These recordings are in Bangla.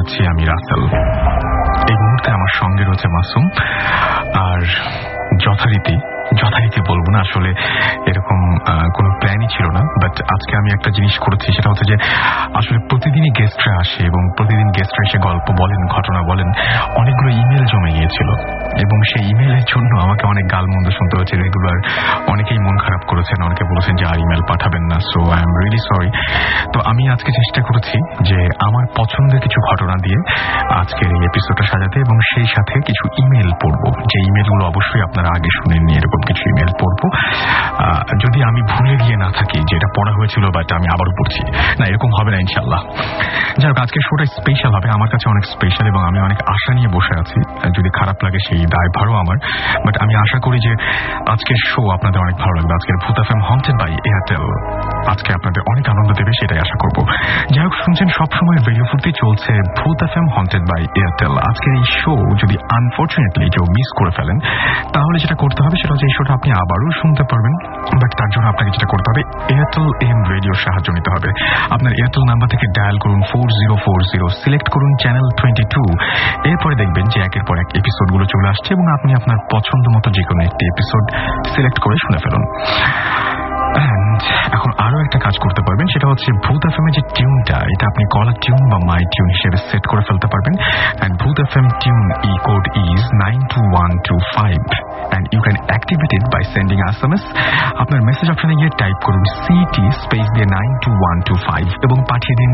করছি আমি রাসেল। এই মুহূর্তে আমার সঙ্গে রয়েছে মাসুম। আর যথারীতি বলবো না, আসলে এরকম কোনো প্ল্যানই ছিল না, বাট আজকে আমি একটা জিনিস করেছি, সেটা হচ্ছে যে আসলে প্রতিদিনই গেস্টরা আসে এবং প্রতিদিন গেস্টরা এসে গল্প বলেন, ঘটনা বলেন। অনেকগুলো ইমেল জমে গিয়েছিল এবং সেই ইমেলের জন্য আমাকে অনেক গালমন্দ শুনতে হয়েছে রেগুলার। অনেকেই মন খারাপ করেছেন, অনেকে বলেছেন যে আর ইমেল পাঠাবেন না। So I am really sorry. তো আমি আজকে চেষ্টা করেছি যে আমার পছন্দের কিছু ঘটনা দিয়ে আজকের এই এপিসোডটা সাজাতে এবং সেই সাথে কিছু ইমেল পড়বো, যে ইমেলগুলো অবশ্যই আপনারা আগে শুনেননি, এরকম কিছু ইমেল পড়বো। যদি আমি ভুলে গিয়ে না থাকি যে এটা পড়া হয়েছিল বাট আমি আবারও পড়ছি, না এরকম হবে না ইনশাল্লাহ। যাই হোক, আজকের শোটা স্পেশাল হবে, আমার কাছে অনেক স্পেশাল এবং আমি অনেক আশা নিয়ে বসে আছি। যদি খারাপ লাগে সেই দায়ভারও আমার, বাট আমি আশা করি যে আজকের শো আপনাদের অনেক ভালো লাগবে। আজকের ভূত এফএম হন্টেড বাই এয়ারটেল আজকে আপনাদের অনেক আনন্দ দেবে, সেটাই আশা করবো। যাই হোক, শুনছেন সবসময় রেডিও ফুর্তি, চলছে Bhoot FM haunted by Airtel. আজকের এই শো যদি আনফর্চুনেটলি কেউ মিস করে ফেলেন, তাহলে যেটা করতে হবে সেটা হচ্ছে এই শোটা আপনি আবারও শুনতে পারবেন, বাট তার জন্য আপনাকে যেটা করতে হবে এয়ারটেল এম রেডিওর সাহায্য নিতে হবে। আপনার এয়ারটেল নাম্বার থেকে ডায়াল করুন 4040, সিলেক্ট করুন চ্যানেল 22। এরপরে দেখবেন যে একের পর এক এপিসোডগুলো চলে আসছে এবং আপনি আপনার পছন্দ মতো যে কোনো একটি এপিসোড সিলেক্ট করে শুনে ফেলুন। এখন আরো একটা কাজ করতে পারবেন, সেটা হচ্ছে ভূত এফএম এর যে টিউনটা, এটা আপনি কলার টিউন বা মাই টিউন হিসেবে সেট করে ফেলতে পারবেন। And Bhoot FM tune code is 92125 and you can activate it by sending SMS. আপনার মেসেজ অপশনে গিয়ে টাইপ করুন CT স্পেস দিয়ে 92125 এবং পাঠিয়ে দিন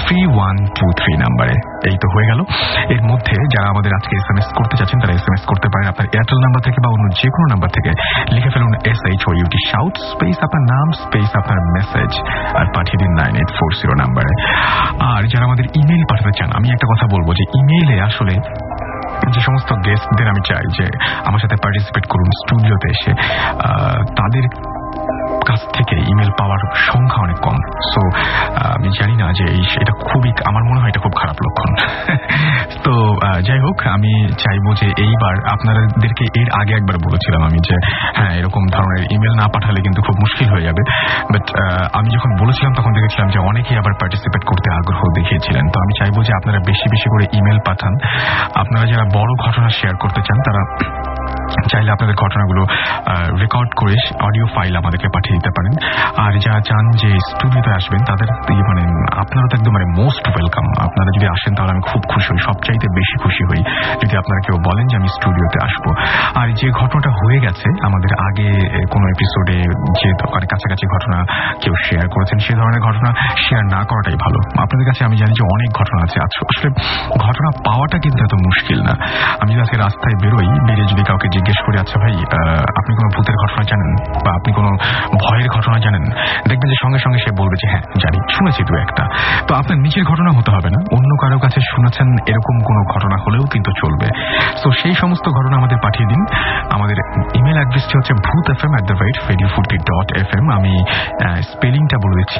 3123 নাম্বারে। এই তো হয়ে গেল। এর মধ্যে যারা আমাদের আজকে SMS করতে চাচ্ছেন তারা SMS করতে পারেন আপনার এয়ারটেল নাম্বার থেকে বা অন্য যে কোনো নাম্বার থেকে। লিখে ফেলুন SHOUT শাউট স্পেস আপনার নাম স্পেস আপনার মেসেজ আর পাঠিয়ে দিন 9840 নাম্বারে। আর যারা আমাদের ইমেইল পাঠাতে চান, আমি একটা কথা বলবো যে ইমেইলে আসলে যে সমস্ত গেস্টদের আমি চাই যে আমার সাথে পার্টিসিপেট করুন স্টুডিওতে এসে, তাদের কাছ থেকে ইমেল পাওয়ার সংখ্যা অনেক কম। সো আমি জানি না যে এটা খুবই, আমার মনে হয় এটা খুব খারাপ লক্ষণ। তো যাই হোক, আমি চাইবো যে এইবার আপনাদেরকে এর আগে একবার বলেছিলাম আমি যে হ্যাঁ এরকম ধরনের ইমেল না পাঠালে কিন্তু খুব মুশকিল হয়ে যাবে, বাট আমি যখন বলেছিলাম তখন দেখেছিলাম যে অনেকেই আবার পার্টিসিপেট করতে আগ্রহ দেখিয়েছিলেন। তো আমি চাইবো যে আপনারা বেশি বেশি করে ইমেল পাঠান। আপনারা যারা বড় ঘটনা শেয়ার করতে চান তারা চাইলে আপনাদের ঘটনাগুলো রেকর্ড করে অডিও ফাইল আমাদেরকে পাঠিয়ে দিতে পারেন। আর যারা চান যে স্টুডিওতে আসবেন তাদের মানে আপনারা তো একদম মানে মোস্ট ওয়েলকাম। আপনারা যদি আসেন তাহলে আমি খুব খুশি হই, সবচাইতে বেশি খুশি হই যদি আপনারা কেউ বলেন যে আমি স্টুডিওতে আসবো। আর যে ঘটনাটা হয়ে গেছে আমাদের আগে কোনো এপিসোডে, যে দোকানে কাছাকাছি ঘটনা কেউ শেয়ার করেছেন, সে ধরনের ঘটনা শেয়ার না করাটাই ভালো। আপনাদের কাছে আমি জানি যে অনেক ঘটনা আছে, আসলে ঘটনা পাওয়াটা কিন্তু এত মুশকিল না। আমি যদি আজকে রাস্তায় বেরিয়ে যদি কাউকে জিজ্ঞেস করি আচ্ছা ভাই আপনি কোনো ভূতের ঘটনা জানেন বা আপনি কোনো ভয়ের ঘটনা জানেন, দেখবেন যে সঙ্গে সঙ্গে সে বলবে যে হ্যাঁ জানি, শুনেছি দু একটা। তো আপনার নিজের ঘটনা হতে হবে না, অন্য কারো কাছে শুনেছেন এরকম কোনো ঘটনা হলেও কিন্তু চলবে। তো সেই সমস্ত ঘটনা আমাদের পাঠিয়ে দিন। আমাদের ইমেল অ্যাড্রেসটি হচ্ছে bhutfm@radiofurti.fm। আমি স্পেলিংটা বলে দিচ্ছি,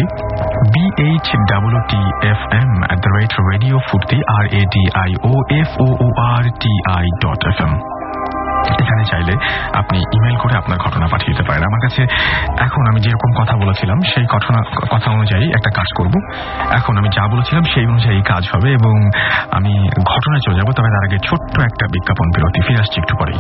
BHTTFM@radiofurti RADIOFOORTI.FM। এখানে চাইলে আপনি ইমেল করে আপনার ঘটনা পাঠিয়ে দিতে পারেন আমার কাছে। এখন আমি যেরকম কথা বলেছিলাম সেই কথা অনুযায়ী একটা কাজ করব। এখন আমি যা বলেছিলাম সেই অনুযায়ী কাজ হবে এবং আমি ঘটনায় চলে যাব, তবে তার আগে ছোট্ট একটা বিজ্ঞাপন বিরতি, ফিরে আসছি একটু পরেই।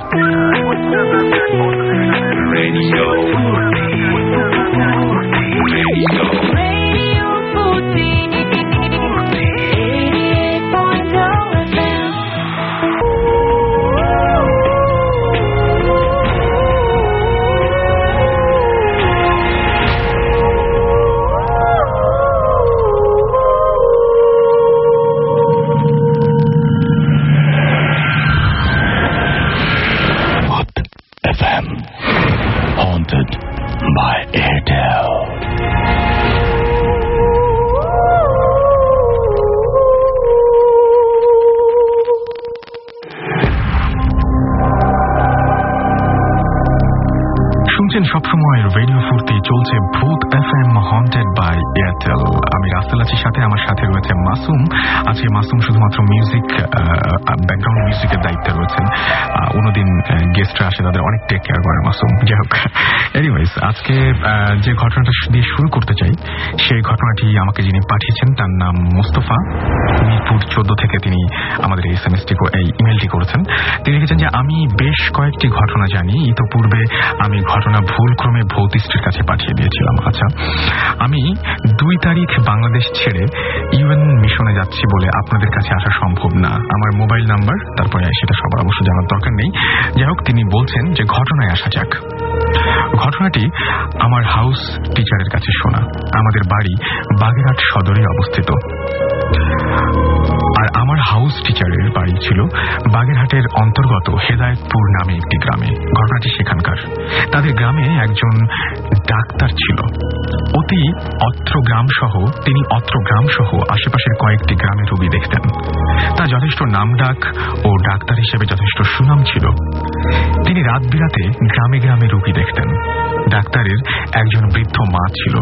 সবসময় রেডিও ফুর্তি, চলছে Bhoot FM haunted by Airtel. আমি রাসেল আছি, সাথে আমার সাথে রয়েছে মাসুম। আজকে মাসুম শুধুমাত্র মিউজিক, ব্যাকগ্রাউন্ড মিউজিকের দায়িত্বে রয়েছেন। অন্যদিন গেস্টরা আসে তাদের অনেক টেক কেয়ার করে মাসুম। যাই হোক, এনিওয়েজ আজকে যে ঘটনাটা দিয়ে শুরু করতে চাই সেই ঘটনাটি আমাকে যিনি পাঠিয়েছেন তার নাম মুস্তফা, মিরপুর 14 থেকে তিনি আমাদের এই ইমেলটি করেছেন। তিনি লিখেছেন যে আমি বেশ কয়েকটি ঘটনা জানি, ইতোপূর্বে আমি ঘটনা ভুলক্রমে ভৌতিষ্ঠের কাছে পাঠিয়ে দিয়েছিলাম। আচ্ছা, আমি 2 তারিখ বাংলাদেশ ছেড়ে ইউএন মিশনে যাচ্ছি বলে আপনাদের কাছে আসা সম্ভব না। আমার মোবাইল নাম্বার, তারপরে সেটা সবার অবশ্য জানার দরকার নেই। যাই হোক, তিনি বলছেন যে ঘটনায় আসা যাক। ঘটনাটি আমার হাউস টিচারের কাছে শোনা। আমাদের বাড়ি বাগেরহাট সদরে অবস্থিত, আর আমার হাউস টিচারের বাড়ি ছিল বাগেরহাটের অন্তর্গত হেদায়েতপুর নামে একটি গ্রামে। ঘটনাটি সেখানকার। তাদের গ্রামে একজন ডাক্তার ছিল। তিনি অত্র গ্রাম সহ আশেপাশের কয়েকটি গ্রামে রোগী দেখতেন। তা যথেষ্ট নামডাক ও ডাক্তার হিসেবে যথেষ্ট সুনাম ছিল। তিনি রাত বিরাতে গ্রামে গ্রামে রোগী দেখতেন। ডাক্তারের একজন বৃদ্ধ মা ছিল।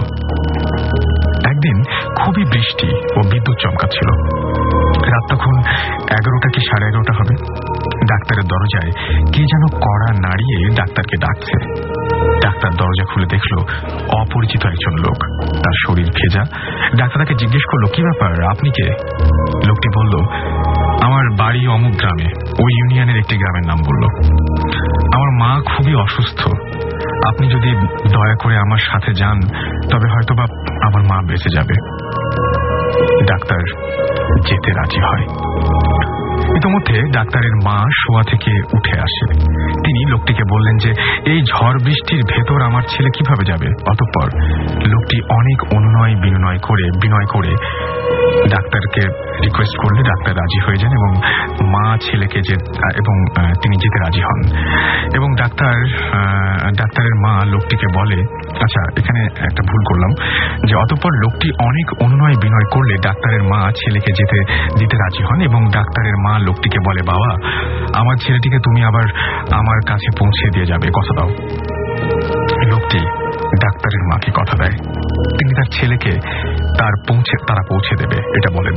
একদিন খুবই বৃষ্টি ও বিদ্যুৎ চমকাচ্ছিল। রাত তখন 11টা কি 11:30 হবে। ডাক্তারের দরজায় কে যেন কড়া নাড়িয়ে ডাক্তারকে ডাকছে। ডাক্তার দরজা খুলে দেখল অপরিচিত একজন লোক, তার শরীর ভেজা। ডাক্তার তাকে জিজ্ঞেস করলো, কি ব্যাপার, আপনি কে? লোকটি বলল, আমার বাড়ি অমুক গ্রামে। ওই ইউনিয়নের একটি গ্রামের নাম বলল। আমার মা খুবই অসুস্থ, আপনি যদি দয়া করে আমার সাথে যান তবে হয়তোবা আমার মা বেঁচে যাবে। ডাক্তার যেতে রাজি হয়। ইতিমধ্যে ডাক্তারের মা শোয়া থেকে উঠে আসে। তিনি লোকটিকে বললেন যে এই ঝড় বৃষ্টির ভেতর আমার ছেলে কিভাবে যাবে। অতঃপর লোকটি অনেক বিনয় করে ডাক্তারকে রিকোয়েস্ট করলে ডাক্তার রাজি হয়ে যান এবং মা ছেলেকে তিনি যেতে রাজি হন। এবং ডাক্তারের মা লোকটিকে বলে, আচ্ছা এখানে একটা ভুল করলাম, যে অতঃপর লোকটি অনেক অনুনয় বিনয় করলে ডাক্তারের মা ছেলেকে দিতে রাজি হন এবং ডাক্তারের মা লোকটিকে বলে, বাবা আমার ছেলেটিকে তুমি আবার আমার কাছে পৌঁছে দিয়ে যাবে, কথা দাও। লোকটি ডাক্তারের মাকে কথা দেয় তিনি তার ছেলেকে তারা পৌঁছে দেবে, এটা বলেন।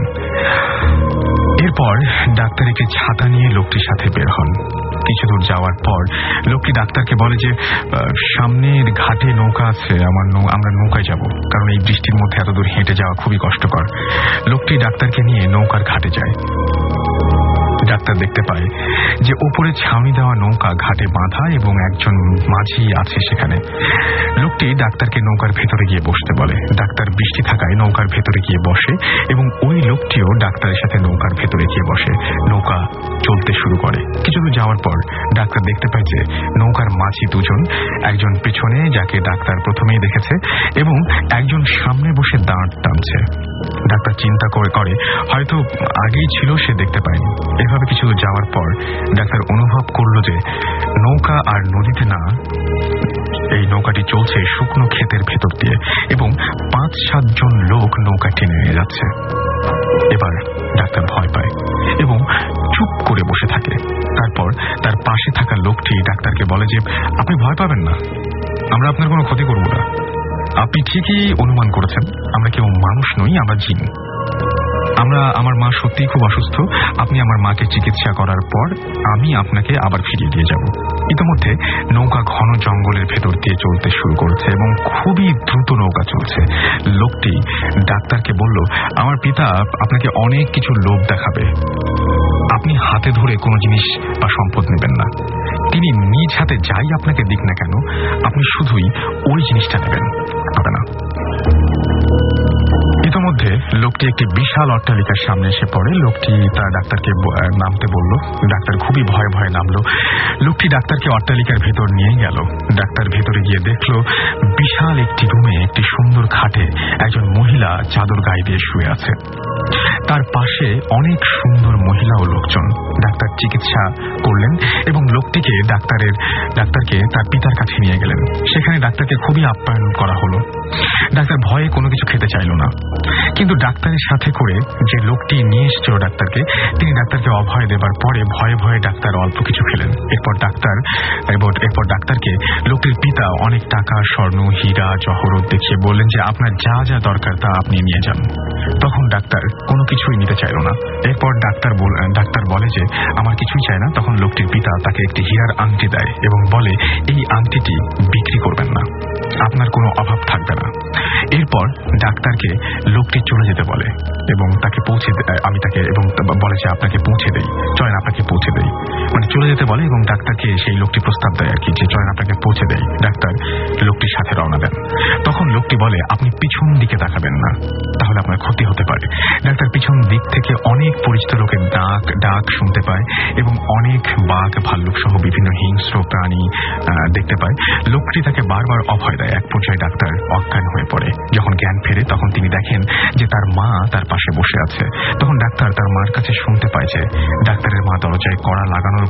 এরপর ডাক্তার একটি ছাতা নিয়ে লোকটির সাথে বের হন। কিছু দূর যাওয়ার পর লোকটি ডাক্তারকে বলে যে সামনের ঘাটে নৌকা আছে, আমরা নৌকায় যাব, কারণ এই বৃষ্টির মধ্যে এত দূর হেঁটে যাওয়া খুবই কষ্টকর। লোকটি ডাক্তারকে নিয়ে নৌকার ঘাটে যায়। ডাক্তার দেখতে পায় যে উপরে ছাউনি দেওয়া নৌকা ঘাটে বাঁধা এবং একজন মাঝি আছে সেখানে। লোকটি ডাক্তারকে নৌকার ভেতরে গিয়ে বসতে বলে। ডাক্তার বৃষ্টি থাকায় নৌকার ভেতরে গিয়ে বসে এবং ওই লোকটিও ডাক্তারের সাথে নৌকার ভেতরে গিয়ে বসে। নৌকা চলতে শুরু করে। কিছু দূর যাওয়ার পর ডাক্তার দেখতে পায় যে নৌকার মাঝি দুজন, একজন পেছনে যাকে ডাক্তার প্রথমেই দেখেছে এবং একজন সামনে বসে দাঁড় টানছে। ডাক্তার চিন্তা করে হয়তো আগেই ছিল, সে দেখতে পায়নি। এভাবে কিছু যাওয়ার পর ডাক্তার অনুভব করল যে নৌকা আর নদীতে না, এই নৌকাটি চলছে শুকনো ক্ষেতের ভেতর দিয়ে এবং 5-7 জন লোক নৌকা টেনে নিয়ে যাচ্ছে। এবার ডাক্তার ভয় পায় এবং চুপ করে বসে থাকে। তারপর তার পাশে থাকা লোকটি ডাক্তারকে বলে যে আপনি ভয় পাবেন না, আমরা আপনার কোনো ক্ষতি করব না। আপনি ঠিকই অনুমান করেছেন, আমরা কেউ মানুষ নই, আমরা জিন। আমার মা সত্যিই খুব অসুস্থ। আপনি আমার মাকে চিকিৎসা করার পর আমি আপনাকে আবার ফিরিয়ে দিয়ে যাব। ইতিমধ্যে নৌকা ঘন জঙ্গলের ভেতর দিয়ে চলতে শুরু করেছে এবং খুবই দ্রুত নৌকা চলছে। লোকটি ডাক্তারকে বলল, আমার পিতা আপনাকে অনেক কিছু লোভ দেখাবে, আপনি হাতে ধরে কোনো জিনিস বা সম্পদ নেবেন না। তিনি নিজ হাতে যাই আপনাকে দিক না কেন, আপনি শুধুই ওই জিনিসটা নেবেন, হবে না। ইতিমধ্যে লোকটি একটি বিশাল অট্টালিকার সামনে এসে পড়ে। লোকটি তার ডাক্তারকে নামতে বলল। ডাক্তার খুবই ভয়ে ভয়ে নামলো। লোকটি ডাক্তারকে অট্টালিকার ভেতর নিয়ে গেল। ডাক্তার ভেতরে গিয়ে দেখলো বিশাল একটি রুমে একটি সুন্দর খাটে একজন মহিলা চাদর গায়ে দিয়ে শুয়ে আছে। তার পাশে অনেক সুন্দর মহিলা ও লোকজন। ডাক্তার চিকিৎসা করলেন এবং ডাক্তারকে তার পিতার কাছে নিয়ে গেলেন। সেখানে ডাক্তারকে খুবই আপ্যায়ন করা হলো। ডাক্তার ভয়ে কোনো কিছু খেতে চাইল না, কিন্তু ডাক্তারের সাথে করে যে লোকটি নিয়ে এসেছিল ডাক্তারকে, তিনি ডাক্তারকে অভয় দেবার পরে ভয়ে ভয়ে ডাক্তার অল্প কিছু খেলেন। এরপর এরপর ডাক্তারকে লোকটির পিতা অনেক টাকা, স্বর্ণ, হীরা, জহরত দেখিয়ে বললেন যে আপনার যা যা দরকার তা আপনি নিয়ে যান। তখন ডাক্তার কোনো কিছুই নিতে চাইল না। এরপর ডাক্তার বলে যে আমার কিছুই চাই না। তখন লোকটির পিতা তাকে একটি হীরার আংটি দেয় এবং বলে এই আংটিটি বিক্রি করবেন না, আপনার কোনো অভাব থাকবে না। এরপর ডাক্তারকে লোকটি চলে যেতে বলে এবং তাকে বলে যে আপনাকে পৌঁছে দেই, চলেন আপনাকে পৌঁছে দেই, মানে চলে যেতে বলে এবং ডাক্তারকে সেই লোকটি প্রস্তাব দেয় আর কি, যে চলেন আপনাকে পৌঁছে দেই। ডাক্তার লোকটির সাথে রওনা দেন। তখন লোকটি বলে আপনি পিছন দিকে তাকাবেন না, তাহলে আপনার ক্ষতি হতে পারে। ডাক্তার পিছন দিক থেকে অনেক পরিচিত লোকের ডাক শুনতে পায় এবং অনেক বাঘ, ভাল্লুক সহ বিভিন্ন হিংস্র প্রাণী দেখতে পায়। লোকটি তাকে বারবার অভয় দেয়। এক পর্যায়ে ডাক্তার অজ্ঞান হয়ে পড়ে। যখন জ্ঞান ফেরে তখন তিনি দেখেন যে তার মা তার পাশে বসে আছে। তখন ডাক্তার তার মার কাছে শুনতে পায় যে ডাক্তারের মা দরজায় কড়া নাড়ানোর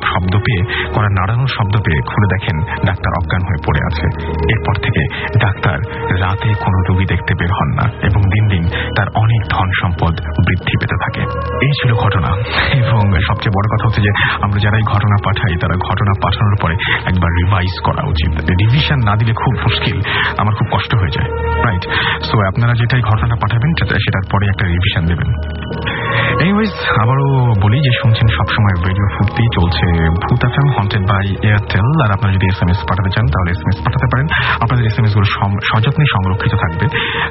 শব্দ পেয়ে খুলে দেখেন ডাক্তার অজ্ঞান হয়ে পড়ে আছে। এরপর থেকে ডাক্তার রাতে কোনো রোগী দেখতে বের হন না এবং দিন দিন তার অনেক ধন সম্পদ বৃদ্ধি পেতে থাকে। এই ছিল ঘটনা। এবং সবচেয়ে বড় কথা হচ্ছে যে আমরা যারা এই ঘটনা পাঠাই তারা ঘটনা পাঠানোর পরে একবার রিভাইজ করা উচিত। রিভিশন না দিলে খুব মুশকিল, আমার খুব কষ্ট হয়ে যায়, রাইট? সো আপনারা যেটাই ঘটনা পাঠাবেন সেটার পরে একটা রিভিশন দেবেন। এনিওয়েজ, আবারও বলি যে শুনছেন সবসময় রেডিও ফুর্তি, চলছে Bhoot FM haunted by Airtel. আর আপনারা যদি SMS পাঠাতে চান তাহলে SMS পাঠাতে পারেন। আপনাদের SMS গুলো সযত্নে সংরক্ষিত থাকবে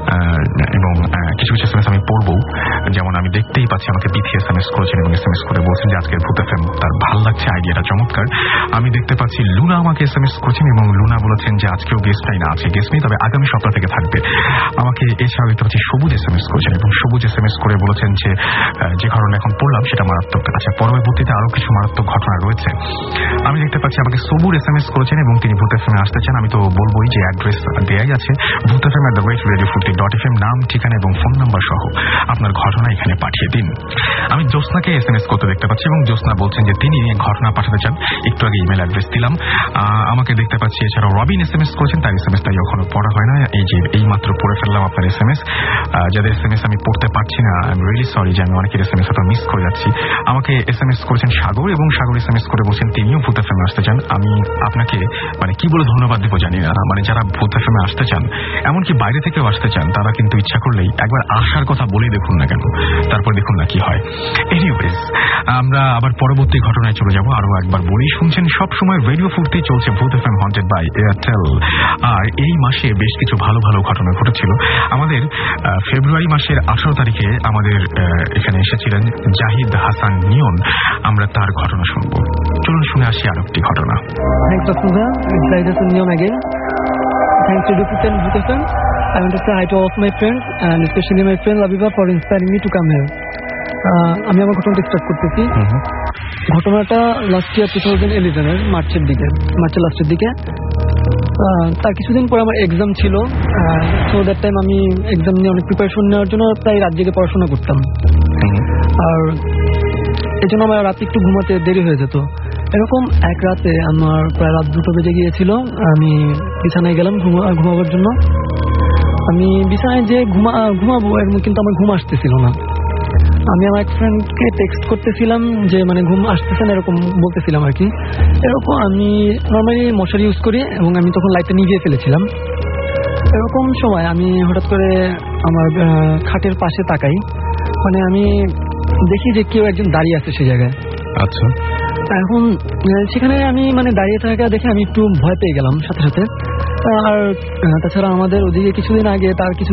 এবং কিছু SMS আমি পড়বো। যেমন আমি দেখতেই পাচ্ছি আমাকে বিথি SMS করেছেন এবং SMS করে বলছেন যে আজকের ভূত এফএম তার ভাল লাগছে, আইডিয়াটা চমৎকার। আমি দেখতে পাচ্ছি লুনা আমাকে SMS করেছেন এবং লুনা বলেছেন যে আজকেও গেস্ট নেই, তবে আগামী সপ্তাহ থেকে থাকবে। আমাকে এছাড়াও দেখতে পাচ্ছি সবুজ SMS করেছেন এবং সবুজ SMS করে বলেছেন যে ঘটনা এখন পড়লাম সেটা মারাত্মক। আচ্ছা, পরবর্তীতে আরো কিছু মারাত্মক ঘটনা রয়েছে। আমি দেখতে পাচ্ছি আমাকে সবুর SMS করেছেন এবং তিনি ভূত এফএমে আসতে চান। আমি তো বলবোই যে অ্যাড্রেস দেয়াই আছে, bhutfm@radiofurti.fm, নাম, ঠিকানা এবং ফোন নাম্বার সহ আপনার ঘটনা এখানে পাঠিয়ে দিন। আমি জ্যোৎস্নাকে SMS করতে দেখতে পাচ্ছি এবং জ্যোৎস্না বলছেন যে তিনি ঘটনা পাঠাতে চান। একটু আগে ইমেল অ্যাড্রেস দিলাম। আমাকে দেখতে পাচ্ছি এছাড়াও রবিন SMS করেছেন, তার SMS তাই এখনো পড়া হয় না, এই মাত্র পড়ে ফেললাম আপনার SMS। যাদের SMS আমি পড়তে পারছি না, আই এম রিয়েলি সরি যে আমি অনেকের SMS হয়তো মিস করে যাচ্ছি। আমাকে SMS করেছেন সাগর এবং সাগর SMS করে বলছেন তিনিও ভূত এফএমে আসতে চান। আমি আপনাকে কি বলে ধন্যবাদ দেবো জানি না। যারা ভূত এফএমে আসতে চান, এমনকি বাইরে থেকেও আসতে চান, তারা কিন্তু ইচ্ছা করলেই একবার আসার কথা বলেই দেখুন না কেন, তারপর দেখুন না কি হয়। এনিওয়েজ, আমরা আবার পরবর্তী ঘটনায় চলে যাব। আরো একবার বলি, শুনছেন সব সময় রেডিও ফুর্তি, চলছে Bhoot FM haunted by Airtel. আর এই মাসে বেশ কিছু ভালো ভালো ঘটনা ঘটেছিল। আমাদের ফেব্রুয়ারি মাসের 18 তারিখে আমাদের এখানে এসেছিলেন জাহিদ হাসান নিয়ন। আমরা তার ঘটনা শুনবো। চলুন শুনে আসি আর একটি ঘটনা। Thanks Asudha, it's Zaid Hassan Niyon again. Thanks to Dupit and Bhut FM. I want to say hi to all of my friends and especially my friend Labiba for inspiring me to come here. আমি আমার ঘটনাটা স্টার্ট করতেছি। ঘটনাটা লাস্ট ইয়ার 2011 মার্চের লাস্টের দিকে। তার কিছুদিন পর আমার এক্সাম ছিল। সো দ্যাট টাইম আমি এক্সাম নিয়ে অনেক প্রিপারেশন নেওয়ার জন্য প্রায় রাত জেগে পড়াশোনা করতাম। আর এই জন্য আমার রাতে একটু ঘুমাতে দেরি হয়ে যেত। এরকম এক রাতে আমার প্রায় রাত 2টো বেজে গিয়েছিল। আমি বিছানায় গেলাম ঘুমাবার জন্য। আমি বিছানায় যে ঘুমাবো কিন্তু আমার ঘুম আসতেছিল না। আমি আমার এক ফ্রেন্ডকে টেক্সট করতেছিলাম যে ঘুম আসতেছে না, এরকম বলতেছিলাম আর কি। এরকম আমি নর্মালি মশারি ইউজ করি এবং আমি তখন লাইটটা নিভিয়ে ফেলেছিলাম। এরকম সময় আমি হঠাৎ করে আমার খাটের পাশে তাকাই, আমি দেখি যে কেউ একজন দাঁড়িয়ে আছে সেই জায়গায়। আচ্ছা, এখন সেখানে আমি দাঁড়িয়ে থাকা দেখে আমি একটু ভয় পেয়ে গেলাম সাথে সাথে। আর তাছাড়া আমাদের ওদিকে কিছুদিন আগে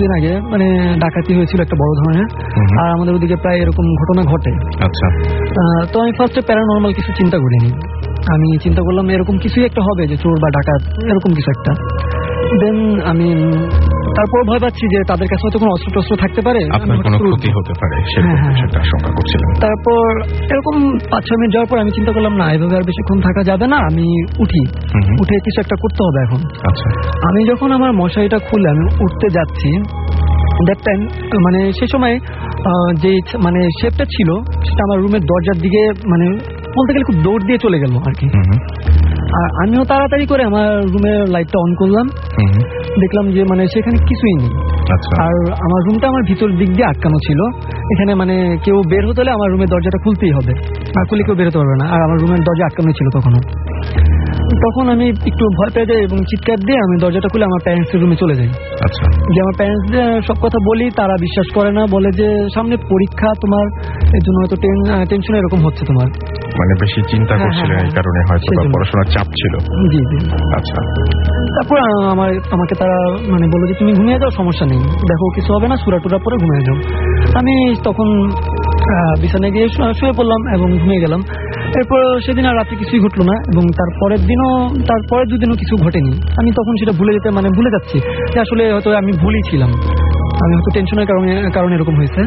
ডাকাতি হয়েছিল একটা বড় ধরনের। আর আমাদের ওদিকে প্রায় এরকম ঘটনা ঘটে। আচ্ছা, তো আমি ফার্স্টে প্যারানর্মাল কিছু চিন্তা করিনি। আমি চিন্তা করলাম এরকম কিছুই একটা হবে, যে চোর বা ডাকাত এরকম কিছু একটা। দেন আমি তারপর ভয় পাচ্ছি যে তাদের কাছে হয়তো কোনো অস্ত্র টস্ত্র থাকতে পারে, কোনো ক্ষতি হতে পারে, সেটা আশঙ্কা করছিলাম। তারপর এরকম 5-6 মিনিট যাওয়ার পর আমি চিন্তা করলাম না, এভাবে আর বেশিক্ষণ থাকা যাবে না, আমি উঠে কিছু একটা করতে হবে এখন। আচ্ছা, আমি যখন আমার মশারিটা খুলে আমি উঠতে যাচ্ছি, দ্যাট টাইম সে সময় যে শেপটা ছিল সেটা আমার রুমের দরজার দিকে বলতে গেলে খুব দৌড় দিয়ে চলে গেল আর কি। আর আমিও তাড়াতাড়ি করে আমার রুমের লাইটটা অন করলাম। দেখলাম যে সেখানে কিছুই নেই। আর আমার রুমটা আমার ভিতর দিক দিয়ে আটকানো ছিল। এখানে কেউ বের হতে হলে আমার রুমের দরজাটা খুলতেই হবে, না খুলে কেউ বেরোতে পারবে না। আর আমার রুমের দরজা আটকানো ছিল তখনও। তখন আমি একটু ভয় পেয়ে যাই এবং চিৎকার দিয়ে আমি দরজাটা খুলে আমার প্যারেন্টসের রুমে চলে যাই। আচ্ছা, যে আমার প্যারেন্টসদের সব কথা বলি, তারা বিশ্বাস করে না, বলে যে সামনে পরীক্ষা তোমার, এর জন্য হয়তো টেনশন এরকম হচ্ছে তোমার, মানে বেশি চিন্তা করছিলেন এই কারণে, হয়তো পড়াশোনার চাপ ছিল। জি জি। আচ্ছা, তারপর আমাকে তারা মানে বললো যে তুমি ঘুমিয়ে যাও, সমস্যা নেই, দেখো কিছু হবে না, সূরা টুরা পরে ঘুমিয়ে যাও। আমি তখন বিছানায় গিয়ে শুয়ে পড়লাম এবং ঘুমিয়ে গেলাম। এরপর সেদিন আর রাত্রে কিছুই ঘটলো না এবং তারপরের 2 দিনও কিছু ঘটেনি। আমি তখন সেটা ভুলে যাচ্ছি যে আসলে হয়তো আমি ভুলই ছিলাম, আমি হয়তো টেনশনের কারণে এরকম হয়েছে।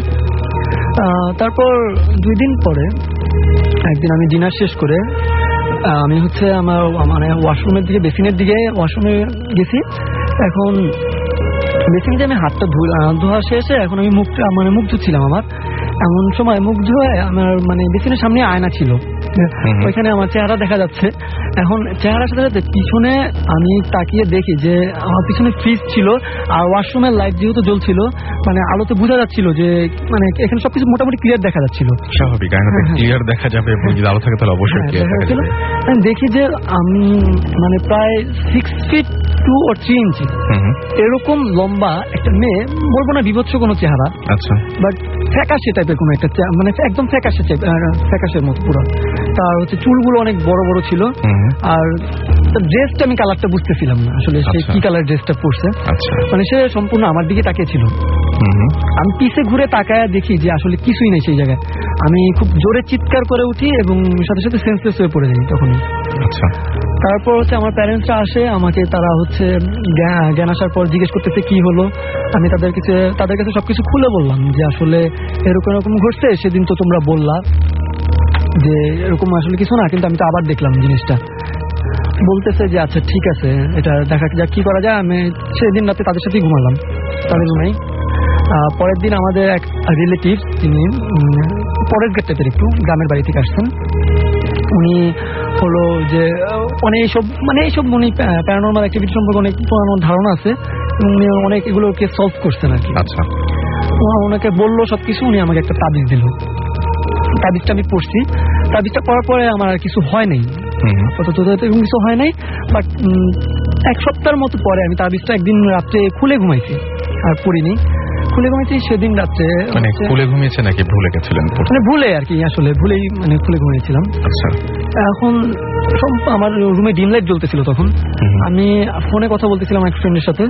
তারপর 2 দিন পরে একদিন আমি ডিনার শেষ করে আমি আমার মানে ওয়াশরুমের দিকে, বেসিনের দিকে ওয়াশরুমে গেছি। এখন বেসিনে যে আমি হাতটা ধোয়া শেষে এখন আমি মুখ ধুচ্ছিলাম। আমার এমন সময় মুখ ধুয়ে আমার মানে বেসিনের সামনে আয়না ছিল, ওইখানে আমার চেহারা দেখা যাচ্ছে। এখন চেহারার সাথে সাথে পিছনে আমি তাকিয়ে দেখি যে আমার পিছনে ফ্রিজ ছিল আর ওয়াশরুমের লাইট যেহেতু জ্বলছিল, মানে আলোতে বোঝা যাচ্ছিল যে মানে এখানে সবকিছু মোটামুটি ক্লিয়ার দেখা যাচ্ছিল। স্বাভাবিক, ক্লিয়ার দেখা যাবে, যদি আলো থাকে তাহলে অবশ্যই ক্লিয়ার দেখা যাবে। দেখি যে আমি মানে প্রায় 6 ফিট 2 or 3 ইঞ্চি এরকম লম্বা একটা মেয়ে, বলবো না বিভৎস কোনো চেহারা, আচ্ছা, বাট ফ্যাকাশে টাইপের কোনো একটা, মানে একদম ফ্যাকাশের মতো পুরো। তার চুলগুলো অনেক বড় বড় ছিল আর ড্রেসটা আমি কালারটা বুঝতেছিলাম না আসলে সে কি কালার ড্রেসটা পরছে। মানে সে সম্পূর্ণ আমার দিকে তাকিয়ে ছিল। আমি পিছে ঘুরে তাকায় দেখি যে আসলে কিছুই নেই সেই জায়গায়। আমি খুব জোরে চিৎকার করে উঠি এবং সাথে সাথে সেন্সলেস হয়ে পড়ে যাই তখন। আচ্ছা, তারপর আমার প্যারেন্টসরা আসে, আমাকে তারা জ্ঞান আসার পর জিজ্ঞেস করতেছে কি হলো। আমি তাদের কাছে সবকিছু খুলে বললাম যে আসলে এরকম ঘটছে, সেদিন তো তোমরা বললা যে এরকম আসলে কিছু না, কিন্তু আমি তো আবার দেখলাম জিনিসটা। বলতেছে যে আচ্ছা ঠিক আছে, এটা দেখা যাক কি করা যায়। আমি সেদিন রাতে তাদের সাথেই ঘুমালাম, তাদের রুমেই। পরের দিন আমাদের এক রিলেটিভ, তিনি পরের গেটের একটু গ্রামের বাড়ি থেকে আসছেন। উনি হলো যে এইসব উনি প্যারানরমাল অ্যাক্টিভিটি সম্পর্কে অনেক পুরানো ধারণা আছে এবং উনি অনেক এগুলোকে সলভ করছেন আর কি। আচ্ছা, ওনাকে বললো সবকিছু, উনি আমাকে একটা তাবিজ দিল। তাবিজটা আমি পড়ছি, তাবিজটা পড়ার পরে আমার আর কিছু হয় নাই, কিছু হয় নাই। বাট 1 সপ্তাহের মতো পরে আমি তাবিজটা একদিন রাত্রে খুলে ঘুমাইছি, আর পড়িনি, খুলে ঘুমাইছি। সেদিন রাত্রে মানে খুলে ঘুমিয়েছে নাকি ভুলে গেছিলেন? মানে ভুলে আর কি, আসলে ভুলেই মানে খুলে ঘুমিয়েছিলাম। আচ্ছা, এখন আমার রুমে ডিম লাইট জ্বলতেছিল তখন। আমি ফোনে কথা বলতেছিলাম এক ফ্রেন্ডের সাথে।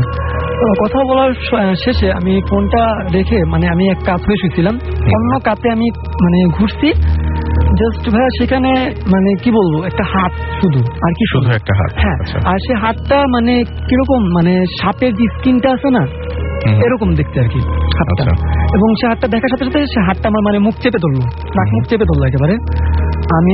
কথা বলার শেষে আমি ফোনটা রেখে মানে আমি এক কাত হয়ে শুয়েছিলাম, অন্য কাতে আমি মানে ঘুরছি জাস্ট ভাইয়া, সেখানে মানে কি বলবো, একটা হাত শুধু, আর কি শুধু একটা হাত। হ্যাঁ, আর সে হাতটা মানে কিরকম, মানে সাপের যে স্কিনটা আছে না এরকম দেখতে আর কি হাতটা। এবং সে হাতটা দেখার সাথে সাথে সে হাতটা আমার মানে মুখ চেপে ধরলো, নাক মুখ চেপে ধরলো একেবারে। আমি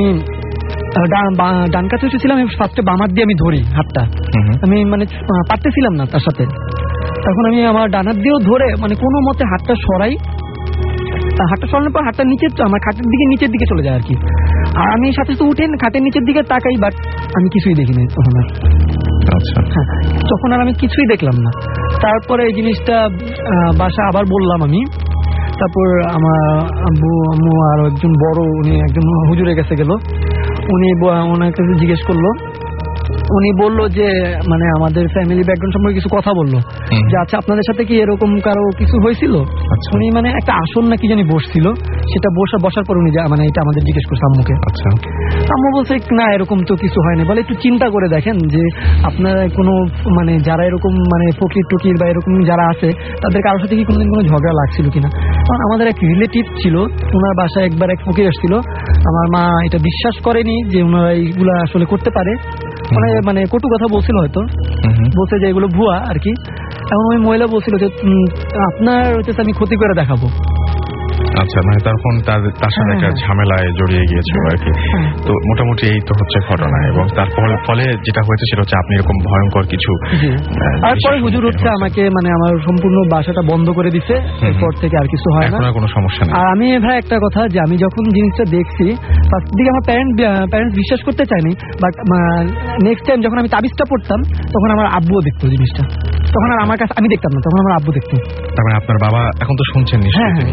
ডান কাছে ছিলাম, ফার্স্টে বাম হাত দিয়ে আমি ধরি হাতটা, আমি মানে পারতেছিলাম না তার সাথে। তখন আমি আমার ডান হাত দিয়েও ধরে মানে কোনো মতে হাতটা সরাই, হাতটা সরানোর পর হাতটা নিচে আমার খাটের দিকে নিচের দিকে চলে যায় আর কি। আর আমি সাথে সাথে উঠে খাটের নিচের দিকে তাকাই, বাট আমি কিছুই দেখিনি তখন আর। আচ্ছা, হ্যাঁ, তখন আর আমি কিছুই দেখলাম না। তারপরে এই জিনিসটা বাসা আবার বললাম আমি। তারপর আমার আব্বু আম্মু আর একজন বড়, উনি একজন হুজুরের কাছে গেল, উনি ওনার কাছে জিজ্ঞেস করলো। উনি বললো যে মানে আমাদের ফ্যামিলি ব্যাকগ্রাউন্ড সম্পর্কে কিছু কথা বললো যে আচ্ছা আপনাদের সাথে কি এরকম কারো কিছু হয়েছিল। উনি মানে একটা আসন না কি জানি বসছিল, সেটা বসার পর উনি মানে এটা আমাদের জিজ্ঞেস করছে আম্মুকে। আচ্ছা, আম্মু বলছে না এরকম তো কিছু হয়নি, বলে একটু চিন্তা করে দেখেন যে আপনারা কোনো মানে যারা এরকম মানে ফকির টকির বা এরকম যারা আছে তাদের কারোর সাথে কি কোনোদিন কোনো ঝগড়া লাগছিল কিনা। কারণ আমাদের এক রিলেটিভ ছিল, ওনার বাসায় একবার এক ফকির আসছিল। আমার মা এটা বিশ্বাস করেনি যে ওনারা এইগুলা আসলে করতে পারে, মানে কটু কথা বলছিল, হয়তো বলছে যে এগুলো ভুয়া আর কি। এখন ওই মহিলা বলছিল যে আপনার হচ্ছে আমি ক্ষতি করে দেখাবো। আচ্ছা, মানে তখন তার সাথে একটা ঝামেলায় জড়িয়ে গিয়েছিল আর কি। তো মোটামুটি এই তো হচ্ছে ঘটনা, এবং তার ফলে যেটা হয়েছে সেটা হচ্ছে আপনি এরকম ভয়ঙ্কর কিছু। তারপরে হুজুর হচ্ছে আমাকে মানে আমার সম্পূর্ণ বাসাটা বন্ধ করে দিছে, এরপর থেকে আর কিছু হয় না, কোনো সমস্যা নেই। আর আমি ভাই একটা কথা, যে আমি যখন জিনিসটা দেখছি ফার্স্ট দিকে আমার প্যারেন্টস বিশ্বাস করতে চায়নি, বাট নেক্সট টাইম যখন আমি তাবিজটা পড়তাম তখন আমার আব্বুও দেখতো জিনিসটা। তখন আর আমার কাছে আমি দেখতাম না, তখন আমার আব্বু দেখতো। তার মানে আপনার বাবা এখন তো শুনছেন নিশ্চয়ই,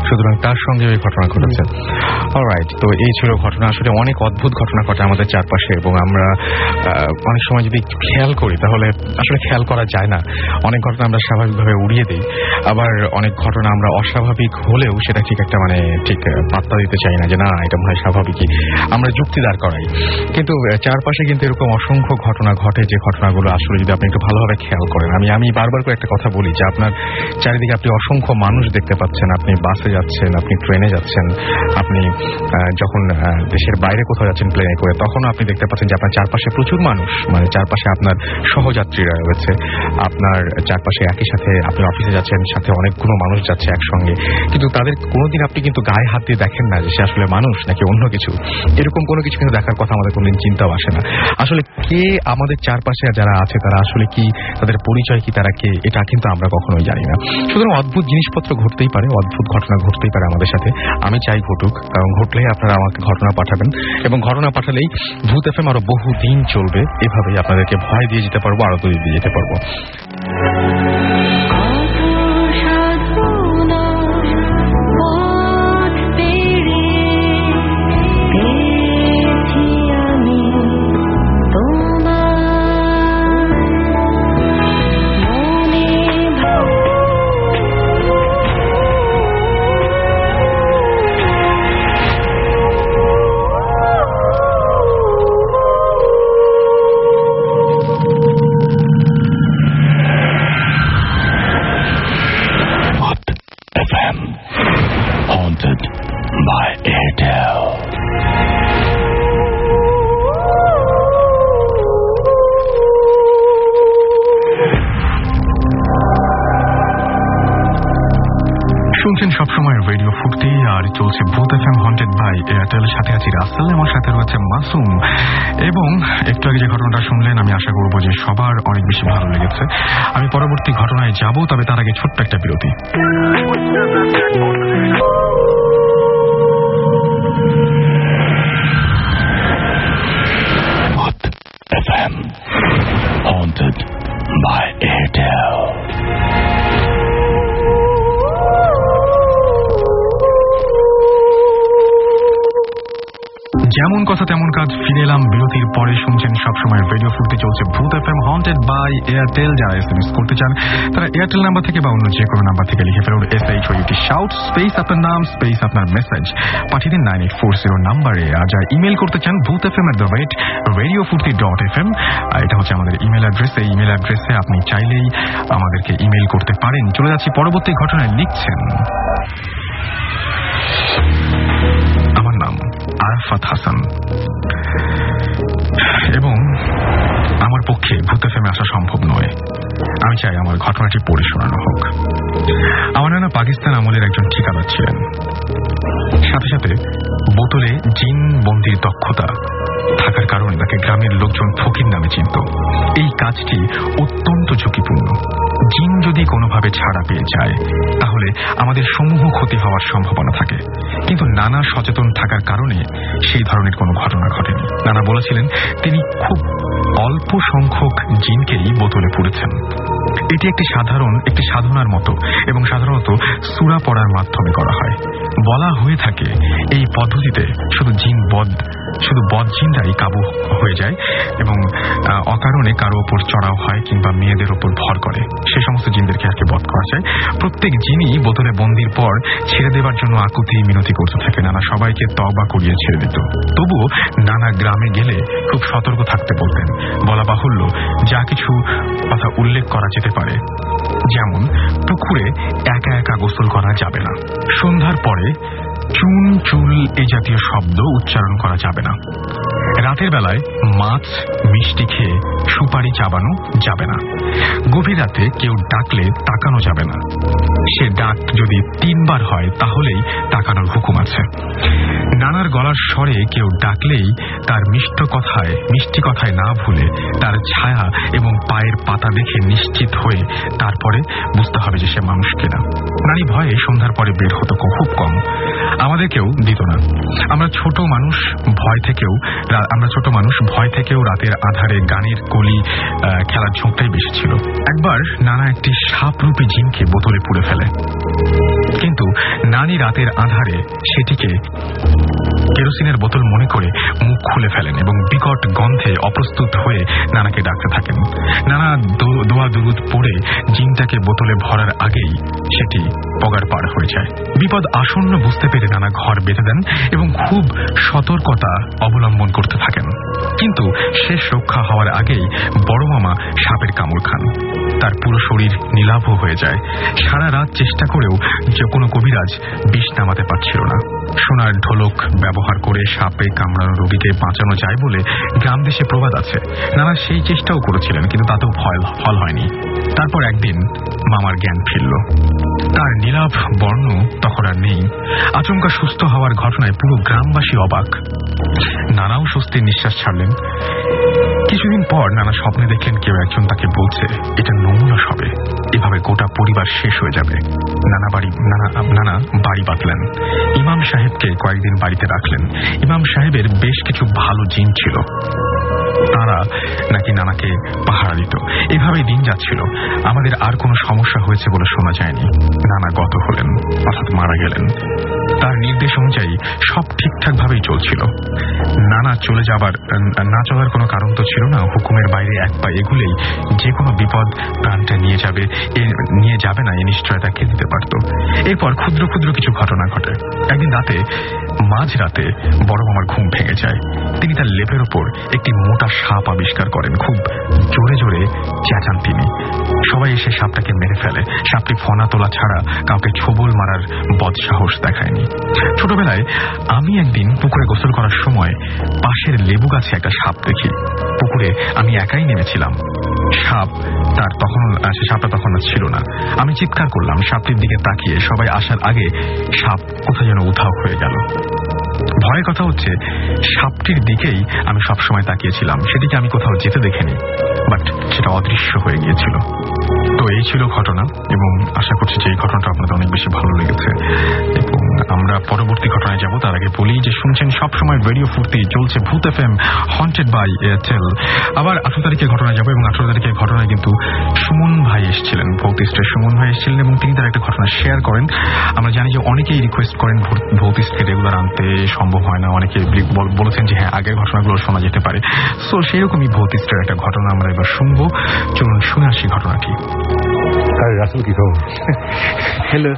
সুতরাং তার সঙ্গে এই ঘটনা ঘটেছে। অলরাইট, তো এই ছিল ঘটনা। আসলে অনেক অদ্ভুত ঘটনা ঘটে আমাদের চারপাশে, এবং আমরা অনেক সময় যদি একটু খেয়াল করি তাহলে আসলে খেয়াল করা যায় না। অনেক ঘটনা আমরা স্বাভাবিকভাবে উড়িয়ে দিই, আবার অনেক ঘটনা আমরা অস্বাভাবিক হলেও সেটা ঠিক একটা ঠিক পাত্তা দিতে চাই না, যে না এটা মনে হয় স্বাভাবিকই, আমরা যুক্তি দাঁড় করাই। কিন্তু চারপাশে কিন্তু এরকম অসংখ্য ঘটনা ঘটে, যে ঘটনাগুলো আসলে যদি আপনি একটু ভালোভাবে খেয়াল করেন। আমি বারবার করে একটা কথা বলি যে আপনার চারিদিকে আপনি অসংখ্য মানুষ দেখতে পাচ্ছেন, আপনি বাসে যাচ্ছেন, আপনি ট্রেনে যাচ্ছেন, আপনি যখন দেশের বাইরে কোথাও যাচ্ছেন প্লেনে করে, তখনও আপনি দেখতে পাচ্ছেন যে আপনার চারপাশে প্রচুর মানুষ, মানে চারপাশে আপনার সহযাত্রীরা রয়েছে, আপনার চারপাশে একই সাথে আপনি অফিসে যাচ্ছেন, সাথে অনেকগুলো মানুষ যাচ্ছে একসঙ্গে, কিন্তু তাদের কোনোদিন আপনি কিন্তু গায়ে হাত দিয়ে দেখেন না যে সে আসলে মানুষ নাকি অন্য কিছু। এরকম কোনো কিছু কিন্তু দেখার কথা আমাদের কোনোদিন চিন্তাও আসে না। আসলে কে আমাদের চারপাশে যারা আছে তারা আসলে কি, তাদের পরিচয় কি, তারা কে, এটা কিন্তু আমরা কখনোই জানি না। সুতরাং অদ্ভুত জিনিসপত্র ঘটতেই পারে, অদ্ভুত ঘটনা ঘটতেই পারে আমাদের সাথে। আমি চাই ঘটুক, কারণ ঘটলেই আপনারা আমাকে ঘটনা পাঠাবেন, এবং ঘটনা পাঠালেই ভূত এফএম আরো বহু দিন চলবে। এভাবেই আপনাদেরকে ভয় দিয়ে যেতে পারবো, আরো দূরে দিয়ে যেতে পারবো। শুনছেন সবসময় রেডিও ফুর্তি, আর চলছে Bhoot FM haunted by Airtel. সাথে আছি রাসেল, আমার সাথে রয়েছে মাসুম। এবং একটু আগে যে ঘটনাটা শুনলেন, আমি আশা করব যে সবার অনেক বেশি ভালো লেগেছে। আমি পরবর্তী ঘটনায় যাব, তবে তার আগে ছোট্ট একটা বিরতি। ভূত এফএম হন্টেড বাই এয়ারটেল। যেমন কথা তেমন কাজ, ফিরে এলাম বিরতির পরে। শুনছেন সবসময় রেডিও ফুর্তি, চলছে Bhoot FM haunted by Airtel. যারা এসএমএস করতে চান তারা এয়ারটেল নাম্বার থেকে বা অন্য যে কোনো নাম্বার থেকে লিখে ফেলুন SHOUT শাউট স্পেস আপনার নাম স্পেস আপনার মেসেজ পাঠিয়ে দিন 9840 নাম্বারে। আর যারা ইমেল করতে চান bhutfm@radiofurti.fm, এটা হচ্ছে আমাদের ইমেল অ্যাড্রেস। এই ইমেল অ্যাড্রেসে আপনি চাইলেই আমাদেরকে ইমেল করতে পারেন। চলে যাচ্ছি পরবর্তী ঘটনায়। লিখছেন, আমার নাম আরাফাত হাসান, এবং আমার পক্ষে ভূত এফএমে আসা সম্ভব নয়। আমি চাই আমার ঘটনাটি পড়ে শোনানো হোক। আমার নানা পাকিস্তান আমলের একজন ঠিকাদার ছিলেন, সাথে সাথে বোতলে জিন বন্দির দক্ষতা থাকার কারণে তাকে গ্রামের লোকজন ফকির নামে চিনত। এই কাজটি অত্যন্ত ঝুঁকিপূর্ণ। জিন যদি কোনোভাবে ছাড়া পেয়ে যায় তাহলে আমাদের সমূহ ক্ষতি হওয়ার সম্ভাবনা থাকে, কিন্তু নানা সচেতন থাকার কারণে সেই ধরনের কোনো ঘটনা ঘটেনি। নানা বলেছিলেন তিনি খুব অল্প সংখ্যক জিনকেই বোতলে পুড়েছেন। এটি একটি সাধনার মতো, এবং সাধারণত সূরা পড়ার মাধ্যমে করা হয়। বলা হয়ে থাকে এই পদ্ধতিতে শুধু বদ জিনরাই কাবু হয়ে যায়, এবং অকারণে কারো ওপর চড়াও হয় কিংবা মেয়েদের ওপর ভর করে, সে সমস্ত জিনদেরকে আর কি বধ করা যায়। প্রত্যেক জিনই বোতলে বন্দির পর ছেড়ে দেবার জন্য আকুতি মিনতি করতে থাকে। নানা সবাইকে তওবা করিয়ে ছেড়ে দিত। তবুও নানা গ্রামে গেলে খুব সতর্ক থাকতে বলতেন। বলা বাহুল্য, যা কিছু কথা উল্লেখ করা যেতে পারে, যেমন পুকুরে একা একা গোসল করা যাবে না, সন্ধ্যার পরে চুন চুল এই জাতীয় শব্দ উচ্চারণ করা যাবে না, রাতের বেলায় মাছ মিষ্টি খেয়ে সুপারি চাবানো যাবে না, গভীর রাতে কেউ ডাকলে তাকানো যাবে না, সে ডাক যদি 3 বার হয় তাহলেই তাকানোর হুকুম আছে। নানার গলার স্বরে কেউ ডাকলেই তার মিষ্টি কথায় না ভুলে তার ছায়া এবং পায়ের পাতা দেখে নিশ্চিত হয়ে তারপরে বুঝতে হবে যে সে মানুষ কিনা। নানি ভয়ে সন্ধ্যার পরে বের হতো খুব কম, আমাদেরকেও দিত না। আমরা ছোট মানুষ ভয় থেকেও রাতের আধারে গানের কলি খেলার ঝোঁকটাই বেশি ছিল। একবার নানা একটি সাপরূপী জিনকে বোতলে পুড়ে ফেলে। কিন্তু নানি রাতের আঁধারে সেটিকে কেরোসিনের বোতল মনে করে মুখ খুলে ফেলেন এবং বিকট গন্ধে অপ্রস্তুত হয়ে নানাকে ডাকতে থাকেন। নানা দোয়া দুরুদ পড়ে জিনটাকে বোতলে ভরার আগেই সেটি পগার পার হয়ে যায়। বিপদ আসন্ন বুঝতে পেরে নানা ঘর বেঁধে দেন এবং খুব সতর্কতা অবলম্বন করতে থাকেন। কিন্তু শেষ রক্ষা হওয়ার আগেই বড় মামা সাপের কামড় খান। তার পুরো শরীর নীলাভ হয়ে যায়। সারা রাত চেষ্টা করেও যে কোনো কবিরাজ বিষ নামাতে পারছিল না। সোনার ঢোলক ব্যবহার করে সাপে কামড়ানো রোগীকে বাঁচানো যায় বলে গ্রাম দেশে প্রবাদ আছে। নানা সেই চেষ্টাও করেছিলেন, কিন্তু তাতেও ফল হয়নি। তারপর একদিন মামার জ্ঞান ফিরল। তার নীলাভ বর্ণ তখন আর নেই। আচমকা সুস্থ হওয়ার ঘটনায় পুরো গ্রামবাসী অবাক। নানাও স্বস্তির নিঃশ্বাস ছাড়লেন। কিছুদিন পর নানা স্বপ্নে দেখলেন কেউ একজন তাকে বলছে এটা নমুনা সবে, এভাবে গোটা পরিবার শেষ হয়ে যাবে। নানা বাড়ি বাঁধলেন। ইমাম সাহেবকে কয়েকদিন বাড়িতে রাখলেন। ইমাম সাহেবের বেশ কিছু ভালো জিন ছিল, তারা নাকি নানাকে পাহারা দিত। এভাবেই দিন যাচ্ছিল। আমাদের আর কোনো সমস্যা হয়েছে বলে শোনা যায়নি। নানা গত হলেন, অর্থাৎ মারা গেলেন। তার নির্দেশ অনুযায়ী সব ঠিকঠাক ভাবেই চলছিল। নানা না চলার কোনো কারণ তো ছিল না। হুকুমের বাইরে এক পা এগুলেই যে কোনো বিপদ প্রাণটা নিয়ে যাবে না, এ নিশ্চয়তা কে দিতে পারত। এরপর ক্ষুদ্র ক্ষুদ্র কিছু ঘটনা ঘটে। একদিন মাঝরাতে বড় মামার ঘুম ভেঙে যায়। তিনি তার লেপের ওপর একটি মোটা সাপ আবিষ্কার করেন। খুব জোরে জোরে চেঁচান তিনি। সবাই এসে সাপটাকে মেরে ফেলে। সাপটি ফনা তোলা ছাড়া কাউকে ছোবল মারার বদসাহস দেখায়নি। ছোটবেলায় আমি একদিন পুকুরে গোসল করার সময় পাশের লেবু গাছে একটা সাপ দেখি। পুকুরে আমি একাই নেমেছিলাম। সাপটা তখন ছিল না। আমি চিৎকার করলাম। সাপটির দিকে তাকিয়ে সবাই আসার আগে সাপ কোথায় যেন উধাও হয়ে গেল। ভয়ের কথা হচ্ছে সাপটির দিকেই আমি সবসময় তাকিয়েছিলাম। সেটিকে আমি কোথাও যেতে দেখিনি, বাট সেটা অদৃশ্য হয়ে গিয়েছিল। তো এই ছিল ঘটনা, এবং আশা করছি যে এই ঘটনাটা আপনাদের অনেক বেশি ভালো লেগেছে। এবং আমরা পরবর্তী ঘটনায় যাব। তার আগে বলি যে শুনছেন সবসময় রেডিও ফুর্তি, চলছে Bhoot FM haunted by Airtel. আবার 18 তারিখের ঘটনায় যাব, এবং 18 তারিখের ঘটনায় কিন্তু সুমন ভাই এসেছিলেন, ভৌতিস্টের সুমন ভাই এসেছিলেন, এবং তিনি তার একটা ঘটনা শেয়ার করেন। আমরা জানি যে অনেকেই রিকোয়েস্ট করেন ভৌতিস্টকে রেগুলার আনতে, সম্ভব হয় না। অনেকে বলেছেন যে হ্যাঁ আগের ঘটনাগুলো শোনা যেতে পারে। সো সেইরকমই ভৌতিস্টের একটা ঘটনা আমরা এবার শুনবো। চলুন শুনে আসি ঘটনাটি। রাসেল কি খবর? হ্যালো।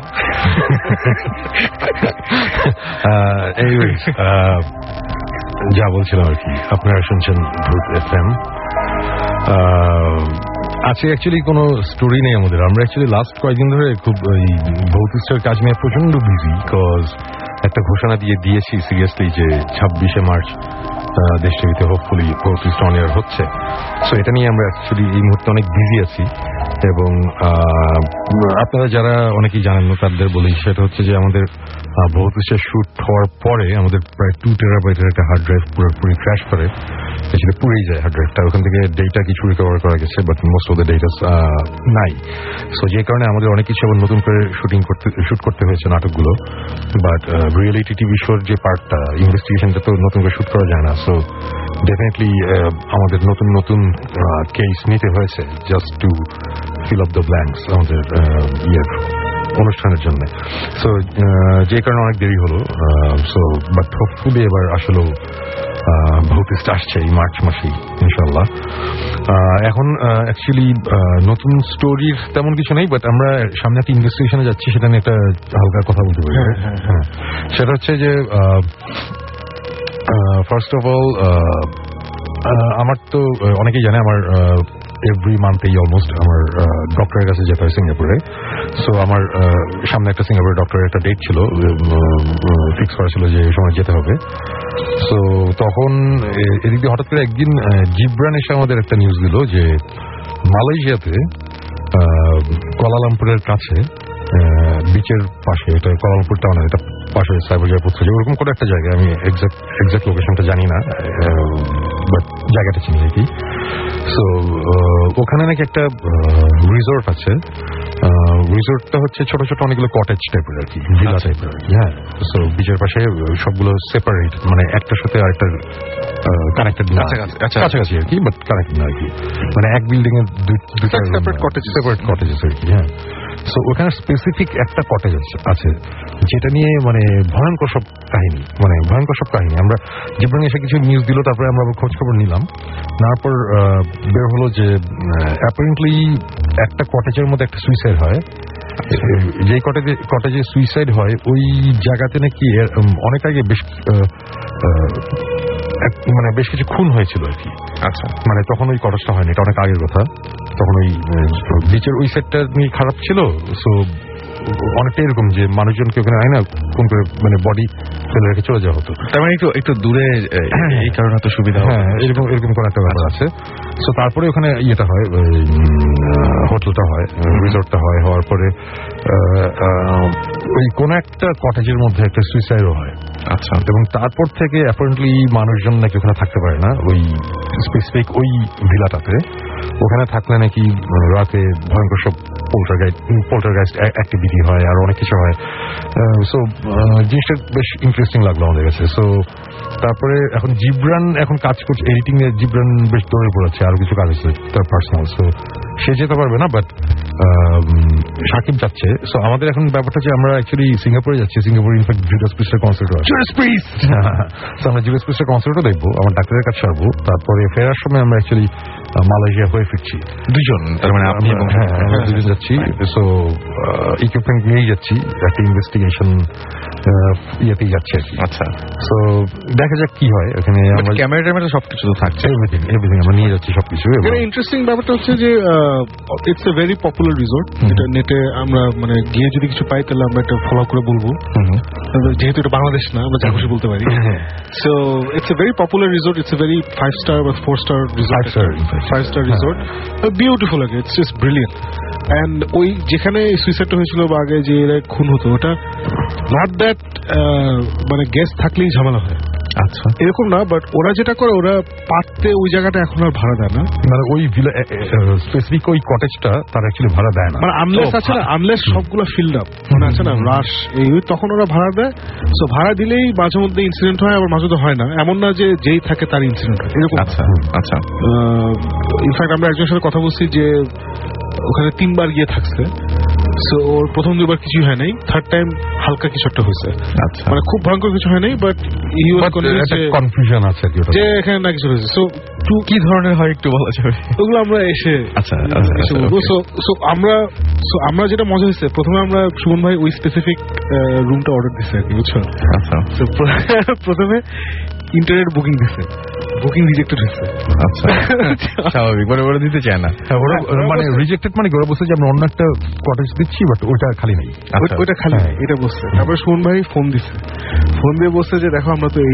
যা বলছিলাম আর কি, আপনারা শুনছেন ভূত এফএম। আজকে অ্যাকচুয়ালি কোনো স্টোরি নেই আমাদের। আমরা অ্যাকচুয়ালি লাস্ট কয়েকদিন ধরে খুব ওই ভৌতিস্টের কাজ নিয়ে প্রচন্ড বিজি, বিকজ একটা ঘোষণা দিয়েছি সিরিয়াসলি যে 26শে মার্চ দেশ টিভিতে হোপফুলি ভৌতিস্ট অন এয়ার হচ্ছে। সো এটা নিয়ে আমরা অ্যাকচুয়ালি এই মুহূর্তে অনেক বিজি আছি। এবং আপনারা যারা অনেকেই জানেন না তাদের বলি, সেটা হচ্ছে যে আমাদের ভৌতিস্টের শুট হওয়ার পরে আমাদের প্রায় 2 টেরাবাইটের একটা হার্ড ড্রাইভ পুরোপুরি ক্র্যাশ করে, সেটা পুড়েই যায় হার্ড ড্রাইভটা। ওখান থেকে ডেটা কিছু রিকভার করা গেছে, but most of the data নাই। সো যে কারণে আমাদের অনেক কিছু আবার নতুন করে শুট করতে হয়েছে নাটকগুলো। বাট রিয়েলিটি টিভি শোর যে পার্টটা, ইনভেস্টিগেশনটা তো নতুন করে শুট করা যায় না। সো ডেফিনেটলি আমাদের নতুন কেস নিতে হয়েছে just to fill up the blanks আমাদের অনুষ্ঠানের জন্য। সো যে কারণে অনেক দেরি হলো। সো বাট হোপফুলি এবার আসলে ভৌতিস্ট আসছে এই মার্চ মাসেই ইনশাল্লাহ। এখন অ্যাকচুয়ালি নতুন স্টোরির তেমন কিছু নেই, বাট আমরা সামনে একটা ইনভেস্টিগেশনে যাচ্ছি, সেটা নিয়ে একটা হালকা কথা বলতে পারি। হ্যাঁ, সেটা হচ্ছে যে ফার্স্ট অফ অল আমার তো অনেকেই জানে আমার এভরি মান্থেই অলমোস্ট আমার ডক্টরের কাছে যেতে হয় সিঙ্গাপুরে। সো আমার সামনে একটা সিঙ্গাপুরের ডক্টরের একটা ডেট ছিল, ফিক্স করা ছিল যে এই সময় যেতে হবে। সো তখন এদিক দিয়ে হঠাৎ করে একদিন জিব্রান এসে আমাদের একটা নিউজ দিল যে মালয়েশিয়াতে কুয়ালালামপুরের কাছে বিচের পাশে, এটা কুয়ালালামপুর টাউন, এটা পাশে সাইবরজয় পুত্র, ওরকম করে একটা জায়গায়, আমি এক্সাক্ট লোকেশনটা জানি না, বাট জায়গাটা চিনি আর কি। সো ওখানে নাকি একটা রিসোর্ট আছে। রিসোর্টটা হচ্ছে ছোট ছোট অনেকগুলো কটেজ টাইপের আর কি, ভিলা টাইপের আর কি। হ্যাঁ, সো বিচের পাশে সবগুলো সেপারেট, মানে একটার সাথে আরেকটা কানেক্টেড না, কাছাকাছি আর কি, বাট কানেক্টেড না আর কি। মানে এক বিল্ডিং এর দুটো সেপারেট কটেজেস আর কি। হ্যাঁ, সো ওখানে স্পেসিফিক একটা কটেজ আছে যেটা নিয়ে মানে ভয়ঙ্কর সব কাহিনী, আমরা জিব্রান এসে কিছু নিউজ দিল, তারপরে আমরা খোঁজ খবর নিলাম, তারপর বের হলো যে অ্যাপারেন্টলি একটা কটেজের মধ্যে একটা সুইসাইড হয়। যে কটেজে সুইসাইড হয় ওই জায়গাতে নাকি অনেক আগে বেশ কিছু খুন হয়েছিল আর কি। আচ্ছা, মানে তখন ওই কটেজটা হয়নি, এটা অনেক আগের কথা। তখন ওই বিচের ওই সাইডটা নিয়ে খারাপ ছিল। সো অনেকটা এরকম যে মানুষজনকে ওখানে আয় না কোন করে মানে বডি ফেলে রেখে চলে যাওয়া হতো। তার মানে একটু দূরে, এই কারণে এত সুবিধা। হ্যাঁ, এরকম কোন একটা ব্যাপার আছে। সো তারপরে ওখানে ইয়েটা হয়, হোটেলটা হয়, রিসোর্টটা হয়, হওয়ার পরে ওই কোন একটা কটেজের মধ্যে একটা সুইসাইডও হয়। আচ্ছা, এবং তারপর থেকে অ্যাপারেন্টলি মানুষজন নাকি ওখানে থাকতে পারে না ওই স্পেসিফিক ওই ভিলাটাতে। ওখানে থাকলে নাকি রাতে ভয়ঙ্কর সব পোল্টারগাইস্ট অ্যাক্টিভিটি হয়, আর অনেক কিছু হয়। সো জিনিসটা বেশ ইন্টারেস্টিং লাগলো আমাদের কাছে। সো তারপরে এখন জিব্রান এখন কাজ করছে এডিটিং এ, জিব্রান বেশ দৌড়ে পড়েছে, আরো কিছু কাজ আছে তার পার্সোনাল। সো সে যেতে পারবে না, বাট সাকিব যাচ্ছে। সো আমাদের এখন ব্যাপারটা যে আমরা অ্যাকচুয়ালি সিঙ্গাপুরে যাচ্ছি। সিঙ্গাপুরে ইনফ্যাক্ট জুডাস প্রিস্টের কনসার্টও আছে। সো আমরা জুডাস প্রিস্টের কনসার্টও দেখবো, আমার ডাক্তারের কাছে আসবো। তারপরে ফেরার সময় আমরা অ্যাকচুয়ালি মালয়েশিয়া হয়ে ফিরছি দুজন। তার মানে আপনি এবং আমরা দুজন যাচ্ছি। সো ইকুইপমেন্ট নিয়েই যাচ্ছি, একটা ইনভেস্টিগেশন ইয়েতেই যাচ্ছে আর কি। আচ্ছা, সো দেখা যাক কি হয় ওখানে। ক্যামেরা ট্যামেরা সবকিছু তো থাকছে, এভরিথিং আমরা নিয়ে যাচ্ছি সবকিছু। ইন্টারেস্টিং ব্যাপারটা হচ্ছে যে it's a very popular resort, যেটা নেটে আমরা মানে গিয়ে যদি কিছু পাই তাহলে আমরা এটা ফলো করে বলবো, যেহেতু এটা বাংলাদেশ না, আমরা যা খুশি বলতে পারি। So it's a very popular resort, it's a very 5 star বা 4 star resort, 5 star resort, beautiful লাগে, ইটস জাস্ট ব্রিলিয়েন্ট। অ্যান্ড ওই যেখানে সুইসাইডটা হয়েছিল বা আগে যে খুন হতো, ওটা নট দ্যাট মানে গেস্ট থাকলেই ঝামেলা হয়। আচ্ছা, এরকম না, বাট ওরা যেটা করে ওরা পারতে ওই জায়গাটা এখন আর ভাড়া দেয় না। মানে ওই স্পেসিফিক ওই কটেজটা তারা অ্যাকচুয়ালি ভাড়া দেয় না, মানে আনলেস আছে না, আনলেস সবগুলো ফিল্ড আপ মানে আছে না রাশ, এই তখন ওরা ভাড়া দেয়। সো ভাড়া দিলেই মাঝে মধ্যে ইনসিডেন্ট হয়, আবার মাঝে মধ্যে হয় না। এমন না যে যেই থাকে তার ইনসিডেন্ট হয়, এরকম। আচ্ছা আচ্ছা, ইনফ্যাক্ট আমরা একজনের সাথে কথা বলছি যে ওখানে 3 বার গিয়ে থাকছে। সো ওর প্রথম 2 বার কিছুই হয় নাই, থার্ড টাইম হালকা কিছু একটা হয়েছে। আচ্ছা, মানে খুব ভয়ঙ্কর কিছু হয় নাই, বাট হি ওয়াজ কনফিউশন আছে যে এখানে না কিছু হয়েছে। সো কি ধরনের হয় একটু বলা যাবে? ওগুলো আমরা এসে আচ্ছা আমরা যেটা মজা হয়েছে, প্রথমে আমরা সুমন ভাই ওই স্পেসিফিক রুমটা অর্ডার দিচ্ছে আর কি, বুঝছো? আচ্ছা, প্রথমে ইন্টারনেট বুকিং দিচ্ছে, বুকিং রিজেক্টেড হয়েছে। আচ্ছা, স্বাভাবিক, ওরা দিতে চায় না। ওরা মানে রিজেক্টেড মানে ওরা বলছে যে আমরা অন্য একটা কটেজ দিচ্ছি, বাট ওইটা খালি নেই, ওইটা খালি নেই, এটা বলছে। তারপরে সুমন ভাই ফোন দিচ্ছে, ফোন দিয়ে বলছে যে দেখো আমরা তো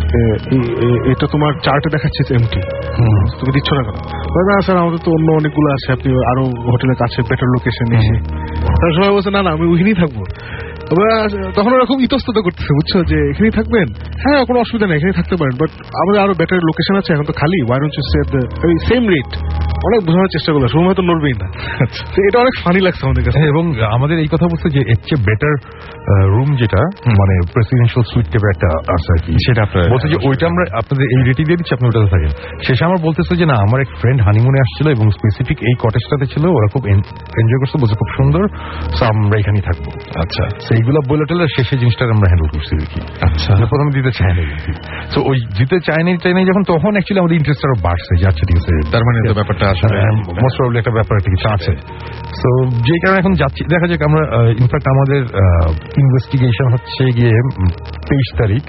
এটা তোমার চার্টে দেখাচ্ছে এমটি, তুমি দিচ্ছ না কেন? না স্যার, আমাদের তো অন্য অনেকগুলো আছে, আপনি আরো হোটেলের কাছে বেটার লোকেশন এসে। তার সবাই বলছে না আমি ওইখানেই থাকবো। তখন ওরা খুব ইতস্তত করতেছে, বুঝছো, যে এখানেই থাকবেন? হ্যাঁ, কোনো অসুবিধা নেই, এখানে থাকতে পারেন, বাট আমাদের আরো বেটার লোকেশন আছে, এখন তো খালি, why don't you stay at the same rate. অনেক বোঝানোর চেষ্টা করলো, সময় তো নড়বেই না। এটা অনেক ফানি লাগছে আমাদের কাছে। এবং আমাদের এই কথা বলছে যে এর চেয়ে বেটার রুম যেটা মানে প্রেসিডেন্সিয়াল সুইট টাইপের একটা আছে আর কি, সেটা বলছে যে ওইটা আমরা আপনাদের এই রেটে দিয়ে দিচ্ছি, আপনি ওটাতে থাকেন। শেষে আমার বলতেছে যে না, আমার এক ফ্রেন্ড হানিমুনে আসছিল এবং স্পেসিফিক এই কটেজটাতে ছিল, ওরা খুব এনজয় করছে, বলছে খুব সুন্দর, সো আমরা এখানেই থাকবো। আচ্ছা, সেইগুলো বলে টেলে শেষে জিনিসটা আমরা হ্যান্ডেল করছি আর কি। আচ্ছা, প্রথমে দিতে চায় না, তো ওই দিতে চায় নাই যখন, তখন অ্যাকচুয়ালি আমাদের ইন্টারেস্ট আরো বাড়ছে যে আচ্ছা ঠিক আছে, তার মানে তো ব্যাপারটা আসলে মোস্ট প্রবাবলি একটা ব্যাপার কিছু আছে। সো যে কারণে এখন যাচ্ছি, দেখা যাক। আমরা ইনফ্যাক্ট আমাদের ইনভেস্টিগেশন হচ্ছে গিয়ে 23 তারিখ,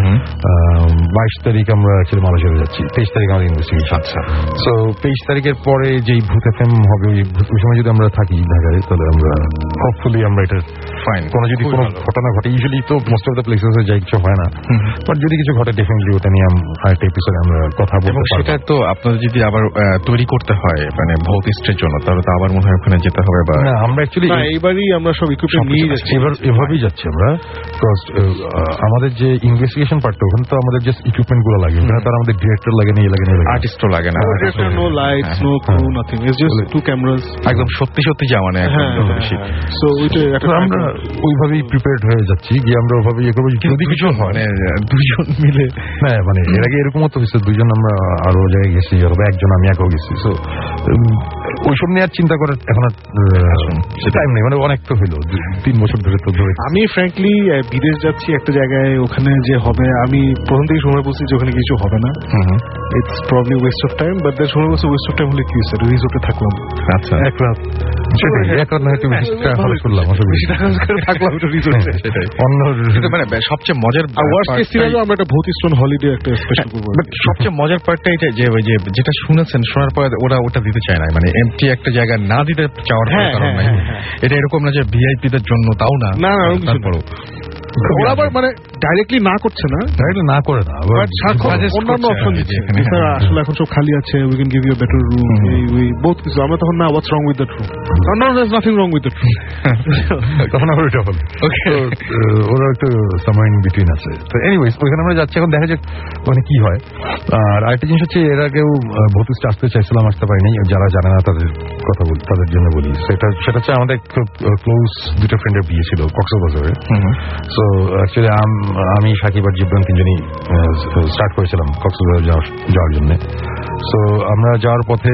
22 তারিখ আমরা অ্যাকচুয়ালি মালয়েশিয়া যাচ্ছি, 23 তারিখ আমাদের ইনভেস্টিগেশন। আচ্ছা, সো 23 তারিখের পরে যেই ভূত এফএম হবে, ওই সময় যদি আমরা থাকি ঢাকায়, তাহলে আমরা হোপফুলি আমরা এটা ফাইন, কোনো যদি কোনো ঘটনা ঘটে, ইউজুয়ালি তো মোস্ট অফ দ্য প্লেসেসে যাই কিছু হয় না, বাট যদি কিছু ঘটে ডেফিনেটলি ওটা নিয়ে আরেকটা এপিসোডে আমরা কথা বলবো। সেটা তো আপনাদের যদি আবার তৈরি করতে হয় মানে ভৌতিস্টের জন্য, তাহলে তো আবার মনে হয় ওখানে যেতে হবে। বা না, আমরা অ্যাকচুয়ালি এইবারই আমরা সব ইকুইপমেন্ট নিয়ে যাচ্ছি, এভাবেই যাচ্ছি আমরা। আমাদের যে ইনভেস্টিগেশন পার্টটা, ওখানে তো আমাদের জাস্ট ইকুইপমেন্ট গুলো লাগে, ওখানে তার আমাদের ডিরেক্টর লাগে না, আর্টিস্টও লাগে না, no lights, no crew, nothing, it's just 2 cameras, একদম সত্যি সত্যি যাওয়া মানে একদম বেশি। সো ওইটা আমরা ওইভাবেই প্রিপেয়ার্ড হয়ে যাচ্ছি, গিয়ে আমরা ওইভাবে ইয়ে করবো যদি কিছু হয়, মানে 2জন মিলে। হ্যাঁ, মানে এর আগে এরকম হতো, 2জন আমরা আরো জায়গায় গেছি, অথবা একজন আমি একাও গেছি। সো ওইসব নিয়ে আর চিন্তা করার এখন আর টাইম নেই, মানে অনেক তো হইলো 3 বছর ধরে তো ধরে। আমি ফ্র্যাঙ্কলি বিদেশ যাচ্ছি একটা জায়গায়, ওখানে যে হবে আমি প্রথম থেকে সময় বলছি যে ওখানে কিছু হবে না, it's probably waste of time, but that সময় বলছে ওয়েস্ট অফ টাইম হলে কি হয়েছে, রিসোর্টে থাকলাম আচ্ছা এক রাত, সেটাই এক রাত না একটু বেশি টাকা খরচ করলাম, বেশি টাকা থাকলাম একটু রিসোর্টে। সেটাই অন্য মানে সবচেয়ে মজার ওয়ার্স্ট কেস সিনারিও আমরা একটা ভূতিষ্ঠন হলিডে একটা স্পেশাল করব। সবচেয়ে মজার পার্টটা এটা যে ওই যে যেটা শুনেছেন, শোনার পরে ওটা দিতে চায় না, মানে এমটি একটা জায়গা না দিতে চাওয়ার কারণ নাই। এটা এরকম না যে ভিআইপি দের জন্য, তাও না, তারপরও ওরা আবার মানে ডাইরেক্টলি না করছে না, ডাইরেক্টলি না করে না, অন্যান্য অপশন দিচ্ছে, আসলে এখন সব খালি আছে, we can give you a better room, we বহুত কিছু। আমরা তখন না, what's wrong with that room, no there is nothing wrong with that room, তখন আমরা ওইটা বলি। ওরা একটু সামহার ইন বিটুইন আছে। তো এনিওয়েজ ওইখানে আমরা যাচ্ছি, এখন দেখা যাক মানে কি হয়। আর আরেকটা জিনিস হচ্ছে, এর আগেও ভৌতিকটা আসতে চাইছিলাম, আসতে পারিনি। যারা জানে না তাদের কথা বলি, তাদের জন্য বলি। সেটা হচ্ছে আমাদের খুব ক্লোজ দুটো ফ্রেন্ডের বিয়ে ছিল কক্সবাজারে। সো অ্যাকচুয়ালি আমি সাকিব আর জিবরান তিনজনই স্টার্ট করেছিলাম কক্সবাজার যাওয়ার জন্য। সো আমরা যাওয়ার পথে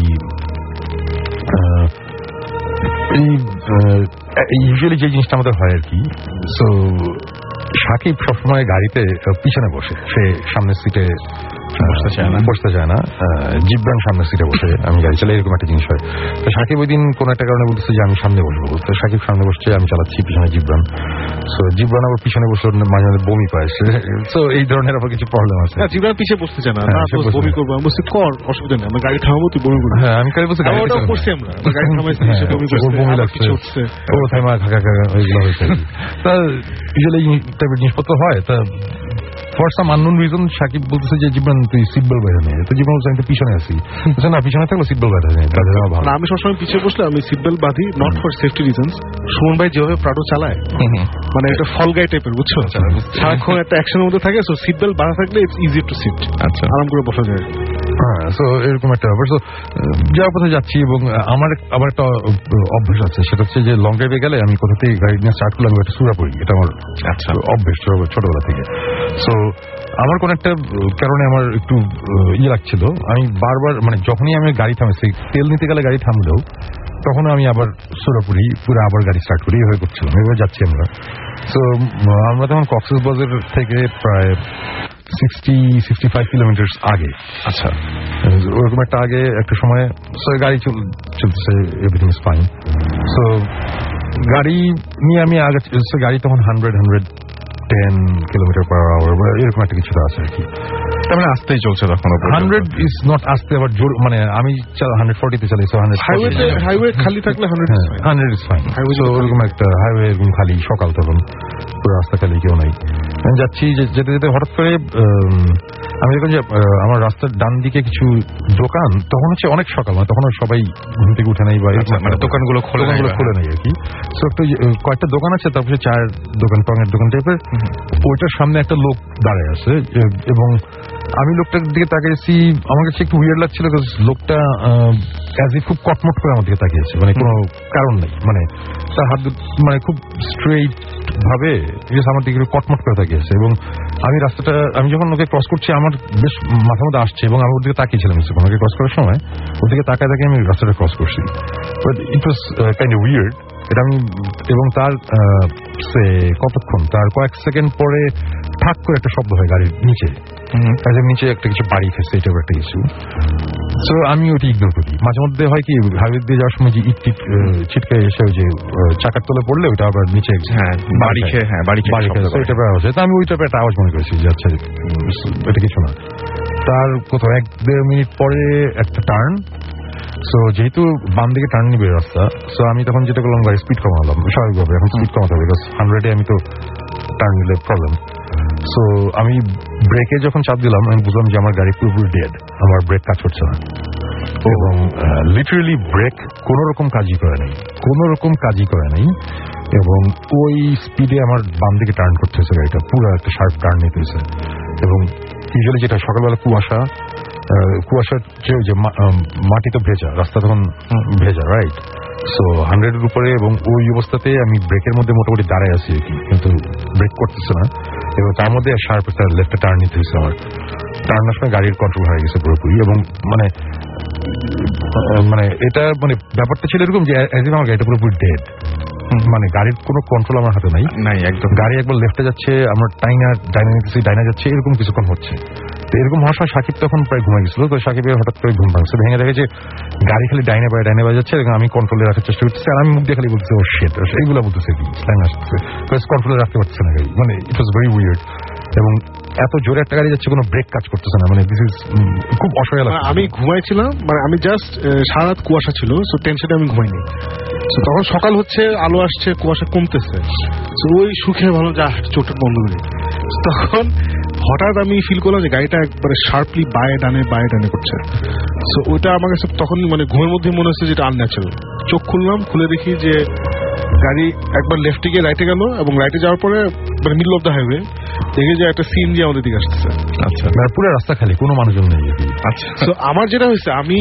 ইউজুয়ালি যে জিনিসটা আমাদের হয় আর কি, সো সাকিব সবসময় গাড়িতে পিছনে বসে, সে সামনের সিটে বসতে চায় না। জিবরান সামনের সিটে বসে, আমি গাড়ি চালাই, এরকম একটা জিনিস হয়। তো সাকিব ওই দিন কোন একটা কারণে বলতেছে যে আমি সামনে বসবো, তো সাকিব সামনে বসছে, আমি চালাচ্ছি, পিছনে জিবরান। সো জিবরান আবার পিছনে বসে মাঝে মাঝে বমি পায়, সো এই ধরনের আবার কিছু প্রবলেম আছে। জিবরান পিছিয়ে বসতে চায় না, বমি করবো, আমি বলছি কর, অসুবিধা নেই, আমরা গাড়ি থামাবো, তুই বমি করবি। হ্যাঁ, আমি গাড়ি বসে গাড়ি করছি, আমরা গাড়ি থামাইছি, বমি লাগছে, ও থাইমা খাকা খাকা ওইগুলো হয়েছে। তা ইউজুয়ালি এই টাইপের জিনিসপত্র হয়। তা for some unknown reason Sakib বলতেছে যে জীবন তুই সিট বেল্ট বেঁধে নে, তো জীবন আমি তো পিছনে আছি, না পিছনে থাকলে সিট বেল্ট বেঁধে নেই, তাদের ভালো। আমি সবসময় পিছিয়ে বসলে আমি সিট বেল্ট বাঁধি, not for safety reasons. Suman ভাই যেভাবে প্রাডো চালায়, মানে একটা ফল গাই টাইপের, বুঝছো, সারাক্ষণ একটা অ্যাকশনের মধ্যে থাকে, সো সিট বেল্ট বাঁধা থাকলে ইটস ইজি টু সিট, আচ্ছা আরাম করে বসা যায়। হ্যাঁ, সো এরকম একটা ব্যাপার। সো যাওয়ার পথে যাচ্ছি, এবং আমার আবার একটা অভ্যাস আছে, সেটা হচ্ছে যে লং ড্রাইভে গেলে আমি কোথা থেকে গাড়ি নিয়ে স্টার্ট করলে আমি একটা সুরা পড়ি, এটা আমার অভ্যেস ছোটবেলা থেকে। সো আমার কোন একটা কারণে আমার একটু লাগছিল, আমি বারবার মানে যখনই আমি গাড়ি থামেছি, তেল নিতে গেলে গাড়ি থামলেও তখন আমি আবার সুরাপুরি পুরো আবার গাড়ি স্টার্ট করি, এভাবে করছিলাম, এভাবে যাচ্ছি আমরা। সো আমরা তখন কক্সবাজার থেকে প্রায় 60-65 কিলোমিটার আগে, আচ্ছা ওরকম একটা আগে একটা সময় গাড়ি চলতেছে, এভরিথিং ইজ ফাইন। সো গাড়ি নিয়ে আমি আগে, গাড়ি তখন 110 কিলোমিটার পার আওয়ার বা এরকম একটা কিছুটা আছে আর কি, তার মানে আসতেই চলছে তখন। 100 ইজ নট আসতে, আবার জোর, মানে আমি 140 তে চালাই, হাইওয়ে খালি থাকলে 100 ইজ ফাইন। ওরকম একটা হাইওয়ে এরকম খালি, সকাল তখন পুরো রাস্তা খালি, কেউ নাই। আমি যাচ্ছি, যেতে যেতে হঠাৎ করে আমি দেখুন যে আমার রাস্তার ডান দিকে কিছু দোকান, তখন হচ্ছে অনেক সকাল, মানে তখন সবাই ঘুম থেকে উঠে নেই, বা মানে দোকানগুলো খোলে নেই আর কি। সো একটু কয়েকটা দোকান আছে, তারপরে চায়ের দোকান, টঙের দোকান টাইপের, ওইটার সামনে একটা লোক দাঁড়ায় আছে, এবং আমি লোকটার দিকে তাকিয়েছি, আমার কাছে একটু উইয়ার্ড লাগছিল, লোকটা খুব কটমট করে আমার দিকে তাকিয়েছে, মানে কোনো কারণ নেই, মানে তার হাত মানে খুব স্ট্রেইট ভাবে আমার দিকে কটমট করে তাকিয়েছে। এবং আমি রাস্তাটা, আমি যখন ওকে ক্রস করছি, আমার বেশ মাথার মধ্যে আসছে, এবং আমি ওর দিকে তাকিয়েছিলাম, ওকে ক্রস করার সময় ওর দিকে তাকায় আমি রাস্তাটা ক্রস করছি। But it was kind of weird এটা আমি। এবং তার কতক্ষণ, তার কয়েক সেকেন্ড পরে ঠাক করে একটা শব্দ হয় গাড়ির নিচে, নিচে একটা কিছু বাড়ি ফেসে, এটা একটা কিছু। সো আমি ওটি ইগনোর করি। মাঝে মধ্যে হয় কি, হাইওয়ে দিয়ে যাওয়ার সময় যে ইট ছিটকে এসে ওই যে চাকার তলে পড়লে ওইটা আবার নিচে বাড়ি খেয়ে ওইটা আওয়াজ হয়, তো আমি ওইটা একটা আওয়াজ মনে করেছি যে আচ্ছা এটা কিছু না। তার কোথাও 1-1.5 মিনিট পরে একটা টার্ন, সো যেহেতু বাম দিকে টার্ন নিবে রাস্তা, সো আমি তখন যেটা করলাম, গাড়ি স্পিড কমালাম স্বাভাবিকভাবে, এখন স্পিড কমাতে হবে, বিকজ 100-এ আমি তো টার্ন নিলে প্রবলেম। সো আমি ব্রেকে যখন চাপ দিলাম, আমি বুঝলাম যে আমার গাড়ি পুরোপুরি ডেড, আমার ব্রেক কাজ করছে না, এবং লিটারেলি ব্রেক কোনো রকম কাজই করে নেই, এবং ওই স্পিডে আমার বাম দিকে টার্ন করতেছে গাড়িটা, পুরো একটা শার্প টার্ন নিতেছে। এবং ইউজুয়ালি যেটা সকালবেলা কুয়াশার যে মাটি তো ভেজা, রাস্তা তখন ভেজা, রাইট? সো 100-এর উপরে, এবং ওই অবস্থাতে আমি ব্রেকের মধ্যে মোটামুটি দাঁড়ায় আছি আর কি, কিন্তু ব্রেক করতেছে না, এবং তার মধ্যে শার্প একটা লেফটে টার্ন নিতে হয়েছে। আমার টার্ন সময় গাড়ির কন্ট্রোল হয়ে গেছে পুরোপুরি, এবং মানে মানে এটা মানে ব্যাপারটা ছিল এরকম যে আমার গাড়িটা পুরোপুরি ডেড, মানে গাড়ির কোনো কন্ট্রোল আমার হাতে নাই একদম। গাড়ি একবার লেফটে যাচ্ছে, আমরা ডাইনা যাচ্ছে, এরকম কিছুক্ষণ হচ্ছে। তো এরকম হওয়ার সময় সাকিব তখন প্রায় ঘুমাই গেছিল। তো সাকিবের হঠাৎ করে ঘুম ভাঙছে, ভেঙে দেখে যে গাড়ি খালি ডাইনে বাজে যাচ্ছে, আমি কন্ট্রোলে রাখার চেষ্টা করতেছি, আর আমি মুখ দিয়ে খালি বলতেছি ও শিট, এইগুলো বলতেছে কি স্ল্যাং আসতেছে, কন্ট্রোলে রাখতে পারছে না গাড়ি, মানে ইট ওয়াজ ভেরি উইয়ার্ড। এবং এত জোরে একটা গাড়ি যাচ্ছে, কোনো ব্রেক কাজ করতেছে না, মানে দিস ইজ খুব অসহায় লাগছে। আমি ঘুমাইছিলাম, মানে আমি জাস্ট সারা রাত কুয়াশা ছিল, সো টেনশনে আমি ঘুমাইনি। তখন সকাল হচ্ছে, আলো আসছে, কুয়াশা কমতেছে, ওই সুখে ভালো যা চোখটা বন্ধ করি। তখন হঠাৎ আমি ফিল করলাম যে গাড়িটা একবারে শার্পলি বায়ে ডানে করছে। সো ওইটা আমার কাছে তখন মানে ঘুমের মধ্যে মনে হচ্ছে যেটা আনন্যাচারাল। চোখ খুললাম, খুলে দেখি যে গাড়ি একবার লেফটে গিয়ে রাইটে গেল, এবং রাইটে যাওয়ার পরে মানে মিডল অফ দ্য হাইওয়ে দেখে যে একটা সিএনজি আমাদের দিকে আসতেছে। আচ্ছা, পুরো রাস্তা খালি, কোনো মানুষজন নেই। আচ্ছা, তো আমার যেটা হয়েছে, আমি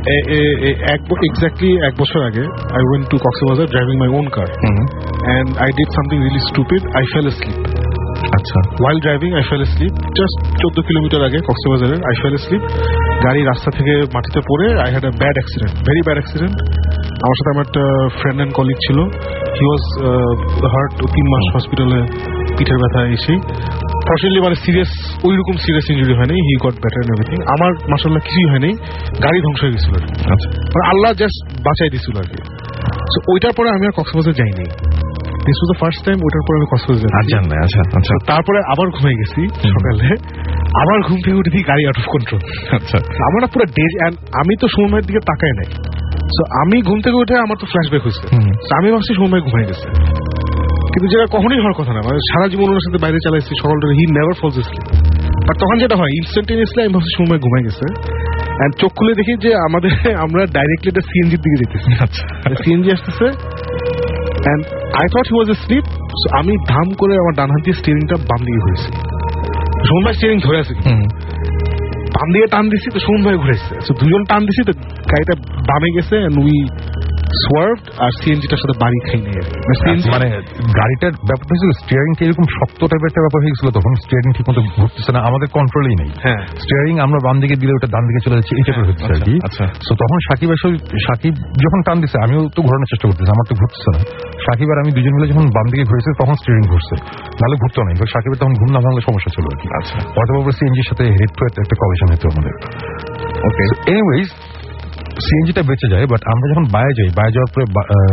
এক্স্যাক্টলি 1 বছর আগে I went to Cox's Bazar driving my own car and I did something really stupid. I fell asleep. আচ্ছা, while driving I fell asleep. Just 14 kilometre আগে কক্সবাজারে I fell asleep. গাড়ি রাস্তা থেকে মাটিতে পড়ে I had a bad accident, very bad accident. আমার সাথে আমার একটা ফ্রেন্ড এন্ড কলিগ ছিল, he was hurt, 3 মাস হসপিটালে পিঠের ব্যথা এসে। ফর্চুনেটলি মানে সিরিয়াস, ওইরকম সিরিয়াস ইনজুরি হয়নি, he got better and everything. আমার মাশাআল্লাহ কিছুই হয়নি, গাড়ি ধ্বংস হয়ে গেছিল। আচ্ছা, মানে আল্লাহ জাস্ট বাঁচাই দিছিল আর কি। সো ওইটার পরে আমি আর কক্সবাজার যাইনি। This was the first time. ওইটার পরে আমি কক্সবাজার যাই। আচ্ছা, তারপরে আবার ঘুমাই গেছি সকালে, আবার ঘুম থেকে উঠে দিই গাড়ি আউট অফ কন্ট্রোল। আচ্ছা, আমার না পুরো ডেজ, এন্ড আমি তো সুমনের দিকে তাকাই নাই। সো আমি ঘুম থেকে উঠে আমার তো ফ্ল্যাশব্যাক হয়েছে, আমি ভাবছি সুমন ঘুমাই গেছে, কিন্তু যেটা কখনোই হওয়ার কথা না। মানে সারা জীবন ওনার সাথে বাইরে চালাইছি সকালটা, he never falls asleep। But তখন যেটা হয় ইনস্ট্যান্টেনিয়াসলি আমি ভাবছি সুমন ঘুমাই গেছে, এন্ড চোখ খুলে দেখি যে আমরা ডাইরেক্টলি একটা সিএনজির দিকে যেতেছি। আচ্ছা, সিএনজি আসতেছে, and I thought he was asleep। So আমি ধাম করে আমার ডান হাত দিয়ে স্টিয়ারিংটা বাম দিকে ঘুরেছি। সুমন ভাই স্টিয়ারিং ধরে আছে, বাম দিকে টান দিচ্ছি তো সুমন ভাই ঘুরেছে। সো দুজন টান দিচ্ছি তো গাড়িটা বামে গেছে, এন্ড উই সোয়ার্ভড, আর সিএনজিটার সাথে বাড়ি খাই নিয়ে। মানে গাড়িটার ব্যাপারটা হচ্ছে স্টিয়ারিংটা এরকম শক্ত টাইপের একটা ব্যাপার হয়ে গেছিল, তখন স্টিয়ারিং ঠিক মতো ঘুরতেছে না, আমাদের কন্ট্রোলেই নেই। স্টিয়ারিং আমরা বাম দিকে দিলে ওটা ডান দিকে চলে যাচ্ছে, এই টাইপের হচ্ছে আর কি। তো তখন সাকিব যখন টান দিচ্ছে, আমিও তো ঘোরানোর চেষ্টা করতেছি, আমার তো ঘুরতেছে না। সাকিব আর আমি দুজন মিলে যখন বাম দিকে ঘুরেছে তখন স্টিয়ারিং ঘুরছে, নাহলে ঘুরতো না। সাকিবের তখন ঘুম না ভাঙলে সমস্যা ছিল আর কি। অথবা সিএনজির সাথে হেড টু একটা কলিশন হতো আমাদের। ওকে, এনিওয়েজ সিএনজিটা বেঁচে যায়। বাট আমরা যখন বায়ে যাওয়ার পরে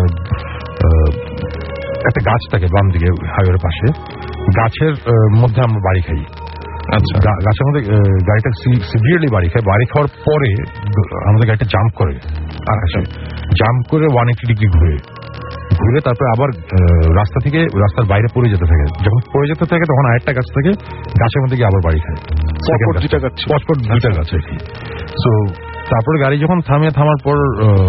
একটা গাছ থাকে বাম দিকে হাইওয়ের পাশে, গাছের মধ্যে আমরা বাড়ি খাই। আচ্ছা, গাছের মধ্যে গাড়িটা সিভিয়ারলি বাড়ি খায়। বাড়ি খাওয়ার পরে আমাদের গাড়িটা জাম্প করে, আকাশে জাম্প করে 180 ডিগ্রি ঘুরে তারপরে আবার রাস্তার বাইরে পড়ে যেতে থাকে। যখন পড়ে যেতে থাকে তখন আরেকটা গাছ থেকে গাছের মধ্যে গিয়ে আবার বাড়ি খায়, পরপর দুইটা গাছ আর কি। সো তারপরে গাড়ি যখন থামার পর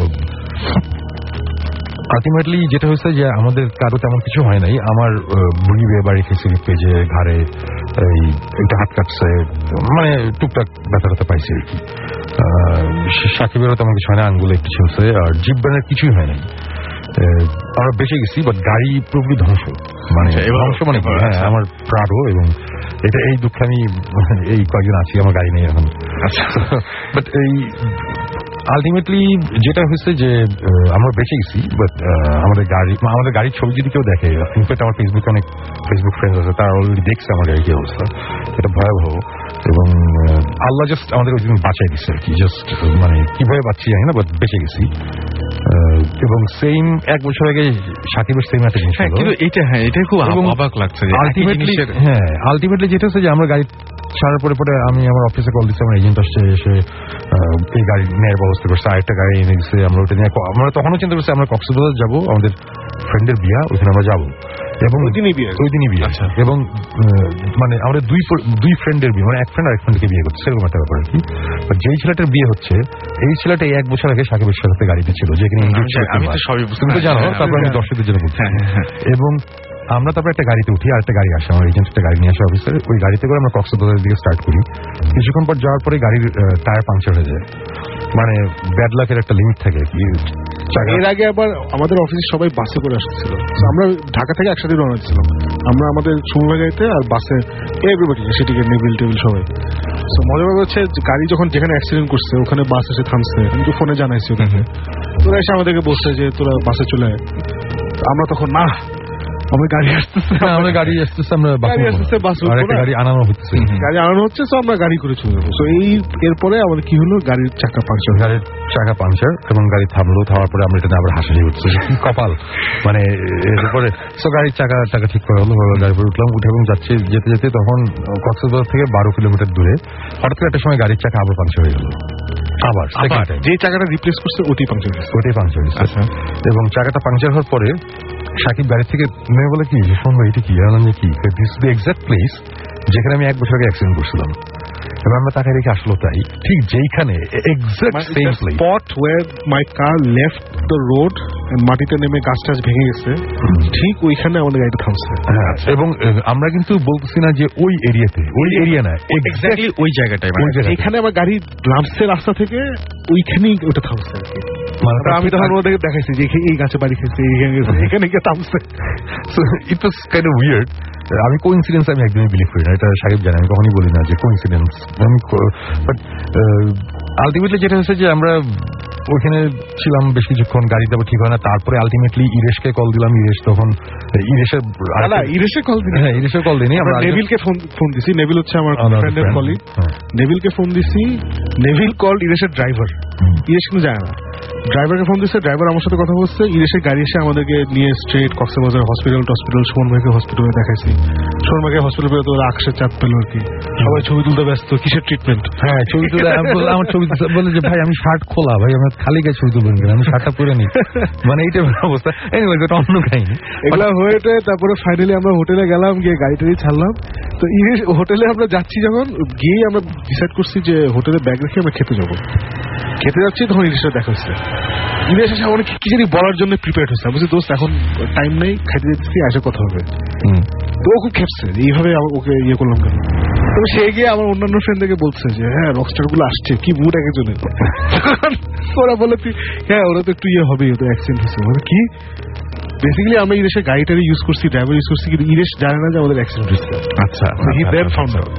আলটিমেটলি যেটা হয়েছে যে আমাদের কারো তেমন কিছু হয় নাই। আমার বুড়ি বিয়ে বাড়ি খেয়েছি, পেজে ঘাড়ে এইটা হাত কাটছে, মানে টুকটাক ব্যথা পাইছে আর কি। সাকিবেরও তেমন কিছু হয় না, আঙ্গুলে একটু ছিলছে, আর জিপ ব্যানের কিছুই হয় নাই। আমরা বেঁচে গেছি, বাট গাড়ি পুরোপুরি ধ্বংস। মানে ধ্বংস মানে হ্যাঁ, আমার প্রাড়ো, এবং এটা এই দুঃখে আমি এই কয়েকদিন আছি, আমার গাড়ি নেই এখন। আচ্ছা, বাট এই আলটিমেটলি যেটা হয়েছে যে আমরা বেঁচে গেছি, বাট আমাদের গাড়ির ছবি যদি কেউ দেখে, ইনফ্যাক্ট আমার ফেসবুকে অনেক ফেসবুক ফ্রেন্ডস আছে, তারা অলরেডি দেখছে আমার গাড়ির কি অবস্থা, এটা ভয়াবহ। এবং আল্লাহ জাস্ট আমাদের ওই দিন বাঁচাই দিচ্ছে আর কি, জাস্ট মানে কিভাবে বাঁচছি জানি না, বাট বেঁচে গেছি। এবং সেম 1 বছর আগে সাকিবের সেম একটা জিনিস, কিন্তু এটাই খুব অবাক লাগছে। আলটিমেটলি যেটা হচ্ছে যে আমরা গাড়ি ছাড়ার পরে আমি আমার অফিসে কল দিচ্ছি, আমার এজেন্ট আসছে, এসে এই গাড়ি নেওয়ার ব্যবস্থা করছে, আরেকটা গাড়ি এনে দিচ্ছে। আমরা ওটা নিয়ে আমরা তখনও চিন্তা করছি আমরা কক্সবাজার যাবো, আমাদের ফ্রেন্ডের বিয়া, ওইখানে আমরা যাবো, এবং ওই দিনই বিয়ে। এবং মানে আমাদের দুই ফ্রেন্ডের বিয়ে, মানে এক ফ্রেন্ড আরেক ফ্রেন্ডকে বিয়ে করছে, সেরকম একটা ব্যাপার আর কি। যেই ছেলেটার বিয়ে হচ্ছে, এই ছেলেটা 1 বছর আগে সাকিবের সাথে গাড়িতে ছিল, যেখানে আমি তো সবই বুঝতে জানো। তারপর আমি দর্শকদের জন্য বলছি। এবং আমরা তারপর একটা গাড়িতে উঠি, আর একটা গাড়ি আসে, আমার এজেন্ট একটা গাড়ি নিয়ে আসে অফিসে, ওই গাড়িতে করে আমরা কক্সবাজারের দিকে স্টার্ট করি। কিছুক্ষণ পর যাওয়ার পরে গাড়ির টায়ার পাংচার হয়ে যায়। মানে ব্যাড লাকের একটা লিমিট থাকে। এর আগে আবার আমাদের অফিসে সবাই বাসে করে আসছিল, আমরা ঢাকা থেকে একসাথে রওনা দিচ্ছিলাম, আমরা আমাদের সুমনা গাড়িতে আর বাসে এভরিবডি, সেটিকে নেবিল টেবিল সবাই। So, মজার ব্যাপার হচ্ছে গাড়ি যখন যেখানে অ্যাক্সিডেন্ট করছে ওখানে বাস এসে থামছে, আমি তো ফোনে জানাইছি ওটাকে, তোরা এসে আমাদেরকে বলছে যে তোরা বাসে চলে আয়। আমরা তখন না, আমরা গাড়ি আসতেছে, আমরা বাস গাড়ি আনানো হচ্ছে, তো আমরা গাড়ি করে চলে যাবো। তো এরপরে আমাদের কি হলো, গাড়ির চাকা পাংচার, এবং গাড়ি থামলো। থামার পরে আমরা এটা আবার হাসাহাসি হচ্ছে, কপাল মানে এরপরে। তো গাড়ির চাকা ঠিক করা হলো, গাড়ি করে উঠলাম, উঠে এবং যাচ্ছে যেতে যেতে তখন কক্সবাজার থেকে 12 কিলোমিটার দূরে হঠাৎ করে একটা সময় গাড়ির চাকা আবার পাংচার হয়ে গেল। আবার যে চাকাটা রিপ্লেস করছে ওটাই পাংচার হয়েছে। এবং চাকাটা পাংচার হওয়ার পরে সাকিব গাড়ি থেকে নেমে বলে কি, শুনবো এটা কি, কি দিস দ্য এক্সাক্ট প্লেস যেখানে আমি 1 বছর আগে অ্যাক্সিডেন্ট করছিলাম। এবং আমরা তাকে রেখে আসলো তাই ঠিক যেইখানে exact same place, spot where my car left the road, মাটিতে নেমে গাছ টাছ ভেঙে গেছে, ঠিক ওইখানে আমাদের গাড়িটা থামছে। এবং আমরা কিন্তু বলতেছি না যে ওই এরিয়াতে, ওই এরিয়া না, এক্স্যাক্টলি ওই জায়গাটায়, এখানে আমার গাড়ি নামছে রাস্তা থেকে, ওইখানেই ওটা থামছে। আমি তখন ওদেরকে দেখাইছি যে এই গাছে বাড়ি খেয়েছে, এখানে গিয়ে থামছে। It was kind of weird. আমি কোইন্সিডেন্স আমি একদমই বিলিভ করি না, এটা সাকিব জানে, আমি কখনই বলি না যে কোইন্সিডেন্স। বাট আলটিমেটলি যেটা হচ্ছে যে আমরা ওইখানে ছিলাম বেশ কিছুক্ষণ, গাড়ি যাবো ঠিক হয় না। তারপরে আলটিমেটলি ইরেশকে কল দিলাম। ইরেশ তখন ইরেশের কল দিইনি, আমরা নেভিলকে ফোন দিছি। নেভিল হচ্ছে আমার ফ্রেন্ডের কলিগ, নেভিলকে ফোন দিছি। নেভিল কল ইরেশের ড্রাইভার, ইরেশ কিন্তু যায় না, ড্রাইভারকে ফোন দিচ্ছে। ড্রাইভার আমার সাথে কথা বলছে। ইরেশের গাড়ি এসে আমাদেরকে নিয়ে স্ট্রেট কক্সবাজার হসপিটাল, সুমন ভাইকে হসপিটালে দেখাইছি। সুমন ভাইকে হসপিটাল পেয়ে তো আকাশের চাপ পেল আর কি, সবাই ছবি তুলতে ব্যস্ত। কিসের ট্রিটমেন্ট? হ্যাঁ, ছবি তুলে আমার ছবি বলে যে ভাই আমি শার্ট খোলা, ভাই আমার খালি গায়ে ছবি তুলবেন কিনা, আমি শার্টটা পরে নি, মানে এইটা অবস্থা। এনিওয়ে এটা অন্য কাহিনী। এগুলা হয়েছে। তারপরে ফাইনালি আমরা হোটেলে গেলাম, গিয়ে গাড়িটাই ছাড়লাম। তো ইরেশ হোটেলে আমরা যাচ্ছি, যখন গিয়ে আমরা ডিসাইড করছি যে হোটেলে ব্যাগ রেখে আমরা খেতে যাবো। খেতে যাচ্ছি তখন ইরেশের দেখা হচ্ছে। ইরেশ এসে অনেক কি জানি বলার জন্য প্রিপেয়ার হচ্ছে। বলছি দোস্ত এখন টাইম নেই, খাইতে যাচ্ছি, আসে কথা হবে। তো ও খুব খেপছে এইভাবে ওকে ইয়ে করলাম কেন। তবে সে গিয়ে আমার অন্যান্য ফ্রেন্ডদেরকে বলছে যে হ্যাঁ রকস্টার গুলো আসছে, কি মুড একজনের। ওরা বলে হ্যাঁ ওরা তো একটু ইয়ে হবে, ওদের অ্যাক্সিডেন্ট হচ্ছে। মানে কি বেসিক্যালি আমরা ইরেশের গাড়িটারে ইউজ করছি, ড্রাইভার ইউজ করছি, কিন্তু ইরেশ জানে না যে আমাদের অ্যাক্সিডেন্ট হচ্ছে। আচ্ছা, হি দেন ফাউন্ড আউট।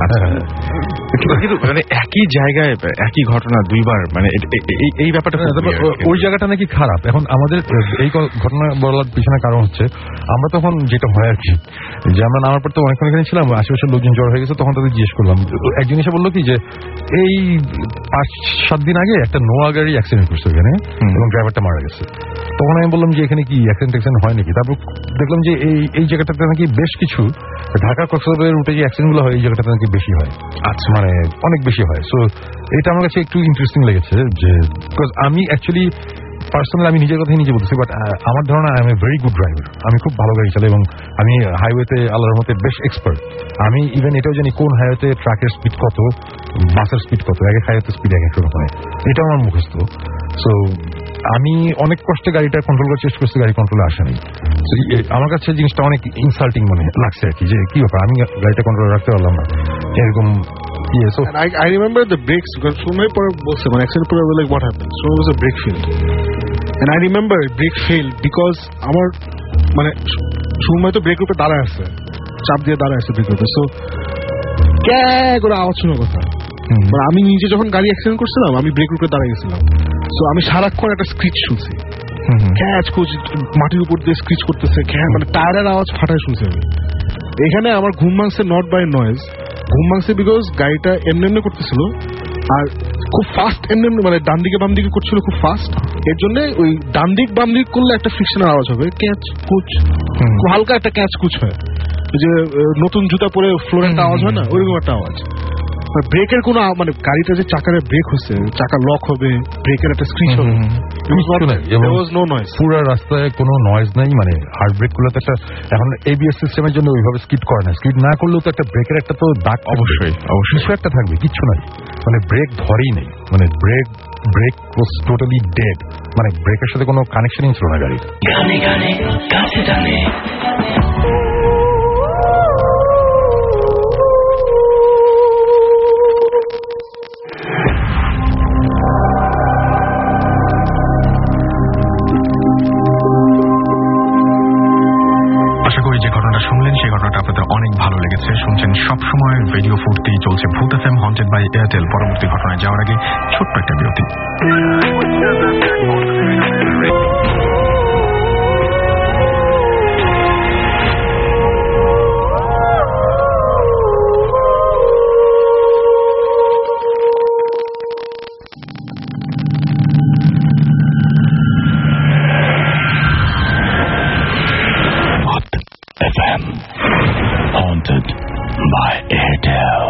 কিন্তু মানে একই জায়গায় একই ঘটনা দুইবার, মানে এই ব্যাপারটা ওই জায়গাটা নাকি খারাপ। এখন আমাদের এই ঘটনা বলার পিছনে কারণ হচ্ছে আমরা তখন যেটা হয় আর কি, যে আমরা নামার পর তো অনেকক্ষণ এখানে ছিলাম, আশেপাশের লোকজন জড়ো হয়ে গেছে। তখন তাদের জিজ্ঞেস করলাম, একজন এসে বললো কি যে এই 5-7 দিন আগে একটা নোয়া গাড়ি অ্যাক্সিডেন্ট করছে এখানে এবং ড্রাইভারটা মারা গেছে। তখন আমি বললাম যে এখানে কি অ্যাক্সিডেন্ট হয় নাকি। তারপর দেখলাম যে এই জায়গাটাতে নাকি বেশ কিছু ঢাকা কক্সবাজারের রুটে যে অ্যাক্সিডেন্ট গুলো হয় এই জায়গাটাতে নাকি বেশি হয়। আচ্ছা, মানে অনেক বেশি হয়। সো এটা আমার কাছে একটু ইন্টারেস্টিং লেগেছে, যে বিকজ আমি অ্যাকচুয়ালি পার্সোনালি আমি নিজের কথাই নিজে বলতেছি, বাট আমার ধারণা I am a very good driver. আমি খুব ভালো গাড়ি চালাই এবং আমি হাইওয়েতে আল্লাহর মতে বেশ এক্সপার্ট। আমি ইভেন এটাও জানি কোন হাইওয়েতে ট্রাকের স্পিড কত, বাসের স্পিড কত, এক হাইওয়েতে স্পিড এক রকম হয়, এটাও আমার মুখস্থ। সো আমি অনেক কষ্টে গাড়িটা কন্ট্রোল করার চেষ্টা করছি, গাড়ি কন্ট্রোলে আসেনি। আমার কাছে জিনিসটা অনেক ইনসাল্টিং মনে লাগছে আর কি, যে কি ব্যাপার আমি গাড়িটা কন্ট্রোলে রাখতে পারলাম না এরকম। So I remember the brakes because Sunay pore bolche mane accident pore like what happened. So it was a brake failed, and I remember brake failed because amar mane Sunay to brake upe dara ache, chap diye dara ache brake upe, so কে করে আওয়াজ শোনা কথা। মানে আমি নিজে যখন গাড়ি অ্যাক্সিডেন্ট করছিলাম আমি ব্রেক উপরে দাঁড়িয়ে গেছিলাম। সো আমি সারাক্ষণ একটা স্ক্রিচ শুনছি, ক্যাচ কোচ মাটির উপর দিয়ে স্ক্রিচ করতেছে, মানে টায়ারের আওয়াজ ফাটায় শুনছি আমি। এখানে আমার ঘুম ভাঙছে নট বাই নয়েজ, ঘুম ভাঙছে বিকজ গাড়িটা এমনি করতেছিল আর খুব ফাস্ট এমনি, মানে ডান দিকে বাম দিকে করছিল খুব ফাস্ট। এর জন্য ওই ডান দিক বাম দিক করলে একটা ফ্রিকশনের আওয়াজ হবে, ক্যাচ কুচ, খুব হালকা একটা ক্যাচ কুচ হয়, যে নতুন জুতা পরে ফ্লোরের একটা আওয়াজ হয় না, ওইরকম একটা আওয়াজ। ব্রেকের কোনো মানে গাড়িটা যে চাকারে ব্রেক হচ্ছে, চাকা লক হবে, ব্রেকের একটা স্ক্রিচ হবে, পুরো রাস্তায় কোনো নয়েজ নাই। মানে হার্ড ব্রেক গুলো তো একটা এখন এবিএস সিস্টেমের জন্য ওইভাবে স্কিড করে না, স্কিড না করলেও তো একটা ব্রেকের একটা তো দাগ অবশ্যই কিছু একটা থাকবে, কিচ্ছু নাই, মানে ব্রেক ধরেই নেই, মানে ব্রেক ওয়াজ টোটালি ডেড, মানে ব্রেকের সাথে কোনো কানেকশনই ছিল না গাড়ির। শুনলেন সেই ঘটনাটা আপনাদের অনেক ভালো লেগেছে। শুনছেন সবসময় রেডিও ফুর্তি, চলছে Bhoot FM haunted by Airtel. পরবর্তী ঘটনায় যাওয়ার আগে ছোট্ট একটা বিরতি। FM haunted by Airtel.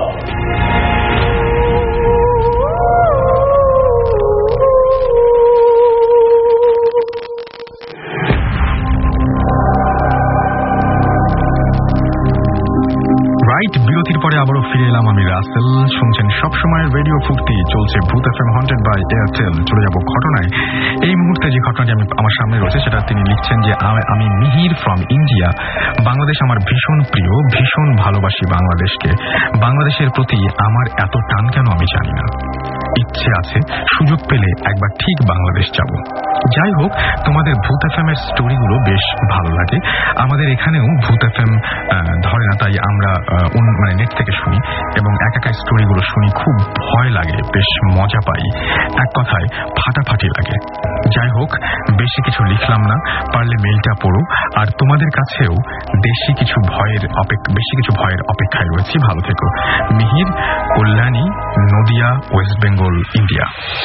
বিরতির পরে আবারও ফিরে এলাম আমি রাসেল। শুনছেন সবসময়ের রেডিও ফুর্তি, চলছে Bhoot FM haunted by Airtel. চলে যাব ঘটনায়। এই মুহূর্তে যে ঘটনাটি আমার সামনে রয়েছে সেটা তিনি লিখছেন যে আমি মিহির ফ্রম ইন্ডিয়া। বাংলাদেশ আমার ভীষণ প্রিয়, ভীষণ ভালোবাসি বাংলাদেশকে। বাংলাদেশের প্রতি আমার এত টান কেন আমি জানি না। ইচ্ছে আছে সুযোগ পেলে একবার ঠিক বাংলাদেশ যাব। যাই হোক, তোমাদের ভূত এফএম এর স্টোরিগুলো বেশ ভালো লাগে। আমাদের এখানেও ভূত এফএম ধরে না, তাই আমরা নেট থেকে শুনি এবং একা স্টোরিগুলো শুনি। খুব ভয় লাগে, বেশ মজা পাই, এক কথায় ফাটাফাটি লাগে। যাই হোক, বেশি কিছু লিখলাম না, পারলে মেইলটা পড়ো। আর তোমাদের কাছেও বেশি কিছু ভয়ের অপেক্ষায় রয়েছি। ভালো থেকো। Mihir, Kalyani, Nadia, West Bengal, India.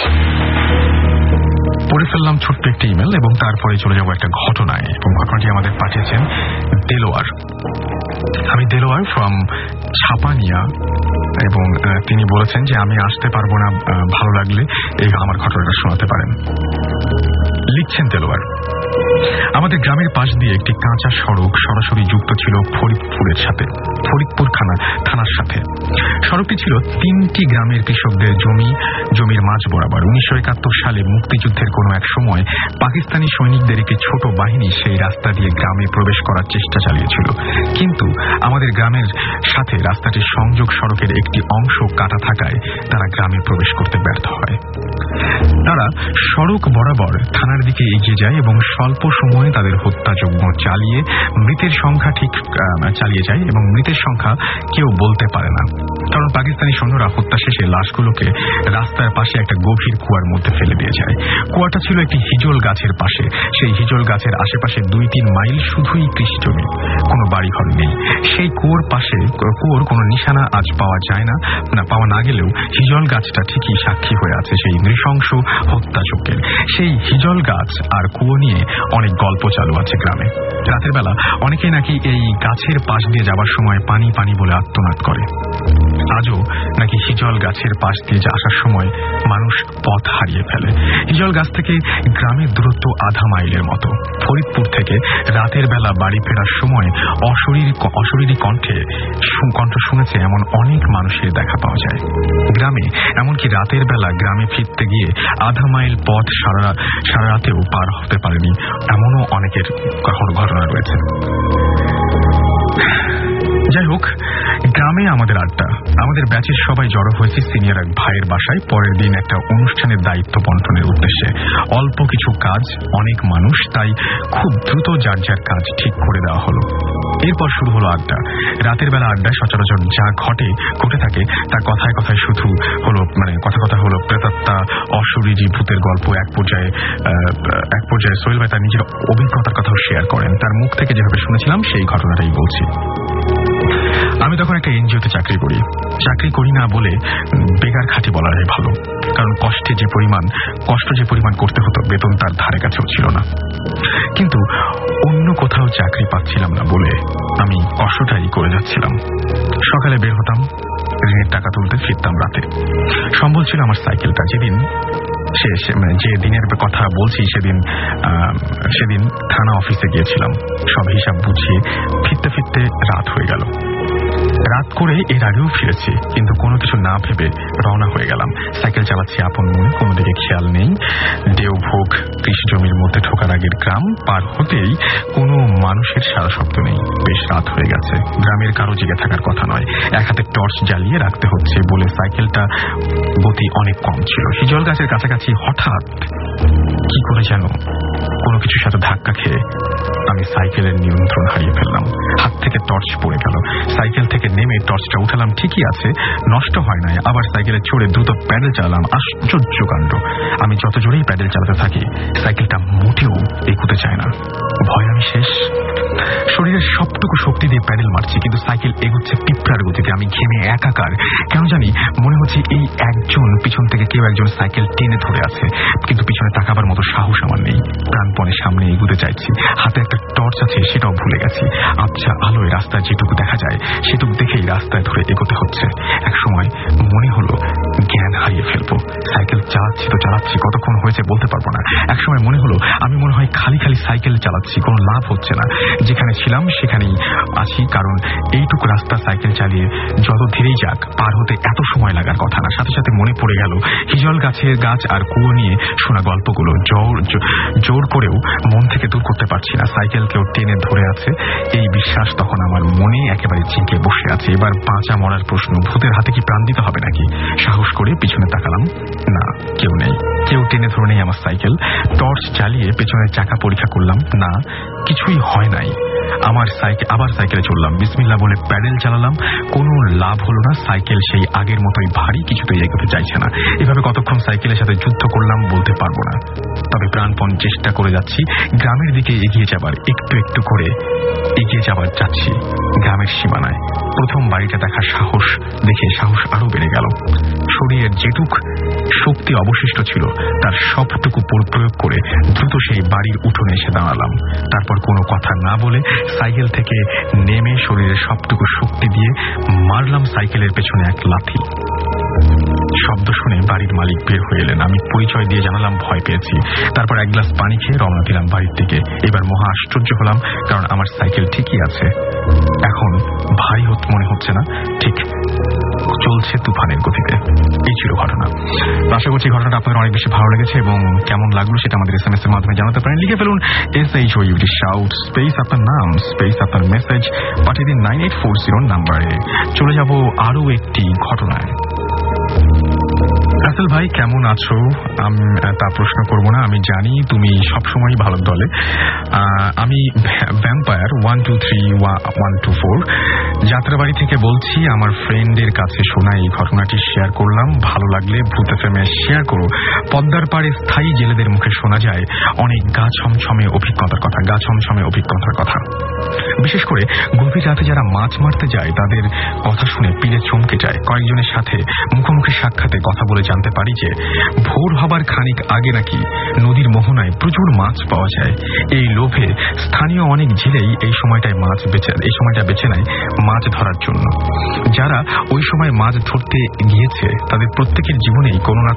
পড়ে ফেললাম ছোট্ট একটি ইমেল এবং তারপরে চলে যাব একটা ঘটনায়। এবং ঘটনাটি আমাদের পাঠিয়েছেন দেলোয়ার। আমি দেলোয়ার ফ্রম ছাপানিয়া এবং তিনি বলেছেন যে আমি আসতে পারবো না, ভালো লাগলে এই আমার ঘটনাটা শোনাতে পারেন। লিখছেন দেলোয়ার, আমাদের গ্রামের পাশ দিয়ে একটি কাঁচা সড়ক সরাসরি যুক্ত ছিল ফরিদপুরের সাথে, ফরিদপুর থানার সাথে। সড়কটি ছিল 3টি গ্রামের কৃষকদের জমির মাঝ বরাবর। 1971 সালে মুক্তিযুদ্ধের কোনো এক সময় পাকিস্তানি সৈনিকদের একটি ছোট বাহিনী সেই রাস্তা দিয়ে গ্রামে প্রবেশ করার চেষ্টা চালিয়েছিল, কিন্তু আমাদের গ্রামের সাথে রাস্তাটির সংযোগ সড়কের একটি অংশ কাটা থাকায় তারা গ্রামে প্রবেশ করতে ব্যর্থ হয়। তারা সড়ক বরাবর থানার দিকে এগিয়ে যায় এবং স্বল্প সময়ে তাদের হত্যাযজ্ঞ চালিয়ে মৃতের সংখ্যা কেউ বলতে পারে না, কারণ পাকিস্তানি সৈন্যরা হত্যা শেষে লাশগুলোকে রাস্তার পাশে একটা গভীর কুয়ার মধ্যে ফেলে দিয়ে যায়। কুয়াটা ছিল একটি হিজল গাছের পাশে। সেই হিজল গাছের আশেপাশে 2-3 মাইল শুধুই কৃষি জমি, কোনো বাড়িঘর নেই। সেই কুয়োর কোনো নিশানা আজ পাওয়া যায় না, পাওয়া না গেলেও হিজল গাছটা ঠিকই সাক্ষী হয়ে আছে সেই নৃশংস হত্যাযজ্ঞের। সেই হিজল গাছ আর কুয়ো নিয়ে অনেক গল্প চালু আছে গ্রামে। রাতের বেলা অনেকেই নাকি এই গাছের পাশ দিয়ে যাবার সময় পানি পানি বলে আর্তনাদ করে। আজও নাকি হিজল গাছের পাশ দিয়ে আসার সময় মানুষ পথ হারিয়ে ফেলে। হিজল গাছ থেকে গ্রামের দূরত্ব আধা মাইলের মতো। ফরিদপুর থেকে রাতের বেলা বাড়ি ফেরার সময় অশরীরী কণ্ঠ শুনেছে এমন অনেক মানুষের দেখা পাওয়া যায় গ্রামে। এমনকি রাতের বেলা গ্রামে ফিরতে গিয়ে আধা মাইল পথ সারা রাতেও পার হতে পারেনি, এমনও অনেকের ঘটনা রয়েছে। যাই হোক, গ্রামে আমাদের আড্ডা। আমাদের ব্যাচের সবাই জড়ো হয়েছে সিনিয়র এক ভাইয়ের বাসায় পরের দিন একটা অনুষ্ঠানের দায়িত্ব বন্টনের উদ্দেশ্যে। অল্প কিছু কাজ, অনেক মানুষ, তাই খুব দ্রুত যার যার কাজ ঠিক করে দেওয়া হলো। এরপর শুরু হলো আড্ডা। রাতের বেলা আড্ডায় সচরাচর যা ঘটে থাকে তা কথায় কথায় শুধু হলো কথা হলো প্রেতাত্মা, অশরীরী ভূতের গল্প। এক পর্যায়ে সোহেল ভাই তার নিজের অভিজ্ঞতার কথাও শেয়ার করেন। তার মুখ থেকে যেভাবে শুনেছিলাম সেই ঘটনাটাই বলছি। আমি তখন একটা এনজিওতে চাকরি করি না বলে বেকার খাঁটি বলাটাই ভালো, কারণ কষ্ট যে পরিমাণ করতে হতো বেতন তার ধারে কাছেও ছিল না। কিন্তু অন্য কোথাও চাকরি পাচ্ছিলাম না বলে আমি কষ্টটাই করে যাচ্ছিলাম। সকালে বের হতাম ঋণের টাকা তুলতে, ফিরতাম রাতে। সম্বল ছিল আমার সাইকেলটা। যে দিনের কথা বলছি সেদিন থানা অফিসে গিয়েছিলাম। সব হিসাব বুঝিয়ে ফিরতে রাত হয়ে গেল। রাত করে এর আগেও ফিরেছি, কিন্তু কোনো কিছু না ভেবে রওনা হয়ে গেলাম। সাইকেল চালাচ্ছি আপন মনে, কোনো দিকে খেয়াল নেই। দেওভোগ কৃষি জমির মধ্যে ঢোকার আগের গ্রাম পার হতেই কোনো মানুষের সারা শব্দ নেই। বেশ রাত হয়ে গেছে, গ্রামের কারো জেগে থাকার কথা নয়। এক হাতে টর্চ জ্বালিয়ে রাখতে হচ্ছে বলে সাইকেলটা গতি অনেক কম ছিল। হিজল গাছের কাছাকাছি হঠাৎ কি করে যেন কোনো কিছুর সাথে ধাক্কা খেয়ে আমি আমি সাইকেলের নিয়ন্ত্রণ হারিয়ে ফেললাম। হাত থেকে টর্চ পড়ে গেল। সাইকেল থেকে নেমে টর্চটা উঠালাম, ঠিকই আছে, নষ্ট হয় নাই। আবার সাইকেলে চড়ে দ্রুত প্যাডেল চালালাম। আশ্চর্য কাণ্ড, আমি যত জোরেই প্যাডেল চালাতে থাকি সাইকেলটা মোটেও এগোতে চায় না। ভয় আমি শেষ। শরীরের সবটুকু শক্তি দিয়ে প্যাডেল মারছি, কিন্তু সাইকেল এগোচ্ছে পিঁপড়ার গতিতে। আমি ঘেমে একাকার। কেন জানি মনে হচ্ছে এই একজন পিছন থেকে কেউ একজন সাইকেল টেনে ধরে আছে, কিন্তু পিছনে তাকাবার মতো সাহস আমার নেই। প্রাণপণে সামনে এগোতে চাইছি। হাতে একটা টর্চ আছে, সেটাও ভুলে গেছি। আবছা আলোয় রাস্তায় যেটুকু দেখা যায় সেটুকু দেখেই রাস্তায় ধরে এগোতে হচ্ছে। এক সময় মনে হলো জ্ঞান হারিয়ে ফেলবো। সাইকেল চালাচ্ছি তো চালাচ্ছি, কতক্ষণ হয়েছে বলতে পারবো না। এক সময় মনে হলো আমি মনে হয় খালি খালি সাইকেল চালাচ্ছি, কোনো লাভ হচ্ছে না। যেখানে ছিলাম সেখানেই আছি, কারণ এইটুকু রাস্তা সাইকেল চালিয়ে যত ধীরেই যাক পার হতে এত সময় লাগার কথা না। সাথে সাথে মনে পড়ে গেল হিজল গাছ আর কুয়ো নিয়ে শোনা গল্পগুলো। জোর করেও মন থেকে দূর করতে পারছি না সাইকেল কেউ টেনে ধরে আছে। এই বিশ্বাস তখন আমার মনে একেবারে চিঁকে বসে আছে। এবার বাঁচা মরার প্রশ্ন, ভূতের হাতে কি প্রাণ দিতে হবে নাকি? সাহস করে পিছনে তাকালাম, না, কেউ নেই। কেউ টেনে ধরে নেই আমার সাইকেল। টর্চ চালিয়ে পেছনের চাকা পরীক্ষা করলাম, না, কিছুই হয় নাই। আবার সাইকেলে চললাম। বিসমিল্লাহ বলে প্যাডেল চালালাম, কোনো লাভ হলো না। সাইকেল সেই আগের মতোই ভারী, কিছুতেই এগোতে চাইছে না। এভাবে কতক্ষণ সাইকেলের সাথে যুদ্ধ করলাম বলতে পারবো না, তবে প্রাণপণ চেষ্টা করে যাচ্ছি গ্রামের দিকে এগিয়ে যাবার। একটু একটু করে এগিয়ে যাবার যাচ্ছি গ্রামের সীমানায়। প্রথম বাড়িটা দেখার সাহস দেখে সাহস আরো বেড়ে গেল। শরীরের যেটুক শক্তি অবশিষ্ট ছিল তার সবটুকু প্রয়োগ করে দ্রুত সেই বাড়ির উঠোনে এসে দাঁড়ালাম। তারপর কোনো কথা না বলে সাইকেল থেকে নেমে শরীরের সবটুকু শক্তি দিয়ে মারলাম সাইকেলের পেছনে এক লাথি। শব্দ শুনে বাড়ির মালিক বের হয়ে এলেন। আমি পরিচয় দিয়ে জানালাম ভয় পেয়েছি। তারপর এক গ্লাস পানি খেয়ে রওনা দিলাম বাড়ির দিকে। এবার মহা আশ্চর্য হলাম, কারণ আমার সাইকেল ঠিকই আছে। এখন ভারী মনে হচ্ছে না, ঠিক চলছে তুফানের গতিতে। এই ছিল ঘটনা। আশা করছি ঘটনাটা আপনাদের অনেক বেশি ভালো লেগেছে এবং কেমন লাগলো সেটা আমাদের SMS এর মাধ্যমে জানাতে পারেন। লিখে ফেলুন SHOUT শাউট স্পেস আপনার নাম স্পেস আপনার মেসেজ পাঠিয়ে দিন 9840 নাম্বারে। চলে যাব আরো একটি ঘটনায়। রাসেল ভাই কেমন আছো? তা প্রশ্ন করবো না, আমি জানি তুমি সবসময় ভালো দলে। আমি ভ্যাম্পায়ার 123-124 যাত্রাবাড়ি থেকে বলছি। আমার ফ্রেন্ডের কাছে শোনা এই ঘটনাটি শেয়ার করলাম। ভালো লাগলে ভূত FM শেয়ার করো। পদ্মার পাড়ে স্থায়ী জেলেদের মুখে শোনা যায় অনেক গা ছমছমে অভিজ্ঞতার কথা। বিশেষ করে গভীর রাতে যারা মাছ মারতে যায় তাদের কথা শুনে পিলে চমকে যায়। কয়েকজনের সাথে মুখোমুখি সাক্ষাতে কথা বলে জানতে পারি যে ভোর হবার খানিক আগে নাকি নদীর মোহনায় প্রচুর মাছ পাওয়া যায়। এই লোভে স্থানীয় অনেক জেলেই এই সময়টা বেছে নেয় মাছ ধরার জন্য। যারা ওই সময় মাছ ধরতে গিয়েছে তাদের প্রত্যেকের জীবনেই কোনো না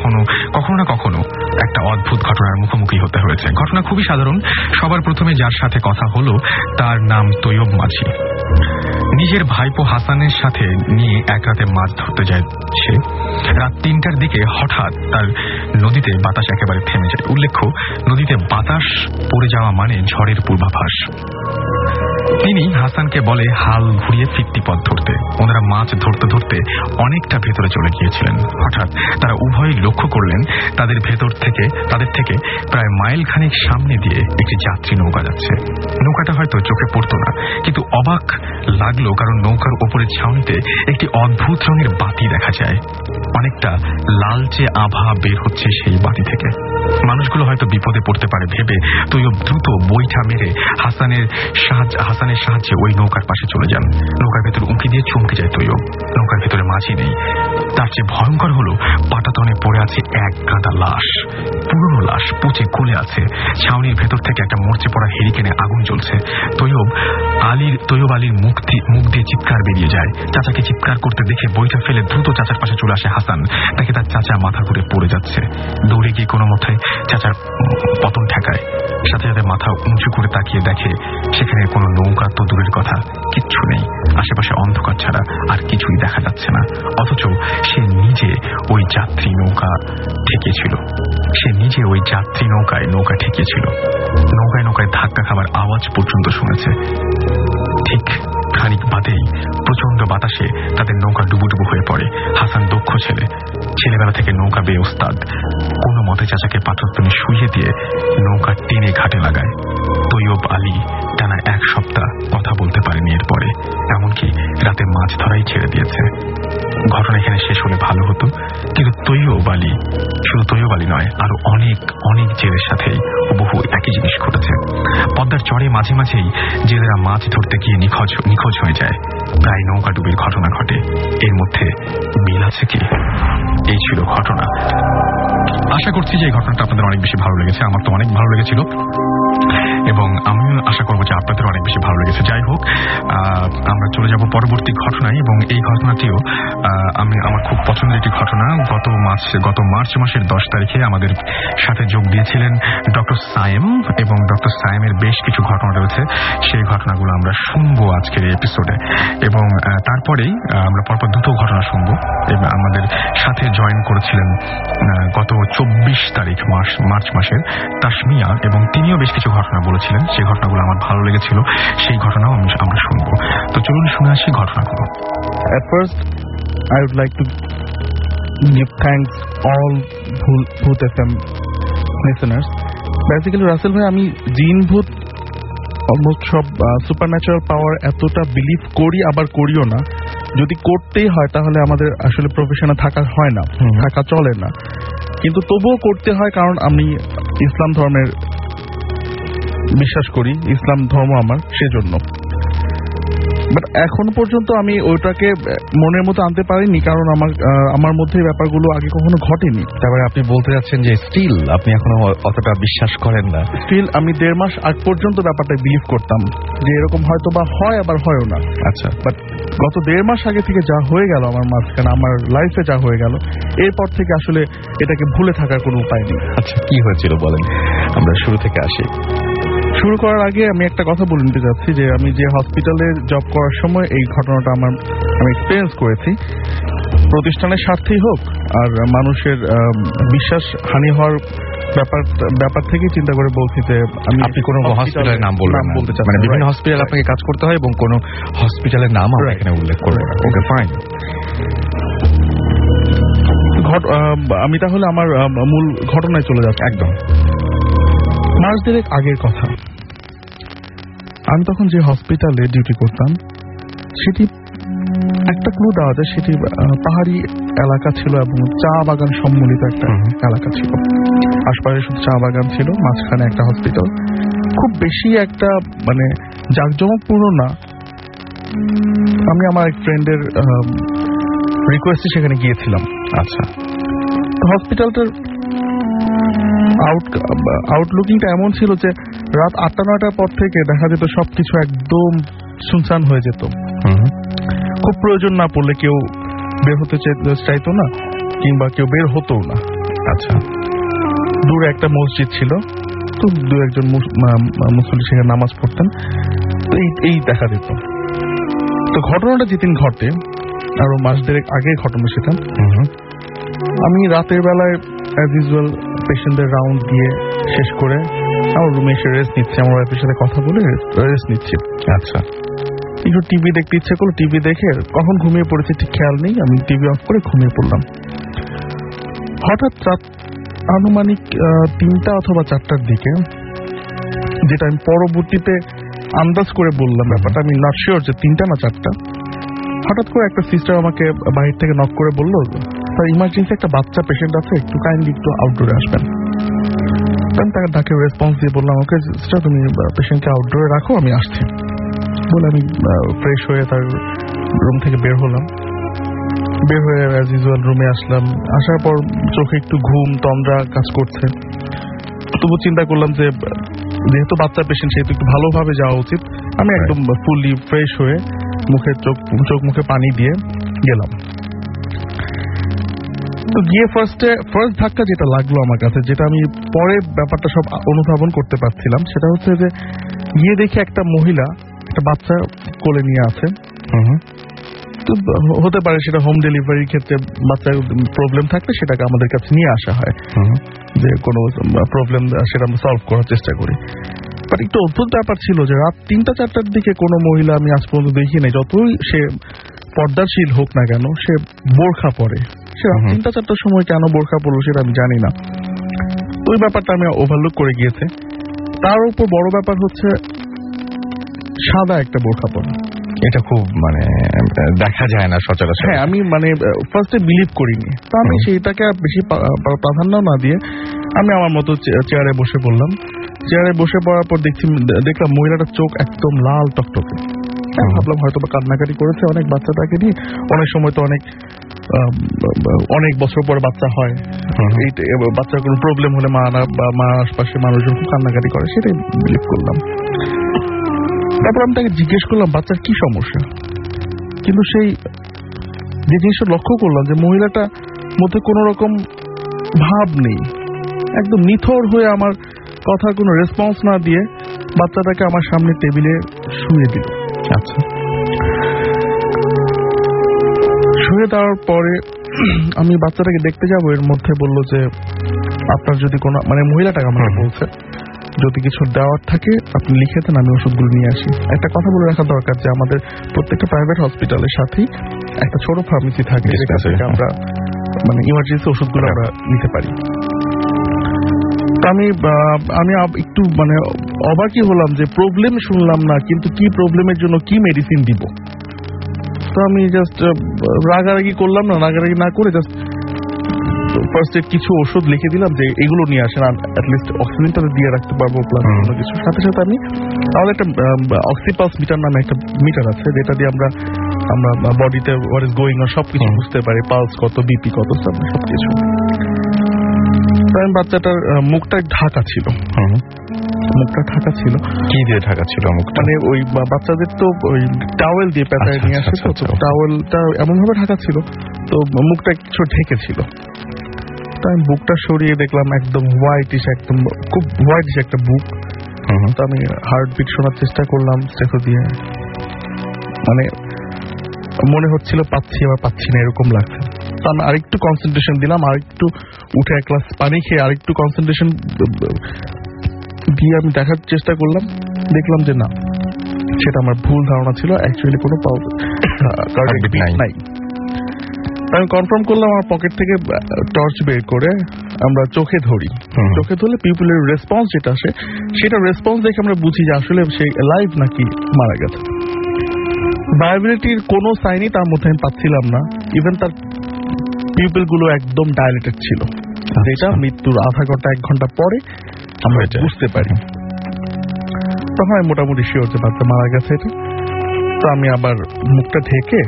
কখনো একটা অদ্ভুত ঘটনার মুখোমুখি হতে হয়েছে। ঘটনা খুবই সাধারণ। সবার প্রথমে যার সাথে কথা হলো তার নাম তৈয়ব মাঝি। নিজের ভাইপো হাসানের সাথে নিয়ে এক রাতে মাছ ধরতে যায় সে। রাত 3টার দিকে হঠাৎ তার নদীতে বাতাস একেবারে থেমে যায়। উল্লেখ্য, নদীতে বাতাস পড়ে যাওয়া মানে ঝড়ের পূর্বাভাস। তিনি হাসানকে বলে হাল ঘুরিয়ে ফিরতি পথ ধরতে। ওনারা মাছ ধরতে ধরতে অনেকটা ভেতরে চলে গিয়েছিলেন। হঠাৎ তারা উভয়ই লক্ষ্য করলেন তাদের থেকে প্রায় মাইল খানিক সামনে দিয়ে একটি যাত্রী নৌকা যাচ্ছে। নৌকাটা হয়তো চোখে পড়তো না, কিন্তু অবাক লাগলো কারণ নৌকার ওপরের ছাউনিতে একটি অদ্ভুত রঙের বাতি দেখা যায়। অনেকটা লালচে আভা বের হচ্ছে সেই বাতি থেকে। মানুষগুলো হয়তো বিপদে পড়তে পারে ভেবে তৈয়ব দ্রুত বইটা মেরে হাসানের সাহায্যে ওই নৌকার পাশে চলে যান। নৌকার ভেতর উঁকি দিয়ে চমকে যায় তৈয়ব। নৌকার ভেতরে মাঝি নেই। তার চেয়ে ভয়ঙ্কর হলো পাটাতনে পড়ে আছে এক গাদা লাশ, পুরনো লাশ, পচে গলে আছে। ছাউনির ভেতর থেকে একটা মরচে পড়া হেরিকেনে আগুন জ্বলছে। তৈয়ব আলীর মুখ দিয়ে চিৎকার বেরিয়ে যায়। চাচাকে চিৎকার করতে দেখে বইটা ফেলে দ্রুত চাচার পাশে চলে আসে হাসান। তাকে তার চাচা মাথা ঘুরে পড়ে যাচ্ছে। দৌড়ে গিয়ে কোনো মতে চাচার পতন ঠেকায়। সাথে সাথে মাথা উঁচু করে তাকিয়ে দেখে সেখানে কোনো নৌকা তো দূরের কথা, কিচ্ছু নেই। আশেপাশে অন্ধকার ছাড়া আর কিছুই দেখা যাচ্ছে না। অথচ সে নিজে ওই যাত্রী নৌকা ঠেকিয়েছিল। নৌকায় ধাক্কা খাবার আওয়াজ পর্যন্ত শুনেছে। ঠিক খানিক বাদেই প্রচন্ড বাতাসে তাদের নৌকা ডুবুডুবু হয়ে পড়ে। হাসান দক্ষ ছেলে, ছেলেবেলা থেকে নৌকা বেয়ে ওস্তাদ। কোনো মতে চাচাকে পাথরতনে শুইয়ে দিয়ে নৌকা টেনে ঘাটে লাগায়। তৈয়ব আলী টানা 1 সপ্তাহ কথা বলতে পারেনি এরপরে, এমনকি রাতে মাছ ধরাই ছেড়ে দিয়েছে। ঘটনা এখানে শেষ হলে ভালো হতো, কিন্তু তৈয়ব আলী, শুধু তৈয়ব আলী নয়, আরো অনেক অনেক জেলের সাথেই বহু একই জিনিস ঘটেছে। পদ্মার চরে মাঝে মাঝেই জেলেরা মাছ ধরতে গিয়ে নিখোঁজ হয়ে যায়। প্রায় নৌকা ডুবির ঘটনা ঘটে। এর মধ্যে মিল আছে কি? এই ছিল ঘটনা। আশা করছি যে এই ঘটনাটা আপনাদের অনেক বেশি ভালো লেগেছে। আমার তো অনেক ভালো লেগেছিল এবং আমিও আশা করবো যে আপনাদের অনেক বেশি ভালো লেগেছে। যাই হোক, আমরা চলে যাব পরবর্তী ঘটনায়, এবং এই ঘটনাটিও আমার খুব পছন্দের একটি ঘটনা। গত মার্চ মাসের 10 তারিখে আমাদের সাথে যোগ দিয়েছিলেন ডক্টর সায়েম, এবং ডক্টর সায়েমের বেশ কিছু ঘটনা রয়েছে। সেই ঘটনাগুলো আমরা শুনবো আজকের এই এপিসোডে, এবং তারপরেই আমরা পরপর 2টো ঘটনা শুনবো। এবং আমাদের সাথে জয়েন করেছিলেন গত 24 তারিখ মার্চ মাসের তাসমিয়া, এবং তিনিও বেশ কিছু ঘটনা বলেছিলেন। সেই ঘটনাগুলো আমার ভালো লেগেছিল, সেই ঘটনাও আমরা শুনবো। তো চলুন শুনে আসি ঘটনাগুলো। At first, I would like to give thanks all Bhoot FM listeners. Basically, Russell bhai, আমি জিন ভূত অলমোস্ট সব সুপারন্যাচারাল পাওয়ার এতটা বিলিভ করি, আবার করিও না। যদি করতেই হয় তাহলে আমাদের আসলে প্রফেশনে থাকা হয় না, থাকা চলে না, কিন্তু তবুও করতে হয়, কারণ আমি ইসলাম ধর্মের বিশ্বাস করি, ইসলাম ধর্ম আমার, সেজন্য। বাট এখন পর্যন্ত আমি ওইটাকে মনের মতো আনতে পারিনি, কারণ আমার মধ্যে ব্যাপারগুলো আগে কখনো ঘটেনি। তারপরে আপনি বলতে যাচ্ছেন যে স্টিল আপনি এখনো অতটা বিশ্বাস করেন না? স্টিল আমি 1.5 মাস আগ পর্যন্ত ব্যাপারটা বিলিভ করতাম যে এরকম হয়তো বা হয়, আবার হয়ও না। আচ্ছা, বাট গত 1.5 মাস আগে থেকে যা হয়ে গেল আমার মাঝখানে, আমার লাইফে যা হয়ে গেল, এরপর থেকে আসলে এটাকে ভুলে থাকার কোনো উপায় নেই। আচ্ছা, কি হয়েছিল বলেন, আমরা শুরু থেকে আসি। শুরু করার আগে আমি একটা কথা বলে নিতে চাচ্ছি যে আমি যে হসপিটালে জব করার সময় এই ঘটনাটা আমি এক্সপিরিয়েন্স করেছি। প্রতিষ্ঠানের স্বার্থেই হোক আর মানুষের বিশ্বাস হানি হওয়ার ব্যাপার থেকে চিন্তা করে বলছি যে আপনি কোনো হসপিটালের নাম বলবেন না, বলতে চাচ্ছেন? মানে বিভিন্ন হসপিটাল আপনাকে কাজ করতে হয় এবং কোনো হসপিটালের নাম আমরা এখানে উল্লেখ করব না। Okay, fine. আমি তাহলে আমার মূল ঘটনায় চলে যাচ্ছি। একদম মাস 2 আগের কথা। আমি তখন যে হসপিটালে ডিউটি করতাম সেটি একটা ক্লু দেওয়া যায়, সেটি পাহাড়ি এলাকা ছিল এবং চা বাগান সম্মিলিত একটা এলাকা ছিল। আশপাশে শুধু চা বাগান ছিল, মাঝখানে একটা হসপিটাল। খুব বেশি একটা মানে জাঁকজমকপূর্ণ না। আমি আমার এক ফ্রেন্ডের রিকোয়েস্টে সেখানে গিয়েছিলাম। আচ্ছা, তো হসপিটালটার আউটলুকিংটা এমন ছিল যে রাত 8-9টার পর থেকে দেখা যেত সবকিছু একদম শুনশান হয়ে যেত। খুব প্রয়োজন না পড়লে কেউ বের হতে চাইতো না, কিংবা কেউ বের হতো না। আচ্ছা, দূরে একটা মসজিদ ছিল, তো 2-1 মুসল্লি সেখানে নামাজ পড়তেন। তো এই দেখা যেত। তো ঘটনাটা যেদিন ঘটে, আরো মাস 2 আগের ঘটনা সেটা। আমি রাতের বেলায় অ্যাজ ইউজুয়াল পেশেন্টদের রাউন্ড দিয়ে শেষ করে আমার রুমে এসে রেস্ট নিচ্ছি, আমার ওয়াইফের সাথে কথা বলে রেস্ট নিচ্ছি। আচ্ছা, একটু টিভি দেখতে ইচ্ছে করলো, টিভি দেখে কখন ঘুমিয়ে পড়েছি ঠিক খেয়াল নেই, আমি টিভি অফ করে ঘুমিয়ে পড়লাম। হঠাৎ রাত আনুমানিক 3টা অথবা 4টার দিকে, যেটা আমি পরবর্তীতে আন্দাজ করে বললাম, ব্যাপারটা আমি নট শিওর যে 3টা না 4টা, হঠাৎ করে একটা সিস্টার আমাকে বাহির থেকে নক করে বললো, স্যার ইমার্জেন্সি একটা বাচ্চা পেশেন্ট আছে, একটু কাইন্ডলি একটু আউটডোরে আসবেন। আমি তাকে রেসপন্স দিয়ে বললাম, ওকে সিস্টার তুমি পেশেন্টকে আউটডোরে রাখো, আমি আসছি বলে আমি ফ্রেশ হয়ে তার রুম থেকে বের হলাম। বের হয়ে অ্যাজ ইউজুয়াল রুমে আসলাম। আসার পর চোখে একটু ঘুম তন্দ্রা কাজ করছে, তবু চিন্তা করলাম যে যেহেতু বাচ্চা পেশেন্ট সেহেতু একটু ভালোভাবে যাওয়া উচিত। আমি একদম ফুললি ফ্রেশ হয়ে চোখ মুখে পানি দিয়ে গেলাম। তো গিয়ে ফার্স্ট ধাক্কা যেটা লাগলো আমার কাছে, যেটা আমি পরে ব্যাপারটা সব অনুধাবন করতে পারছিলাম, সেটা হচ্ছে যে গিয়ে দেখি একটা মহিলা একটা বাচ্চা কোলে নিয়ে আছে। তো হতে পারে সেটা হোম ডেলিভারির ক্ষেত্রে বাচ্চার প্রবলেম থাকলে সেটাকে আমাদের কাছে নিয়ে আসা হয়, যে কোনো প্রবলেম সেটা আমরা সলভ করার চেষ্টা করি। বাট একটু অদ্ভুত ব্যাপার ছিল যে রাত 3টা-4টার দিকে কোনো মহিলা আমি আজ পর্যন্ত দেখি নাই, যতই সে পর্দাশীল হোক না কেন, সে বোরখা পরে। সে রাত 3টা-4টার সময় কেন বোরখা পরলো সেটা আমি জানি না। ওই ব্যাপারটা আমি ওভারলুক করে গিয়েছে। তার উপর বড় ব্যাপার হচ্ছে সাদা একটা বোরখা পরা। এটা খুব মানে দেখা যায় না সচরাচর। হ্যাঁ, আমি মানে ফার্স্টে বিলিভ করিনি, তো আমি সেইটাকে বেশি প্রাধান্য না দিয়ে আমি আমার মতো চেয়ারে বসে পড়লাম। চেয়ারে বসে পড়ার পর দেখলাম মহিলাটার চোখ একদম লাল টকটকে। ভাবলাম হয়তো বা কান্নাকাটি করেছে অনেক বাচ্চাটাকে নিয়ে। অনেক সময় তো অনেক বছর পরে বাচ্চা হয়, বাচ্চার কোনো প্রবলেম হলে মা আশপাশে মানুষজন খুব কান্নাকাটি করে, সেটাই বিলিভ করলাম। তারপর আমি তাকে জিজ্ঞেস করলাম বাচ্চার কি সমস্যা, কিন্তু সেই যে জিনিসটা লক্ষ্য করলাম যে মহিলাটার মধ্যে কোনো রকম ভাব নেই, একদম নিথর হয়ে আমার কথার কোনো রেসপন্স না দিয়ে বাচ্চাটাকে আমার সামনে টেবিলে শুয়ে দিল। আচ্ছা, শুয়ে দেওয়ার পরে আমি বাচ্চাটাকে দেখতে যাবো, এর মধ্যে বললো যে আপনার যদি কোনো মানে মহিলাটাকে আমাকে বলছে যদি কিছু দেওয়ার থাকে আপনি লিখে দেন, আমি ওষুধগুলো নিয়ে আসি। একটা কথা বলে রাখা দরকার যে আমাদের প্রত্যেকটা প্রাইভেট হসপিটালের সাথেই একটা ছোট ফার্মেসি থাকে, যেখান থেকে আমরা মানে ইমার্জেন্সি ওষুধগুলো আমরা নিতে পারি। আমি একটু মানে অবাকই হলাম যে প্রবলেম শুনলাম না, কিন্তু কি প্রবলেমের জন্য কি মেডিসিন দিব। তো আমি জাস্ট রাগারাগি করলাম না, রাগারাগি না করে জাস্ট ফার্স্ট এড কিছু ওষুধ লিখে দিলাম যে এগুলো নিয়ে আসেন, অ্যাটলিস্ট অক্সিজেনটা দিয়ে রাখতে পারবো প্লাস অন্য কিছু। সাথে সাথে আমি আমাদের একটা অক্সিপালস মিটার নামে একটা মিটার আছে, যেটা দিয়ে আমরা বডিতে হোয়াট ইজ গোয়িং অন সবকিছু বুঝতে পারি, পালস কত, বিপি কত, সবকিছু। বাচ্চাটার মুখটা ঢাকা ছিল। মুখটা ঢাকা ছিল কি দিয়ে ঢাকা ছিল মুখটা? মানে ওই বাচ্চাদের তো ওই টাওয়েল দিয়ে পেঁচায় নিয়ে আসে, তো টাওয়েলটা এমন ভাবে ঢাকা ছিল, তো মুখটা কিছু ঢেকে ছিল। তো আমি বুকটা সরিয়ে দেখলাম একদম হোয়াইটিশ, একদম খুব হোয়াইটিশ একটা বুক। তো আমি হার্টবিট শোনার চেষ্টা করলাম স্টেথো দিয়ে, মানে মনে হচ্ছিল পাচ্ছি আবার পাচ্ছি না, এরকম লাগছে। তো আমি আরেকটু কনসেন্ট্রেশন দিলাম, আরেকটু উঠে এক গ্লাস পানি খেয়ে আরেকটু কনসেন্ট্রেশন দিয়ে আমি দেখার চেষ্টা করলাম, দেখলাম যে না, সেটা আমার ভুল ধারণা ছিল, অ্যাকচুয়ালি কোনো কার্ডিয়াক বিট নাই। আমি কনফার্ম করলাম, আমার পকেট থেকে টর্চ বের করে আমরা চোখে ধরি। চোখে ধরলে পিপলের রেসপন্স যেটা আসে, সেটা রেসপন্স দেখে আমরা বুঝি যে আসলে সে লাইভ নাকি মারা গেছে। ভায়াবিলিটির কোনো সাইনই তার মধ্যে আমি পাচ্ছিলাম না, ইভেন তার পিপল গুলো একদম ডাইলেটেড ছিল, যেটা মৃত্যুর আধা ঘন্টা 1 ঘন্টা পরে আমরা বুঝতে পারি। তখন আমি মোটামুটি শিওর যে বাচ্চা মারা গেছে এটা। তো আমি আবার মুখটা ঢেকে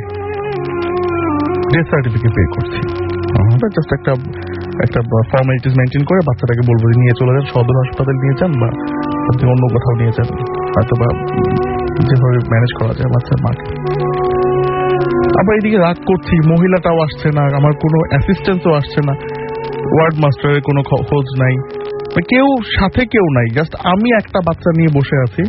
ডেথ সার্টিফিকেট বের করছি, জাস্ট একটা ফর্মালিটিস মেনটেন করে বাচ্চাটাকে বলবো যে নিয়ে চলে যান, সদর হাসপাতাল নিয়ে যান বা আপনি অন্য কোথাও নিয়ে যান, হয়তো বা যেভাবে ম্যানেজ করা যায় বাচ্চার মাকে। আবার এইদিকে রাগ করছি, মহিলাটাও আসছে না, আমার কোনো অ্যাসিস্ট্যান্সও আসছে না, ওয়ার্ড মাস্টারের কোনো খোঁজ নাই, কেউ সাথে কেউ নাই, জাস্ট আমি একটা বাচ্চা নিয়ে বসে আছি,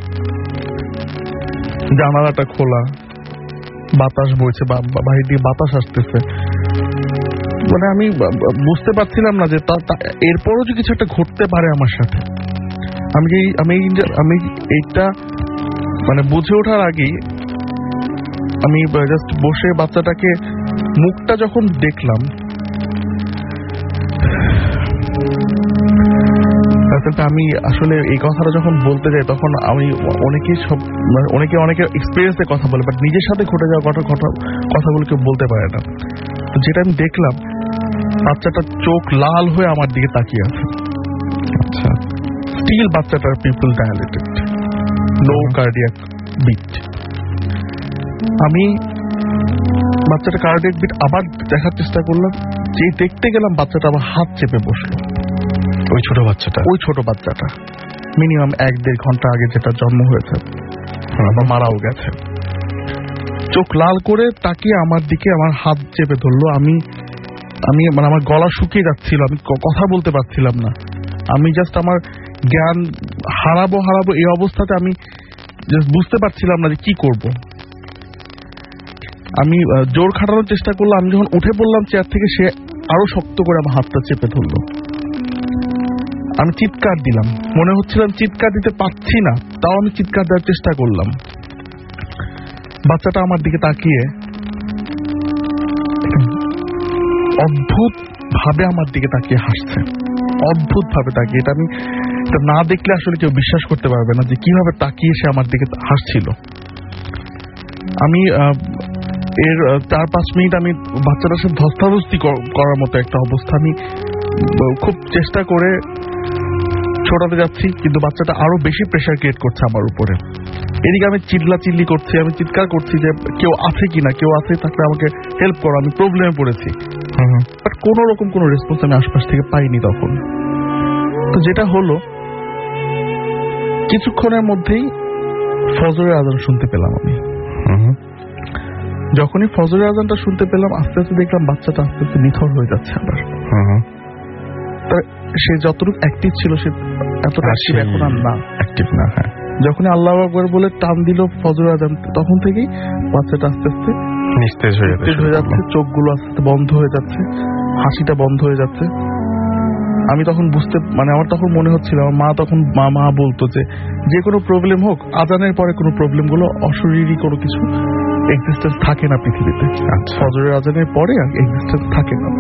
জানালাটা খোলা, বাতাস বইছে, বাহির দিয়ে বাতাস আসতেছে। মানে আমি বুঝতে পারছিলাম না যে এরপরও যে কিছু একটা ঘটতে পারে আমার সাথে। আমি এইটা মানে বুঝে ওঠার আগেই আমি জাস্ট বসে বাচ্চাটাকে মুখটা যখন দেখলাম, আমি আসলে এই কথাটা যখন বলতে যাই তখন আমি অনেকে এক্সপিরিয়েন্সে কথা বলে, বাট নিজের সাথে ঘটে যাওয়া কথাগুলো কেউ বলতে পারে না। তো যেটা আমি দেখলাম, বাচ্চাটার চোখ লাল হয়ে আমার দিকে তাকিয়ে আছে। আচ্ছা, স্টিল বাচ্চাটার pupil dilated, no cardiac beat. আমি বাচ্চাটা কার্ডিয়াক বিট আবার দেখার চেষ্টা করলাম, যে দেখতে গেলাম বাচ্চাটা আবার হাত চেপে বসলো। ওই ছোট বাচ্চাটা মিনিমাম 1-1.5 ঘন্টা আগে যেটা জন্ম হয়েছে, আবার মারাও গেছে। চোখ লাল করে তাকিয়ে আমার দিকে আমার হাত চেপে ধরলো। আমি মানে আমার গলা শুকিয়ে যাচ্ছিল, আমি কথা বলতে পারছিলাম না। আমি জাস্ট আমার জ্ঞান হারাবো এই অবস্থাতে আমি জাস্ট বুঝতে পারছিলাম না যে কি করব। আমি জোর খাটানোর চেষ্টা করলাম। আমি যখন উঠে পড়লাম চেয়ার থেকে, সে আরো শক্ত করে আমার হাতটা চেপে ধরলো। আমি চিৎকার দিলাম, মনে হচ্ছিলাম চিৎকার দিতে পারছি না, তাও আমি চিৎকার দেওয়ার চেষ্টা করলাম। বাচ্চাটা আমার দিকে তাকিয়ে অদ্ভুত ভাবে আমার দিকে তাকিয়ে হাসছে, অদ্ভুত ভাবে তাকিয়ে। এটা আমি না দেখলে আসলে কেউ বিশ্বাস করতে পারবে না যে কিভাবে তাকিয়ে সে আমার দিকে হাসছিল। আমি এর 4-5 মিনিট আমি বাচ্চাটার সাথে ধস্তাধস্তি করার মতো একটা অবস্থা। আমি খুব চেষ্টা করে ছোটাতে যাচ্ছি, কিন্তু বাচ্চাটা আরো বেশি প্রেশার ক্রিয়েট করছে আমার উপরে। এদিকে আমি চিল্লাচিল্লি করছি, আমি চিৎকার করছি যে কেউ আছে কিনা, কেউ আছে থাকলে আমাকে হেল্প করো, আমি প্রবলেমে পড়েছি। বাট কোনো রকম কোনো রেসপন্স আমি আশপাশ থেকে পাইনি তখন। তো যেটা হলো, কিছুক্ষণের মধ্যেই ফজরের আজান শুনতে পেলাম আমি। যখনই ফজরের আজানটা শুনতে পেলাম, আস্তে আস্তে দেখলাম বাচ্চাটা আস্তে আস্তে নিথর হয়ে যাচ্ছে আবার। সে যতটুকু অ্যাক্টিভ ছিল সে এতটা অ্যাক্টিভ এখন আর না, অ্যাক্টিভ না। হ্যাঁ, যখনই আল্লাহু আকবার বলে টান দিল ফজরের আজান, তখন থেকেই বাচ্চাটা আস্তে আস্তে নিস্তেজ হয়ে যাচ্ছে, চোখগুলো আস্তে আস্তে বন্ধ হয়ে যাচ্ছে, হাসিটা বন্ধ হয়ে যাচ্ছে। আমি তখন আমার তখন মনে হচ্ছিল, আমার মা তখন মা বলতো যে কোনো প্রবলেম হোক, আজানের পরে কোনো প্রবলেম গুলো অশরীরী কোনো কিছু এক্সিস্টেন্স থাকে না পৃথিবীতে, ফজরের আজানের পরে এক্সিস্টেন্স থাকে না।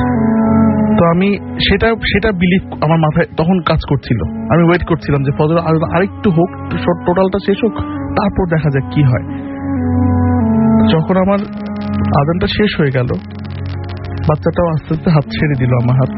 তো আমি সেটা বিলিভ আমার মাথায় তখন কাজ করছিল। আমি ওয়েট করছিলাম যে ফজরের আজান আরেকটু হোক, টোটালটা শেষ হোক, তারপর দেখা যাক কি হয়। যখন আমার আজানটা শেষ হয়ে গেল, বাচ্চাটাও আস্তে আস্তে হাত ছেড়ে দিল আমার হাত,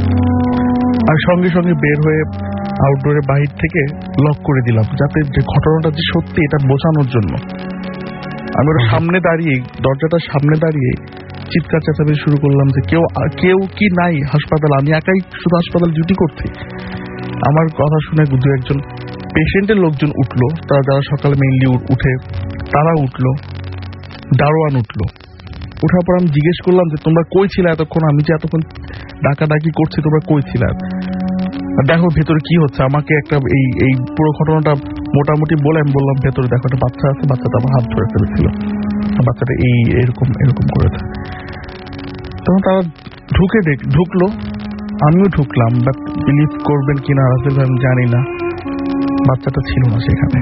আর সঙ্গে সঙ্গে বের হয়ে আউটডোরে বাহির থেকে লক করে দিলাম, যাতে যে ঘটনাটা যে সত্যি এটা বোঝানোর জন্য। আমি ওর সামনে দাঁড়িয়ে, দরজাটার সামনে দাঁড়িয়ে চিৎকার চেঁচামেচি শুরু করলাম যে কেউ কি নাই হাসপাতাল, আমি একাই শুধু হাসপাতাল ডিউটি করছি। আমার কথা শুনে 2-1 পেশেন্টের লোকজন উঠলো, তারা যারা সকালে মেইনলি উঠে তারা উঠলো, দারোয়ান উঠলো। উঠার পর আমি জিজ্ঞেস করলাম যে তোমরা কই ছিলে এতক্ষণ, আমি যে এতক্ষণ ডাকাডাকি করছি, তোমরা কই ছিলে? দেখো ভেতরে কি হচ্ছে। আমাকে একটা এই পুরো ঘটনাটা মোটামুটি বলে আমি বললাম, ভেতরে দেখো একটা বাচ্চা আছে, বাচ্চাটা আমার হাত ধরে ফেলেছিল, বাচ্চাটা এরকম করেছে। তখন তারা ঢুকলো, আমিও ঢুকলাম। বাট বিলিভ করবেন কিনা রাসেল ভাই আমি জানি না, বাচ্চাটা ছিল না সেখানে।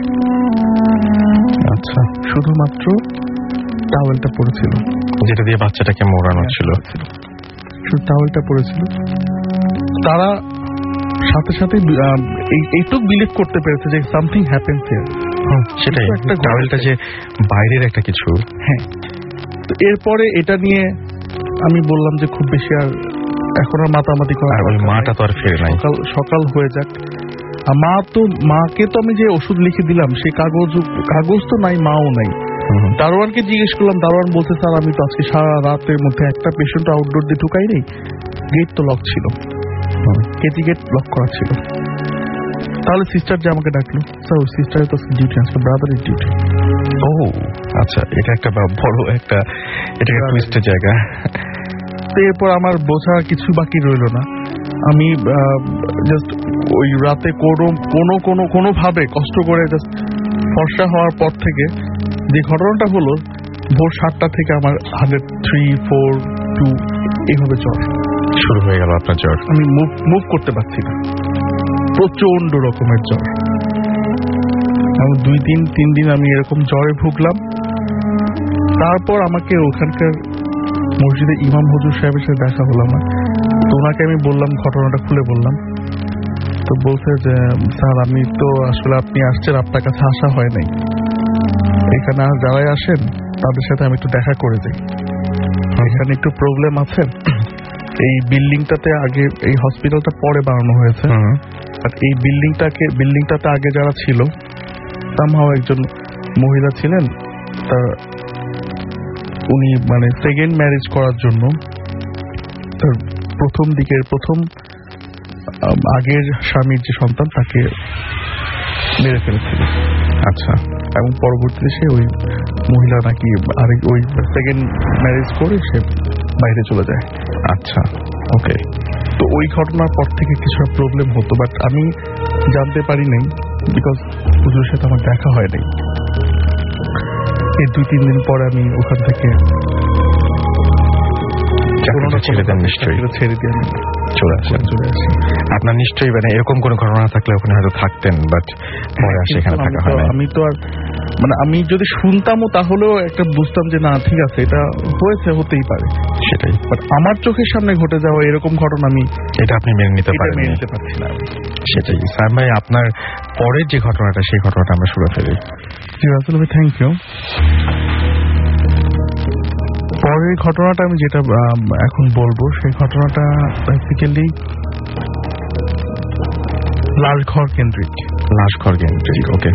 আচ্ছা, শুধুমাত্র টাওয়েলটা পড়েছিল, যেটা দিয়ে বাচ্চাটাকে মোড়ানো ছিল, শুধু টাওয়েলটা পড়েছিল। তারা সাথে সাথে এইটুক বিলিভ করতে পেরেছে যে সামথিং হ্যাপেন্স হিয়ার। সেটাই, টাওয়েলটা যে বাইরের একটা কিছু। হ্যাঁ, তো এরপরে এটা নিয়ে আমি বললাম যে খুব বেশি আর এখন আর মাতামাতি করা, মাটা তো আর ফেরে নাই, সকাল হয়ে যাক। মাকে তো আমি যে ওষুধ লিখে দিলাম সেই কাগজ তো নাই, মাও নাই। দারোয়ানকে জিজ্ঞেস করলাম, দারোয়ান বলছে স্যার আমি তো আজকে সারা রাতের মধ্যে একটা পেশেন্ট আউটডোর দিয়ে ঢুকাই নেই, গেট তো লক ছিল, কেটি গেট লক করা ছিল। তাহলে সিস্টার যে আমাকে ডাকলো, স্যার ওই সিস্টারের তো ডিউটি আছে, ব্রাদারের ডিউটি। ও আচ্ছা, এটা একটা বড় একটা টুইস্টের জায়গা। তো এরপর আমার বোঝা কিছু বাকি রইল না। আমি জাস্ট ওই রাতে কোনোভাবে কষ্ট করে জাস্ট ফর্সা হওয়ার পর থেকে যে ঘটনাটা হলো, ভোর 7টা থেকে আমার 103, 4, 2 এইভাবে জ্বর শুরু হয়ে গেল। আপনার জ্বর, আমি মুভ করতে পারছি না, প্রচন্ড রকমের জ্বর। 2-3 দিন আমি এরকম জ্বরে ভুগলাম। তারপর আমাকে ওখানকার মসজিদে ইমাম হুজুর সাহেবের সাথে দেখা হলো আমার। তো ওনাকে আমি বললাম, ঘটনাটা খুলে বললাম। তো বলছে যে স্যার আমি তো আসলে আপনি আসছেন, আপনার কাছে আসা হয় নাই, এখানে যারাই আসেন তাদের সাথে আমি একটু দেখা করে যাই, এখানে একটু প্রবলেম আছে। এই বিল্ডিংটাতে আগে, এই হসপিটালটা পরে বানানো হয়েছে, বাট এই বিল্ডিংটাতে আগে যারা ছিল, সামহাও একজন মহিলা ছিলেন, উনি মানে সেকেন্ড ম্যারেজ করার জন্য তার প্রথম আগের স্বামীর যে সন্তান তাকে মেরে ফেলেছিল। আচ্ছা, এবং পরবর্তীতে সে ওই মহিলা নাকি আরেক ওই সেকেন্ড ম্যারেজ করে সে বাইরে চলে যায়। আচ্ছা, ওকে। তো ওই ঘটনার পর থেকে কিছু প্রবলেম হতো, বাট আমি জানতে পারি নাই, বিকজ হুজুরের সাথে আমার দেখা হয় নাই। এই 2-3 দিন পর আমি ওখান থেকে চাকরিটা ছেড়ে দেন নিশ্চয়ই? ছেড়ে দিয়ে আমি চলে আসেন। আপনার নিশ্চয়ই মানে এরকম কোনো ঘটনা থাকলে ওখানে হয়তো থাকতেন, বাট পরে আর সেখানে থাকা হয় না। আমি তো আর মানে আমি যদি শুনতামও তাহলেও একটা বুঝতাম যে না ঠিক আছে, এটা হয়েছে, হতেই পারে, সেটাই। বাট আমার চোখের সামনে ঘটে যাওয়া এরকম ঘটনা এটা আপনি মেনে নিতে পারছি না। সেটাই। সায়েম ভাই, আপনার পরের যে ঘটনাটা, সেই ঘটনাটা আমরা শুনে ফেলি। আসলে থ্যাংক ইউ। পরের ঘটনাটা আমি যেটা এখন বলবো, সেই ঘটনাটা বেসিক্যালি লাশঘর কেন্দ্রিক। ওকে,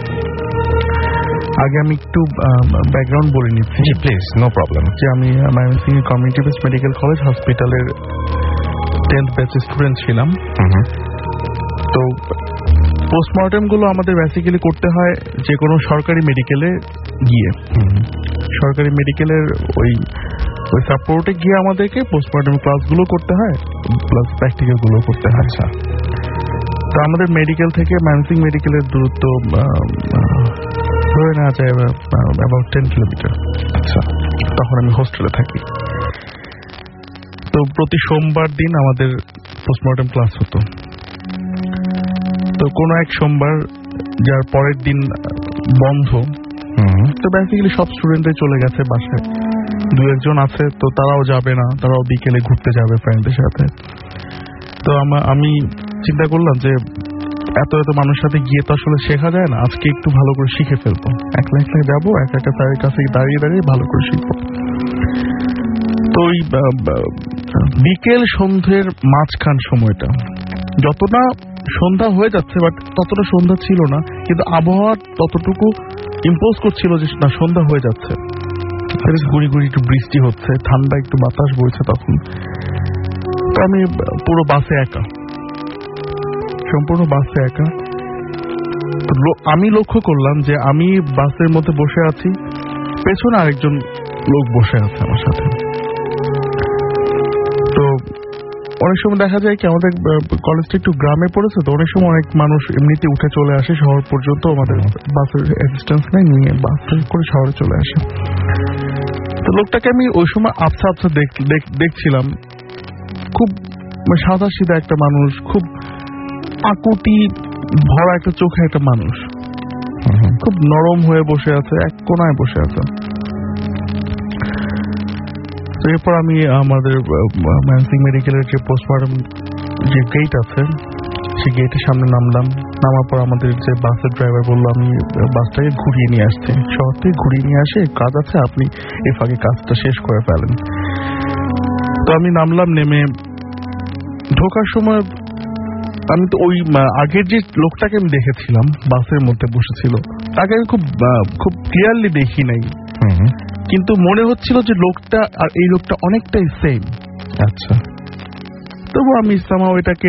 আগে আমি একটু ব্যাকগ্রাউন্ড বলে নিচ্ছি। জি প্লিজ, নো প্রবলেম। যে আমি Mymensingh community based medical college হসপিটালের 10th ব্যাচের স্টুডেন্ট ছিলাম। তো পোস্টমর্টেম গুলো আমাদের বেসিক্যালি করতে হয় যে কোনো সরকারি মেডিকেলে গিয়ে, সরকারি মেডিকেলের ওই সাপোর্টে গিয়ে আমাদেরকে পোস্টমর্টেম ক্লাসগুলো করতে হয়, প্লাস প্র্যাকটিক্যাল গুলো করতে হয়। আচ্ছা, তো আমাদের মেডিকেল থেকে ময়মনসিংহ মেডিকেলের দূরত্ব ধরে নেওয়া যায় অ্যাবাউট 10 কিলোমিটার। আচ্ছা, তখন আমি হোস্টেলে থাকি। তো প্রতি সোমবার দিন আমাদের পোস্টমর্টেম ক্লাস হতো। তো কোনো এক সোমবার যার পরের দিন বন্ধ, তো বেসিক্যালি সব স্টুডেন্টদের চলে গেছে বাসায়, 2-1 আছে, তো তারাও যাবে না, তারাও বিকেলে ঘুরতে যাবে ফ্রেন্ডদের সাথে। তো আমি চিন্তা করলাম যে এত মানুষের সাথে গিয়ে তো আসলে শেখা যায় না, আজকে একটু ভালো করে শিখে ফেলবো, একলা যাবো, একটা স্যারের কাছে দাঁড়িয়ে ভালো করে শিখবো। তো ওই বিকেল সন্ধ্যের মাঝখান সময়টা, যতটা সন্ধ্যা হয়ে যাচ্ছে বাট ততটা সন্ধ্যা ছিল না, কিন্তু আবহাওয়া ততটুকু ইম্পোজ করছিল যে না সন্ধ্যা হয়ে যাচ্ছে। গুড়ি গুড়ি একটু বৃষ্টি হচ্ছে, ঠান্ডা একটু বাতাস বইছে তখন। তো আমি পুরো বাসে একা, সম্পূর্ণ বাসে একা। আমি লক্ষ্য করলাম যে আমি বাসের মধ্যে বসে আছি, পেছনে আরেকজন লোক বসে আছে আমার সাথে। তো অনেক সময় দেখা যায় কি আমাদের কলেজটা একটু গ্রামে পড়েছে, তো অনেক সময় অনেক মানুষ এমনিতে উঠে চলে আসে শহর পর্যন্ত, আমাদের বাসের অ্যাসিস্ট্যান্স নেই, নিয়ে বাসে করে শহরে চলে আসে। তো লোকটাকে আমি ওই সময় আবছা আবছা দেখছিলাম, খুব সাদা সিধা একটা মানুষ, খুব আকুতি ভরা একটা চোখে একটা মানুষ, খুব নরম হয়ে বসে আছে, এক কোনায় বসে আছে। তো এরপর আমি আমাদের ময়মনসিংহ মেডিকেলের যে পোস্টমর্টম যে গেট আছে, সেই গেটের সামনে নামলাম। নামার পর আমাদের যে বাসের ড্রাইভার বললো আমি বাসটাকে ঘুরিয়ে নিয়ে আসছি, শহর থেকে ঘুরিয়ে নিয়ে আসে, কাজ আছে, আপনি এর ফাঁকে কাজটা শেষ করে ফেলেন। তো আমি নামলাম, নেমে ঢোকার সময় আমি তো ওই আগের যে লোকটাকে আমি দেখেছিলাম বাসের মধ্যে বসেছিল, তাকে আমি খুব ক্লিয়ারলি দেখি নাই, কিন্তু মনে হচ্ছিল যে লোকটা আর এই লোকটা অনেকটাই সেম। আচ্ছা, তবু আমি ইসলামাও এটাকে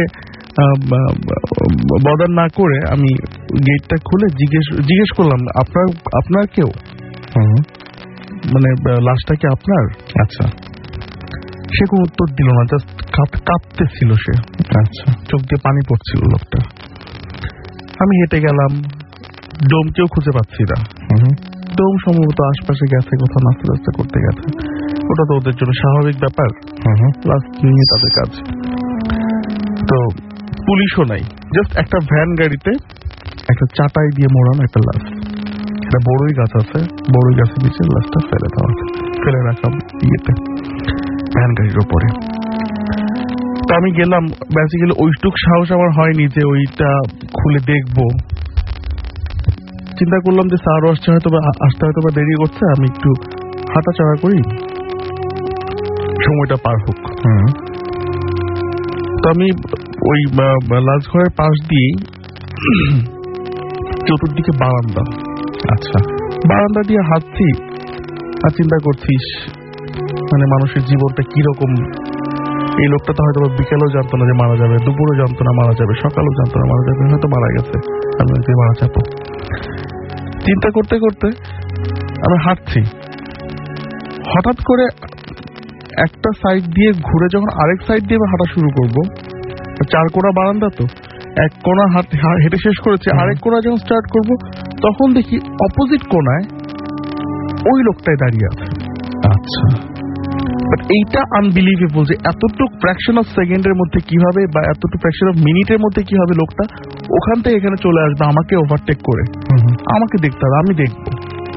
বদার না করে আমি গেটটা খুলে জিজ্ঞেস করলাম, আপনার কেউ, মানে লাশটা কি আপনার? আচ্ছা, সে কোনো উত্তর দিল না, জাস্ট কাঁপতেছিল সে। আচ্ছা, চোখ দিয়ে পানি পড়ছিল লোকটা। আমি হেঁটে গেলাম, ডোমকেও খুঁজে পাচ্ছি না। ডোম সম্ভবত আশপাশে গেছে, কোথাও নাস্তা টাস্তা করতে গেছে, ওটা তো ওদের জন্য স্বাভাবিক ব্যাপার, লাস্ট নিয়ে তাদের কাজ। তো পুলিশও নাই, জাস্ট একটা ভ্যান গাড়িতে একটা চাটাই দিয়ে মোড়ানো একটা লাশ, একটা বড়ই গাছ আছে, বড়ই গাছের নিচে লাশটা ফেলে রাখা ইয়েতে ভ্যান গাড়ির ওপরে। তো আমি গেলাম, বেসিক্যালি ওইটুক সাহস আমার হয়নি যে ওইটা খুলে দেখবো। চিন্তা করলাম যে স্যারও আসতে হয়তো বা দেরি করছে, আমি একটু হাঁটাচড়া করি, সময়টা পার হোক। তো আমি ওই লাশঘরের পাশ দিয়ে চতুর্দিকে বারান্দা, আচ্ছা, বারান্দা দিয়ে হাঁটছি আর চিন্তা করছিস মানে মানুষের জীবনটা কিরকম। এই লোকটা তো হয়তো বিকেলেও জানতো না যে মারা যাবে, দুপুরেও জানতো না মারা যাবে, সকালেও জানতো না মারা যাবে, হয়তো মারা গেছে, আমি মারা যাবো। চিন্তা করতে করতে আমি হাঁটছি, হঠাৎ করে একটা সাইড দিয়ে ঘুরে যখন আরেক সাইড দিয়ে হাঁটা শুরু করবো, 4 কোণা বারান্দা, তো এক কোণা হেঁটে শেষ করেছে, আরেক কোণা যখন স্টার্ট করব তখন দেখি অপোজিট কোণায় ওই লোকটাই দাঁড়িয়ে আছে। আচ্ছা, বাট এইটা আনবিলিভেবল যে এতটুকু ফ্র্যাকশন অফ সেকেন্ডের মধ্যে কিভাবে বা এতটুকু ফ্র্যাকশন অফ মিনিটের মধ্যে কিভাবে লোকটা ওখান থেকে এখানে চলে আসবে আমাকে ওভারটেক করে। আমাকে দেখতে হবে, আমি দেখবো।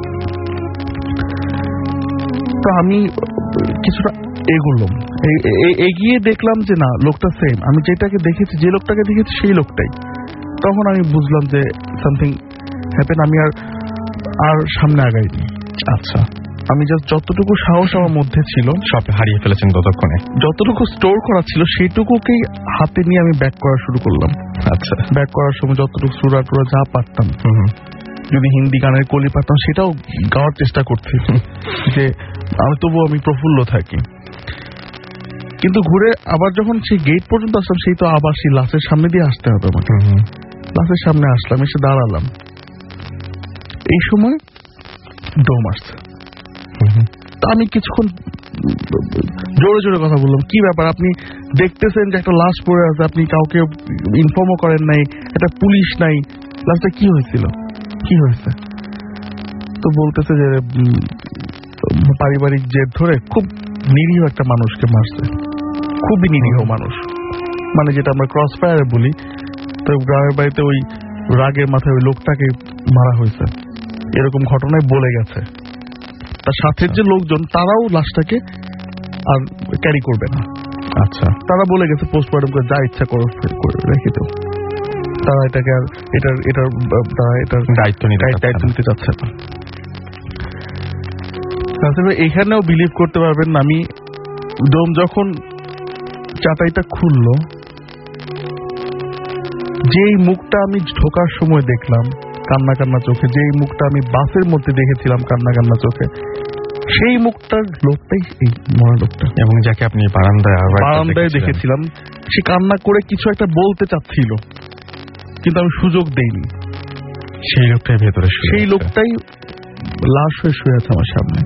তো আমি কিছুটা এগোলাম, এগিয়ে দেখলাম যে না, লোকটা সেম, আমি যেটাকে দেখেছি, যে লোকটাকে দেখেছি সেই লোকটাই। তখন আমি বুঝলাম যে সামথিং হ্যাপেন। আমি আর সামনে আগাইনি। আচ্ছা, আমি জাস্ট যতটুকু সাহস আমার মধ্যে ছিল সব হারিয়ে ফেলেছেন ততক্ষণে। যতটুকু স্টোর করা ছিল সেইটুকুকেই হাতে নিয়ে আমি ব্যাক করা শুরু করলাম। আচ্ছা, ব্যাক করার সময় যতটুকু সুরা টুরা যা পারতাম, যদি হিন্দি গানের কলি পারতাম সেটাও গাওয়ার চেষ্টা করছি যে আমি প্রফুল্ল থাকি। কিন্তু ঘুরে আবার যখন সেই গেট পর্যন্ত আসলাম, সেই তো আবার সেই লাশের সামনে দিয়ে আসতে হবে আমাকে। লাশের সামনে আসলাম, এসে দাঁড়ালাম। এই সময় দম আসছে। আমি কিছুক্ষণ জোরে জোরে কথা বললাম, কি ব্যাপার, আপনি দেখতেছেন যে একটা লাশ পড়ে আছে, আপনি কাউকে ইনফর্মও করেন নাই, একটা পুলিশ নাই, লাশটা কি হয়েছিল, কি হয়েছে? তো বলতেছে যে পারিবারিক জেদ ধরে খুব নিরীহ একটা মানুষকে মারছে, খুবই নিরীহ মানুষ, মানে যেটা আমরা ক্রস ফায়ারে বলি। তো গ্রামের বাড়িতে ওই রাগের মাথায় ওই লোকটাকে মারা হয়েছে, এরকম ঘটনায় বলে গেছে। তার সাথে যে লোকজন তারাও লাশটাকে আর ক্যারি করবে না। আচ্ছা, তারা বলে গেছে পোস্টমর্টম করে যা ইচ্ছা করো রেখে দাও, তারা এটাকে আর এটার দায়িত্ব নিতে চাচ্ছে না। এখানেও বিলিভ করতে পারবেন না, আমি ডোম যখন চাটাইটা খুললো, যেই মুখটা আমি ঢোকার সময় দেখলাম কান্না কান্না চোখে, যেই মুখটা আমি বাসের মধ্যে দেখেছিলাম কান্না কান্না চোখে, সেই মুখটার লোকটাই এই মরা লোকটা। এবং যাকে আপনি বারান্দায় দেখেছিলাম, সে কান্না করে কিছু একটা বলতে চাচ্ছিল, কিন্তু আমি সুযোগ দেইনি। সেই লোকটাই ভেতরে, সেই লোকটাই লাশ হয়ে শুয়ে আছে আমার সামনে।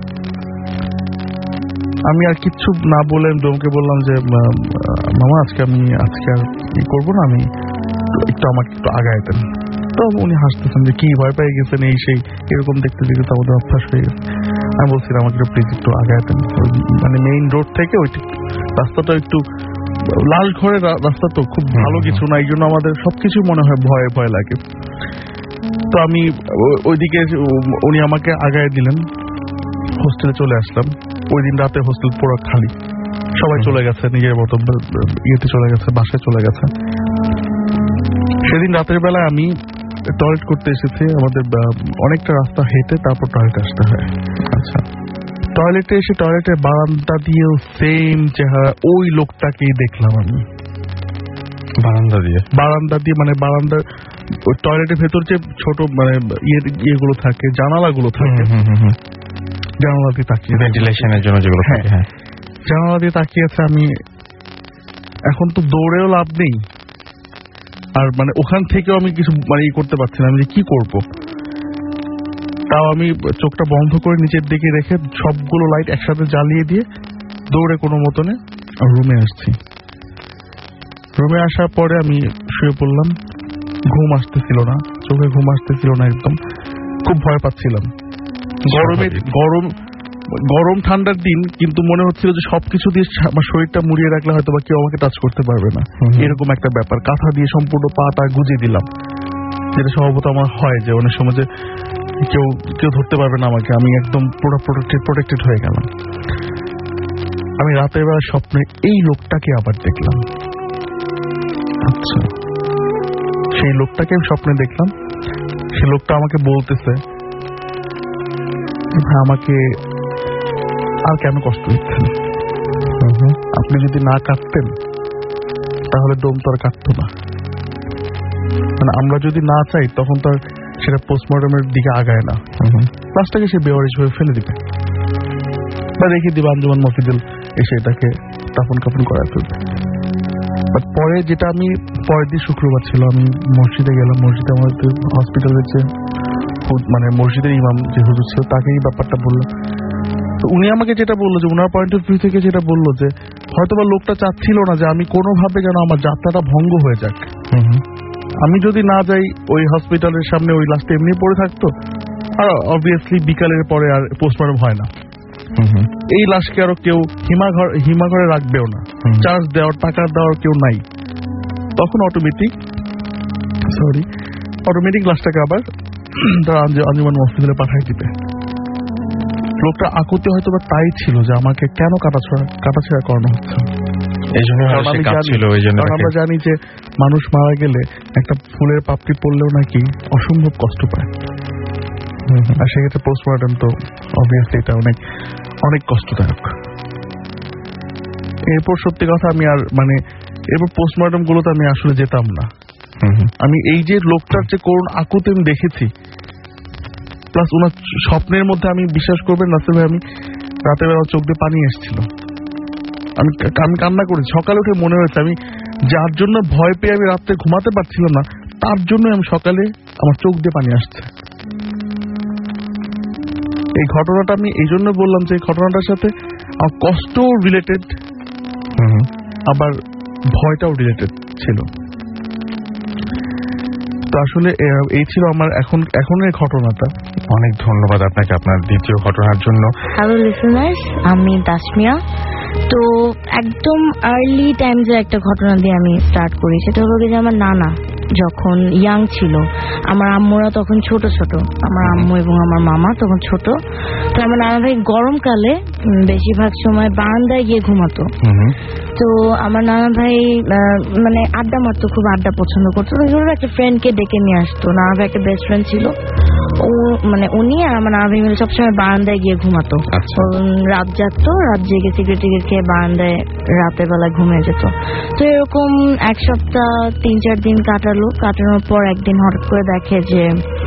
আমি আর কিচ্ছু না বলে ডোমকে বললাম যে মামা আজকে আর ই করবো না, আমি আমাকে একটু আগায় দেন। তো উনি হাসতেছেন যে কি ভয় পেয়ে গেছেন, এই সেই এরকম দেখতে দেখতে তো আমাদের অভ্যাস হয়ে গেছে। আমি বলছিলাম আমাকে প্লিজ একটু আগায় দেন, মানে মেইন রোড থেকে ওই রাস্তাটা একটু লাল ঘরের রাস্তা, তো খুব ভালো কিছু না, এই জন্য আমাদের সবকিছু মনে হয় ভয় ভয় লাগে। তো আমি ওইদিকে, উনি আমাকে আগায় দিলেন, হোস্টেলে চলে আসলাম। ওই দিন রাতে হোস্টেল পুরো খালি, সবাই চলে গেছে নিজের মতো ইয়েতে চলে গেছে, বাসায় চলে গেছে। সেদিন রাতের বেলায় আমি টয়লেট করতে এসেছি, আমাদের অনেকটা রাস্তা হেঁটে তারপর টয়লেট আসতে হয়। আচ্ছা, টয়লেটে এসে টয়লেটের বারান্দা দিয়েও সেম চেহারা, ওই লোকটাকেই দেখলাম আমি বারান্দা দিয়ে, মানে বারান্দার টয়লেটের ভেতর যে ছোট মানে ইয়েগুলো থাকে, জানালাগুলো থাকে, জানালা দিয়ে তাকিয়ে, ভেন্টিলেশনের জন্য যেগুলো থাকে, হ্যাঁ, জানালা দিয়ে তাকিয়ে আছে। আমি এখন তো দৌড়েও লাভ নেই, আর মানে ওখান থেকেও আমি কিছু মানে করতে পারছি না, আমি যে কি করব। তাও আমি চোখটা বন্ধ করে নিচের দিকে রেখে সবগুলো লাইট একসাথে জ্বালিয়ে দিয়ে দৌড়ে কোনো মতনে রুমে আসছি। রুমে আসার পরে আমি শুয়ে পড়লাম, ঘুম আসতেছিল না, চোখে ঘুম আসতেছিল না, একদম খুব ভয় পাচ্ছিলাম। গরম ঠান্ডার দিন, কিন্তু মনে হচ্ছিল যে সবকিছু দিয়ে আমার শরীরটা মুড়িয়ে রাখলে হয়তো বা কেউ আমাকে টাচ করতে পারবে না, এরকম একটা ব্যাপার। কাঁথা দিয়ে সম্পূর্ণ পাটা গুজিয়ে দিলাম, যেটা স্বভাবত আমার হয় যে অনেক সময় যে কেউ ধরতে পারবে না আমাকে, আমি একদম পুরো প্রোটেক্টেড হয়ে গেলাম। আমি রাতের বেলা স্বপ্নে এই লোকটাকে আবার দেখলাম। আচ্ছা, সেই লোকটাকে আমি স্বপ্নে দেখলাম। সেই লোকটা আমাকে বলতেছে, আমাকে আর কেন কষ্ট দিচ্ছেন, আপনি যদি না কাঁদতেন তাহলে দম তো আর কাঁদতো না, মানে আমরা যদি না চাই তখন তো সেটা পোস্টমর্টমের দিকে আগায় না, লাশটাকে সে বেওয়ারিশ হয়ে ফেলে দিবে বা রেখে দিবে, আঞ্জুমান মফিজুল এসে এটাকে দাফন কাফন করায় ফেলবে। বাট পরে যেটা, আমি পরের দিন শুক্রবার ছিল, আমি মসজিদে গেলাম। মসজিদে আমাদের হসপিটালের যে মানে মসজিদের ইমাম যে হুজুর ছিল, তাকে এই ব্যাপারটা বললো। তো উনি আমাকে যেটা বললো, যে ওনার পয়েন্ট অফ ভিউ থেকে যেটা বললো, যে হয়তোবা লোকটা চাচ্ছিল না যে আমি কোনোভাবে যেন আমার যাত্রাটা ভঙ্গ হয়ে যাক। আমি যদি না যাই ওই হসপিটালের সামনে, ওই লাস্টে এমনি পড়ে থাকতো, আর অবভিয়াসলি বিকালের পরে আর পোস্টমর্টম হয় না। এই লাশকে আরো কেউ হিমাঘরে রাখবেও না, চার্জ দেওয়ার টাকা দেওয়ার কেউ নাই। তখন অটোমেটিক লাশটাকে আবার তারা আঞ্জুমান মসজিদে পাঠাই দিবে। লোকটা আকুতি হয়তো বা তাই ছিল যে আমাকে কেন কাটাছেড়া করানো হচ্ছে। আমরা জানি যে মানুষ মারা গেলে একটা ফুলের পাপড়ি পড়লেও নাকি অসম্ভব কষ্ট পায়, আর সেক্ষেত্রে পোস্টমর্টম তো অবভিয়াসলি এটা অনেক কষ্টদায়ক। এরপর সত্যি কথা আমি আর এরপর পোস্টমর্টম গুলোতে আমি আসলে যেতাম না। আমি এই যে লোকটার যে করুণ আকুতি আমি দেখেছি, প্লাস ওনার স্বপ্নের মধ্যে আমি বিশ্বাস করবেন নাসির ভাই, আমি রাতের বেলা চোখ দিয়ে পানি এসেছিল, আমি কান্না করি। সকালে উঠে মনে হয়েছে আমি যার জন্য ভয় পেয়ে আমি রাত্রে ঘুমাতে পারছিলাম না, তার জন্য আমি সকালে আমার চোখ দিয়ে পানি আসছে। এই ঘটনাটা আমি এই জন্য বললাম যে এই ঘটনাটার সাথে আমার কষ্ট রিলেটেড, আবার ভয়টাও রিলেটেড ছিল। তো আসলে এই ছিল আমার এখনের ঘটনাটা। অনেক ধন্যবাদ আপনাকে আপনার দ্বিতীয় ঘটনার জন্য। হ্যালো লিসেনার্স, আমি দাসমিয়া। তো একদম আর্লি টাইমসে একটা ঘটনা দিয়ে আমি স্টার্ট করি। সেটা হলো যে আমার নানা যখন ইয়াং ছিল, আমার আম্মুরা তখন ছোট ছোট, আমার আম্মু এবং আমার মামা তখন ছোট। তো আমার নানা ভাই গরমকালে বেশিরভাগ সময় বারান্দায় গিয়ে ঘুমাতো। তো আমার নানা ভাই আড্ডা মারতো, খুব আড্ডা পছন্দ করতো। একটা ফ্রেন্ডকে ডেকে নিয়ে আসতো। নানা ভাই একটা বেস্ট ফ্রেন্ড ছিল, উনি আর আমার নানা ভাই মিলে সবসময় বারান্দায় গিয়ে ঘুমাতো। রাত জাগতো, রাত জেগে সিগারেট খেয়ে বারান্দায় রাতের বেলায় ঘুমিয়ে যেত। তো এরকম এক সপ্তাহ 3-4 দিন কাটানোর পর একদিন হঠাৎ করে দেখে যে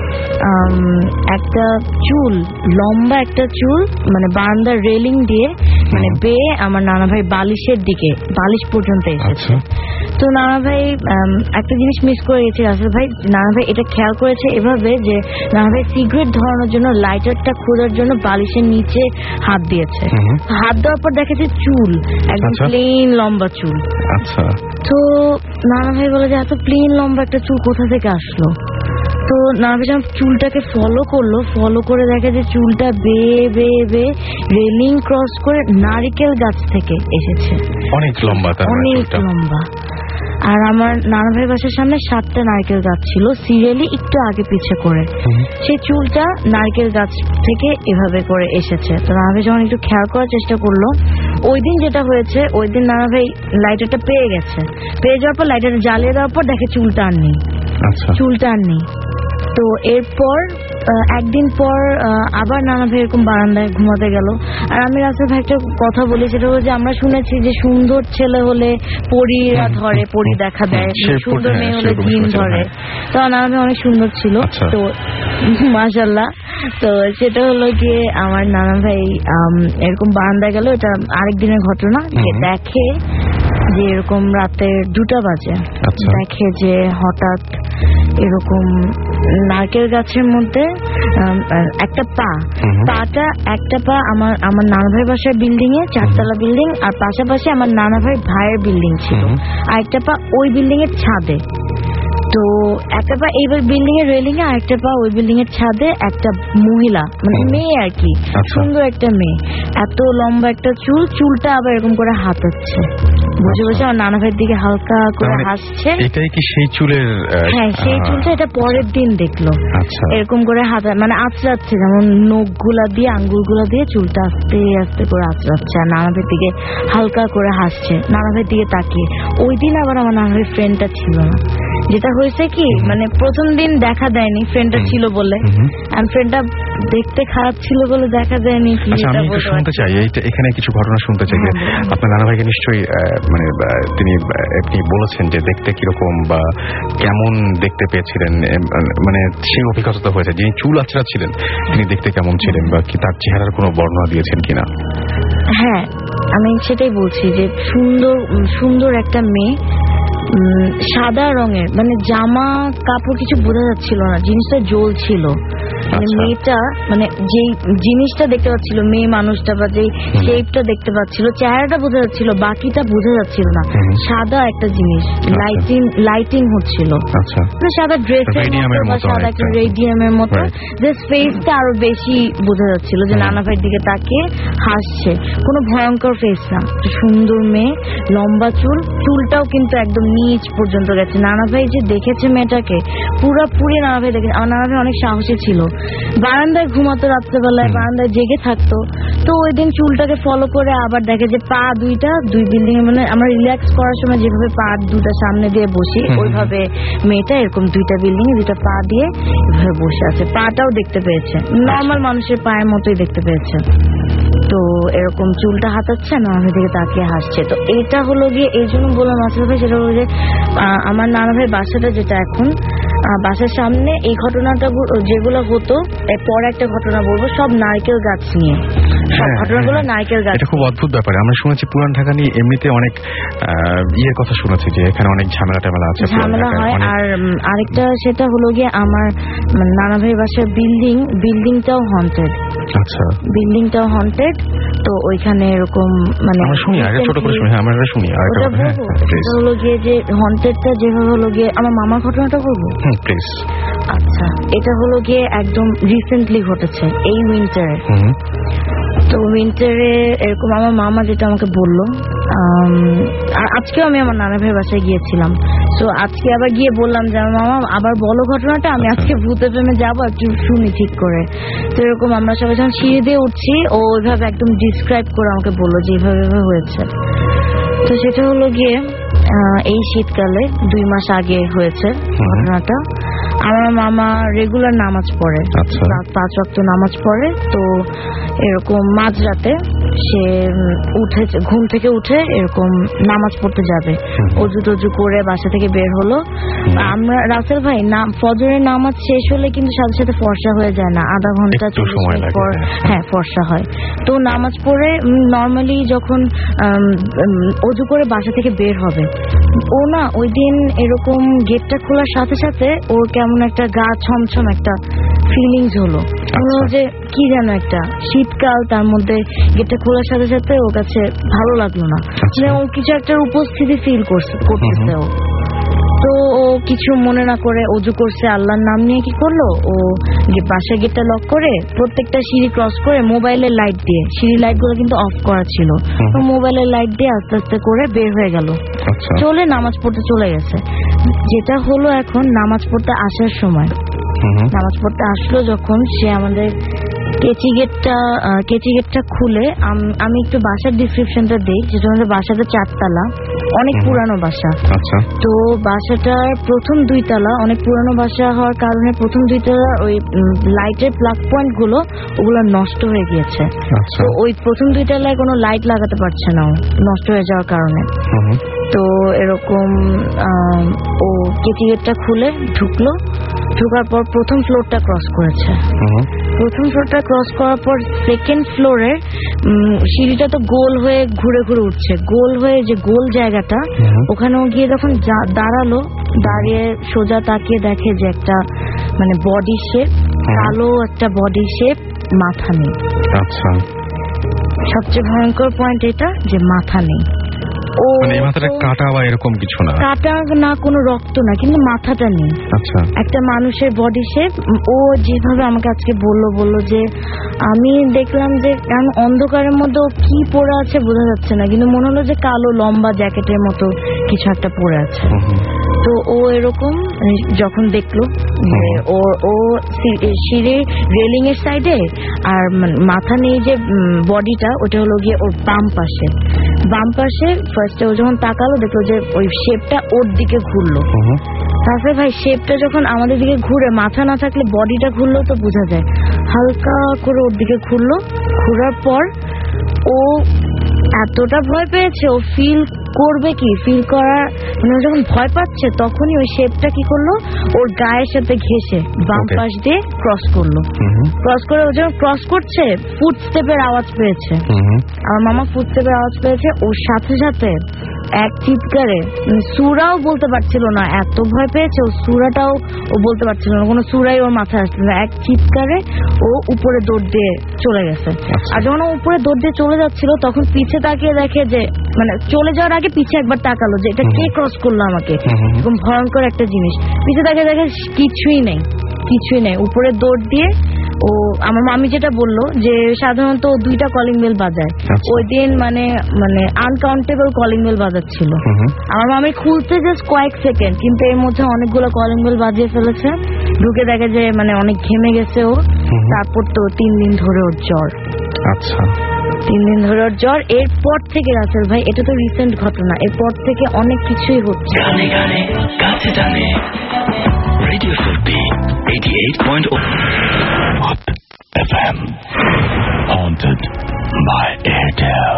একটা চুল, লম্বা একটা চুল বারান্দার রেলিং দিয়ে বেয়ে আমার নানা ভাই বালিশের দিকে, বালিশ পর্যন্ত এসেছে। তো নানা ভাই একটা জিনিস মিস করে গেছে আসলে ভাই। নানা ভাই এটা খেয়াল করেছে এভাবে যে নানা ভাই সিগারেট ধরানোর জন্য লাইটারটা খোঁজার জন্য বালিশের নিচে হাত দিয়েছে। হাত দেওয়ার পর দেখেছে চুল, একদম প্লেন লম্বা চুল। তো নানা ভাই বলে যে এত প্লেন লম্বা একটা চুল কোথা থেকে আসলো। তো নানা ভাই যখন চুলটাকে ফলো করে দেখে যে চুলটা বেয়ে রেলিং ক্রস করে নারিকেল গাছ থেকে এসেছে। অনেক লম্বা। আর আমার নানা ভাই বাসার সামনে 7টা নারকেল গাছ ছিল, সিরিয়ালি একটু আগে পিছে করে। সেই চুলটা নারকেল গাছ থেকে এভাবে করে এসেছে। তো নানা ভাই যখন একটু খেয়াল করার চেষ্টা করলো, ওই দিন যেটা হয়েছে, ওই দিন নানা ভাই লাইটারটা পেয়ে গেছে। পেয়ে যাওয়ার পর লাইটারটা জ্বালিয়ে দেওয়ার পর দেখে চুলটা আর নেই। তো এরপর একদিন পর আবার নানা ভাই এরকম বারান্দায় ঘুমাতে গেল। আর আমি রাস্তায় ভাই একটা কথা বলি, সেটা হলো যে আমরা শুনেছি যে সুন্দর ছেলে হলে পরীরা ধরে, পরী দেখা দেয়, সুন্দর মেয়ে হলে দিন ধরে। তো নানা ভাই অনেক সুন্দর ছিল, তো মাশাআল্লাহ। তো সেটা হলো গিয়ে আমার নানা ভাই এরকম বারান্দায় গেল। এটা আরেক দিনের ঘটনা। দেখে যে এরকম রাতে 2টা বাজে, দেখে যে হঠাৎ এরকম নারকেল গাছের মধ্যে একটা পা আমার নানা ভাই বাসার বিল্ডিং এ, 4তলা বিল্ডিং, আর পাশাপাশি আমার নানা ভাইয়ের বিল্ডিং ছিল, আর একটা পা ওই বিল্ডিং এর ছাদে। তো একটা পা এইবার বিল্ডিং এর রেলিং এ, আরেকটা পা ওই বিল্ডিং এর ছাদে। একটা মহিলা, মেয়ে আর কি, সুন্দর একটা মেয়ে, এত লম্বা একটা চুলটা আবার এরকম করে হাতাচ্ছে। বসে আমার নানা ভাইয়ের দিকে হালকা করে হাসছে। এটাই কি সেই চুলের? হ্যাঁ, সেই চুলটা। এটা পরের দিন দেখলো এরকম করে হাত আঁচড়াচ্ছে, যেমন নখগুলা দিয়ে, আঙ্গুলগুলা দিয়ে চুলটা আস্তে আস্তে করে আঁচড়াচ্ছে, আর নানা ভাইয়ের দিকে হালকা করে হাসছে, নানা ভাইয়ের দিকে তাকিয়ে। ওই দিন আবার আমার নানা ভাইয়ের ফ্রেন্ডটা ছিল না। যেটা হয়েছে কি, প্রথম দিন দেখা দেয়নি ফ্রেন্ডটা ছিল বলে, ফ্রেন্ডটা দেখতে খারাপ ছিল বলে দেখা দেয়নি। আমি একটু শুনতে চাই, এখানে কিছু ঘটনা শুনতে চাই। আপনার নানা ভাইকে নিশ্চয়ই আপনি বলেছেন যে দেখতে কিরকম বা কেমন দেখতে পেয়েছিলেন, সেই অভিজ্ঞতা হয়েছে। যিনি চুল আঁচড়া ছিলেন তিনি দেখতে কেমন ছিলেন, বা কি তার চেহারার কোনো বর্ণনা দিয়েছেন কিনা? হ্যাঁ, আমি সেটাই বলছি যে সুন্দর একটা মেয়ে, সাদা রঙের, জামা কাপড় কিছু বোঝা যাচ্ছিল না, জিনিসটা জ্বলছিল। মানে মেয়েটা মানে যেই জিনিসটা দেখতে পাচ্ছিল, মেয়ে মানুষটা বা যেই শেপটা দেখতে পাচ্ছিল, চেহারাটা বোঝা যাচ্ছিল, বাকিটা বোঝা যাচ্ছিল না। সাদা একটা জিনিস, লাইটিং হচ্ছিল, সাদা ড্রেসের মতো বা সাদা একটা রেডিয়ামের মতো, জাস্ট ফেসটা আরো বেশি বোঝা যাচ্ছিল যে নানা ভাইয়ের দিকে তাকিয়ে হাসছে। কোনো ভয়ঙ্কর ফেস না, সুন্দর মেয়ে, লম্বা চুলটাও কিন্তু একদম নিচ পর্যন্ত গেছে। নানা ভাই যে দেখেছে মেয়েটাকে পুরোপুরি, নানা ভাই দেখেছে। আমার নানা ভাই অনেক সাহসী ছিল, বারান্দায় ঘুমাতো, রাত্রেবেলায় বারান্দায় জেগে থাকতো। তো ওই দিন চুলটাকে ফলো করে আবার দেখে যে পা দুই বিল্ডিং এ, মানে আমরা রিল্যাক্স করার সময় যেভাবে পা দুটা সামনে দিয়ে বসি, ওইভাবে মেয়েটা এরকম 2টা বিল্ডিং এ 2টা পা দিয়ে এভাবে বসে আছে। পাটাও দেখতে পেয়েছে, নর্মাল মানুষের পায়ের মতোই দেখতে পেয়েছে। তো এরকম চুলটা হাতাচ্ছে, নানা ভাই দিকে তাকিয়ে হাসছে। তো এটা হলো গিয়ে, এই জন্য বললাম আসলে ভাই, সেটা হলো যে আমার নানা ভাই বাসাটা যেটা এখন, বাসার সামনে এই ঘটনাটা যেগুলো হতো, পরে একটা ঘটনা বলবো, সব নারকেল গাছ নিয়ে, ঘটনাগুলো নারকেল গাছ। এটা খুব অদ্ভুত ব্যাপার। আমরা শুনেছি পুরান ঢাকা নিয়ে এমনিতে অনেক ইয়ের কথা শুনেছি যে এখানে অনেক ঝামেলা আছে, ঝামেলা হয়। আর আরেকটা সেটা হলো গিয়ে আমার নানা ভাই বাসার বিল্ডিংটাও হন্টেড। আচ্ছা, বিল্ডিংটাও হন্টেড। তো ওইখানে এরকম মানে শুনি, আগে ছোট করে শুনি, আমরা শুনি। এটা হলো গিয়ে যে হন্টেডটা যেভাবে হলো গিয়ে, আমার মামার ঘটনাটা বলবো প্লিজ। আচ্ছা, এটা হলো গিয়ে একদম রিসেন্টলি ঘটেছে এই উইন্টারে। তো উইন্টারে এরকম আমার মামা যেটা আমাকে বললো, আজকেও আমি আমার নানা ভাইয়ের বাসায় গিয়েছিলাম। তো আজকে আবার গিয়ে বললাম যে আমার মামা আবার বলো ঘটনাটা, আমি আজকে ভূতের প্রেমে যাবো, একটু শুনি ঠিক করে। তো এরকম আমরা সবাই যখন সিঁড়ি দিয়ে উঠছি, ও ওইভাবে একদম ডিসক্রাইব করে আমাকে বললো যে এইভাবে হয়েছে। তো সেটা হলো গিয়ে এই শীতকালে 2 মাস আগে হয়েছে ঘটনাটা। আমার মামা রেগুলার নামাজ পড়ে, 5 ওয়াক্ত নামাজ পড়ে। তো এরকম মাঝরাতে সে উঠেছে, ঘুম থেকে উঠে এরকম নামাজ পড়তে যাবে, অজু করে বাসা থেকে বের হলো। আমরা রাসেল ভাই ফজরের নামাজ শেষ হলে কিন্তু সাথে সাথে ফর্সা হয়ে যায় না, আধা ঘন্টা 40 মিনিট পর হ্যাঁ ফর্সা হয়। তো নামাজ পড়ে নর্মালি যখন অজু করে বাসা থেকে বের হবে, ও না ওই দিন এরকম গেটটা খোলার সাথে সাথে ওর কেমন একটা গা ছমছম একটা ফিলিংস হলো, যে কি যেন একটা শীতকাল, তার মধ্যে গেটটা খোলার সাথে সাথে ওর কাছে ভালো লাগলো না, ও কিছু একটা উপস্থিতি ফিল করতেছে ও। তো ও কিছু মনে না করে অজু করছে, আল্লাহর নাম নিয়ে কি করলো, ও বাসার গেটটা লক করে প্রত্যেকটা সিঁড়ি ক্রস করে মোবাইলের লাইট দিয়ে, সিঁড়ি লাইট গুলো কিন্তু অফ করা ছিল, তো মোবাইলের লাইট দিয়ে আস্তে আস্তে করে বের হয়ে গেল, চলে নামাজ পড়তে চলে গেছে। যেটা হলো এখন নামাজ পড়তে আসার সময়, নামাজ পড়তে আসলো যখন, সে আমাদের কেচি গেটটা খুলে, আমি একটু বাসার ডিসক্রিপশনটা দিই, যেটা আমাদের বাসাটা 4 তলা, অনেক পুরানো বাসা। তো বাসাটার প্রথম 2 তলা অনেক পুরানো বাসা হওয়ার কারণে প্রথম 2 তলা ওই লাইটের প্লাগ পয়েন্ট গুলো ওগুলো নষ্ট হয়ে গিয়েছে। তো ওই প্রথম 2 তলায় কোনো লাইট লাগাতে পারছে না, নষ্ট হয়ে যাওয়ার কারণে। তো এরকম ও কেচি গেটটা খুলে ঢুকার পর প্রথম ফ্লোরটা ক্রস করেছে। প্রথম ফ্লোরটা ক্রস করার পর সেকেন্ড ফ্লোরের সিঁড়িটা তো গোল হয়ে ঘুরে উঠছে, গোল হয়ে যে গোল জায়গাটা, ওখানেও গিয়ে যখন দাঁড়ালো, দাঁড়িয়ে সোজা তাকিয়ে দেখে যে একটা মানে বডি শেপ, কালো একটা বডি শেপ, মাথা নেই। আচ্ছা, সবচেয়ে ভয়ঙ্কর পয়েন্ট এটা যে মাথা নেই। কাটা বা এরকম কিছু না, কাটা না, কোনো রক্ত না, কিন্তু মাথাটা নেই। আচ্ছা, একটা মানুষের বডি শেপ। ও যেভাবে আমাকে আজকে বললো যে আমি দেখলাম যে কারণ অন্ধকারের মধ্যে ও কি পরে আছে বোঝা যাচ্ছে না, কিন্তু মনে হলো যে কালো লম্বা জ্যাকেটের মতো কিছু একটা পরে আছে। তো ও এরকম যখন দেখলো ও সিঁড়ির রেলিং এর সাইডে, আর মাথা নেই যে বডিটা, ওটা হলো গিয়ে ওর বাম পাশে ফার্স্টে ও যখন তাকালো দেখলো যে ওই শেপটা ওর দিকে ঘুরলো। তারপরে ভাই শেপটা যখন আমাদের দিকে ঘুরে, মাথা না থাকলে বডিটা ঘুরলো তো বোঝা যায়, হালকা করে ওর দিকে ঘুরলো। ঘুরার পর ও এতটা ভয় পেয়েছে, ও ফিল করবে কি ফিল করার মানে যখন ভয় পাচ্ছে তখনই ওই শেপটা কি করলো ওর গায়ের সাথে ঘেঁষে বাম পাশ দিয়ে ক্রস করলো। ক্রস করে ও যখন ক্রস করছে ফুটস্টেপের আওয়াজ পেয়েছে, আমার মামা ফুটস্টেপের আওয়াজ পেয়েছে, ওর সাথে সাথে এক চিৎকারে সুরাও বলতে পারছিল না, এত ভয় পেয়েছে ও সুরাটাও ও বলতে পারছিল না, কোনো সুরাই ওর মাথায় আসছিল না, এক চিৎকারে ও উপরে দৌড় দিয়ে চলে গেছে। আর যখন ও উপরে দৌড় দিয়ে চলে যাচ্ছিল তখন পিছে তাকিয়ে দেখে যে মানে চলে যাওয়ার আগে পিছে একবার তাকালো যে এটা কে ক্রস করলো আমাকে, এরকম ভয়ঙ্কর একটা জিনিস। পিছে তাকিয়ে দেখে কিছুই নেই, কিছুই নেই, উপরে দৌড় দিয়ে ও আমার মামি যেটা বললো যে সাধারণত 2টা কলিং বেল বাজায়, ওই দিন মানে আনকাউন্টেবল কলিং বেল বাজাচ্ছিল। আমার মামি খুলতে জাস্ট কয়েক সেকেন্ড, কিন্তু এর মধ্যে অনেকগুলো কলিং বেল বাজিয়ে ফেলেছে। ঢুকে দেখে যে মানে অনেক ঘেমে গেছে ও। তারপর তো 3 দিন ধরে ওর জ্বর। আচ্ছা 3 দিন ধরে ওর জ্বর। এরপর থেকে রাসেল ভাই, এটা তো রিসেন্ট ঘটনা, এরপর থেকে অনেক কিছুই হচ্ছে। গানে গানে কাছে টানে রেডিও ফুর্তি 88.0 FM haunted by Airtel.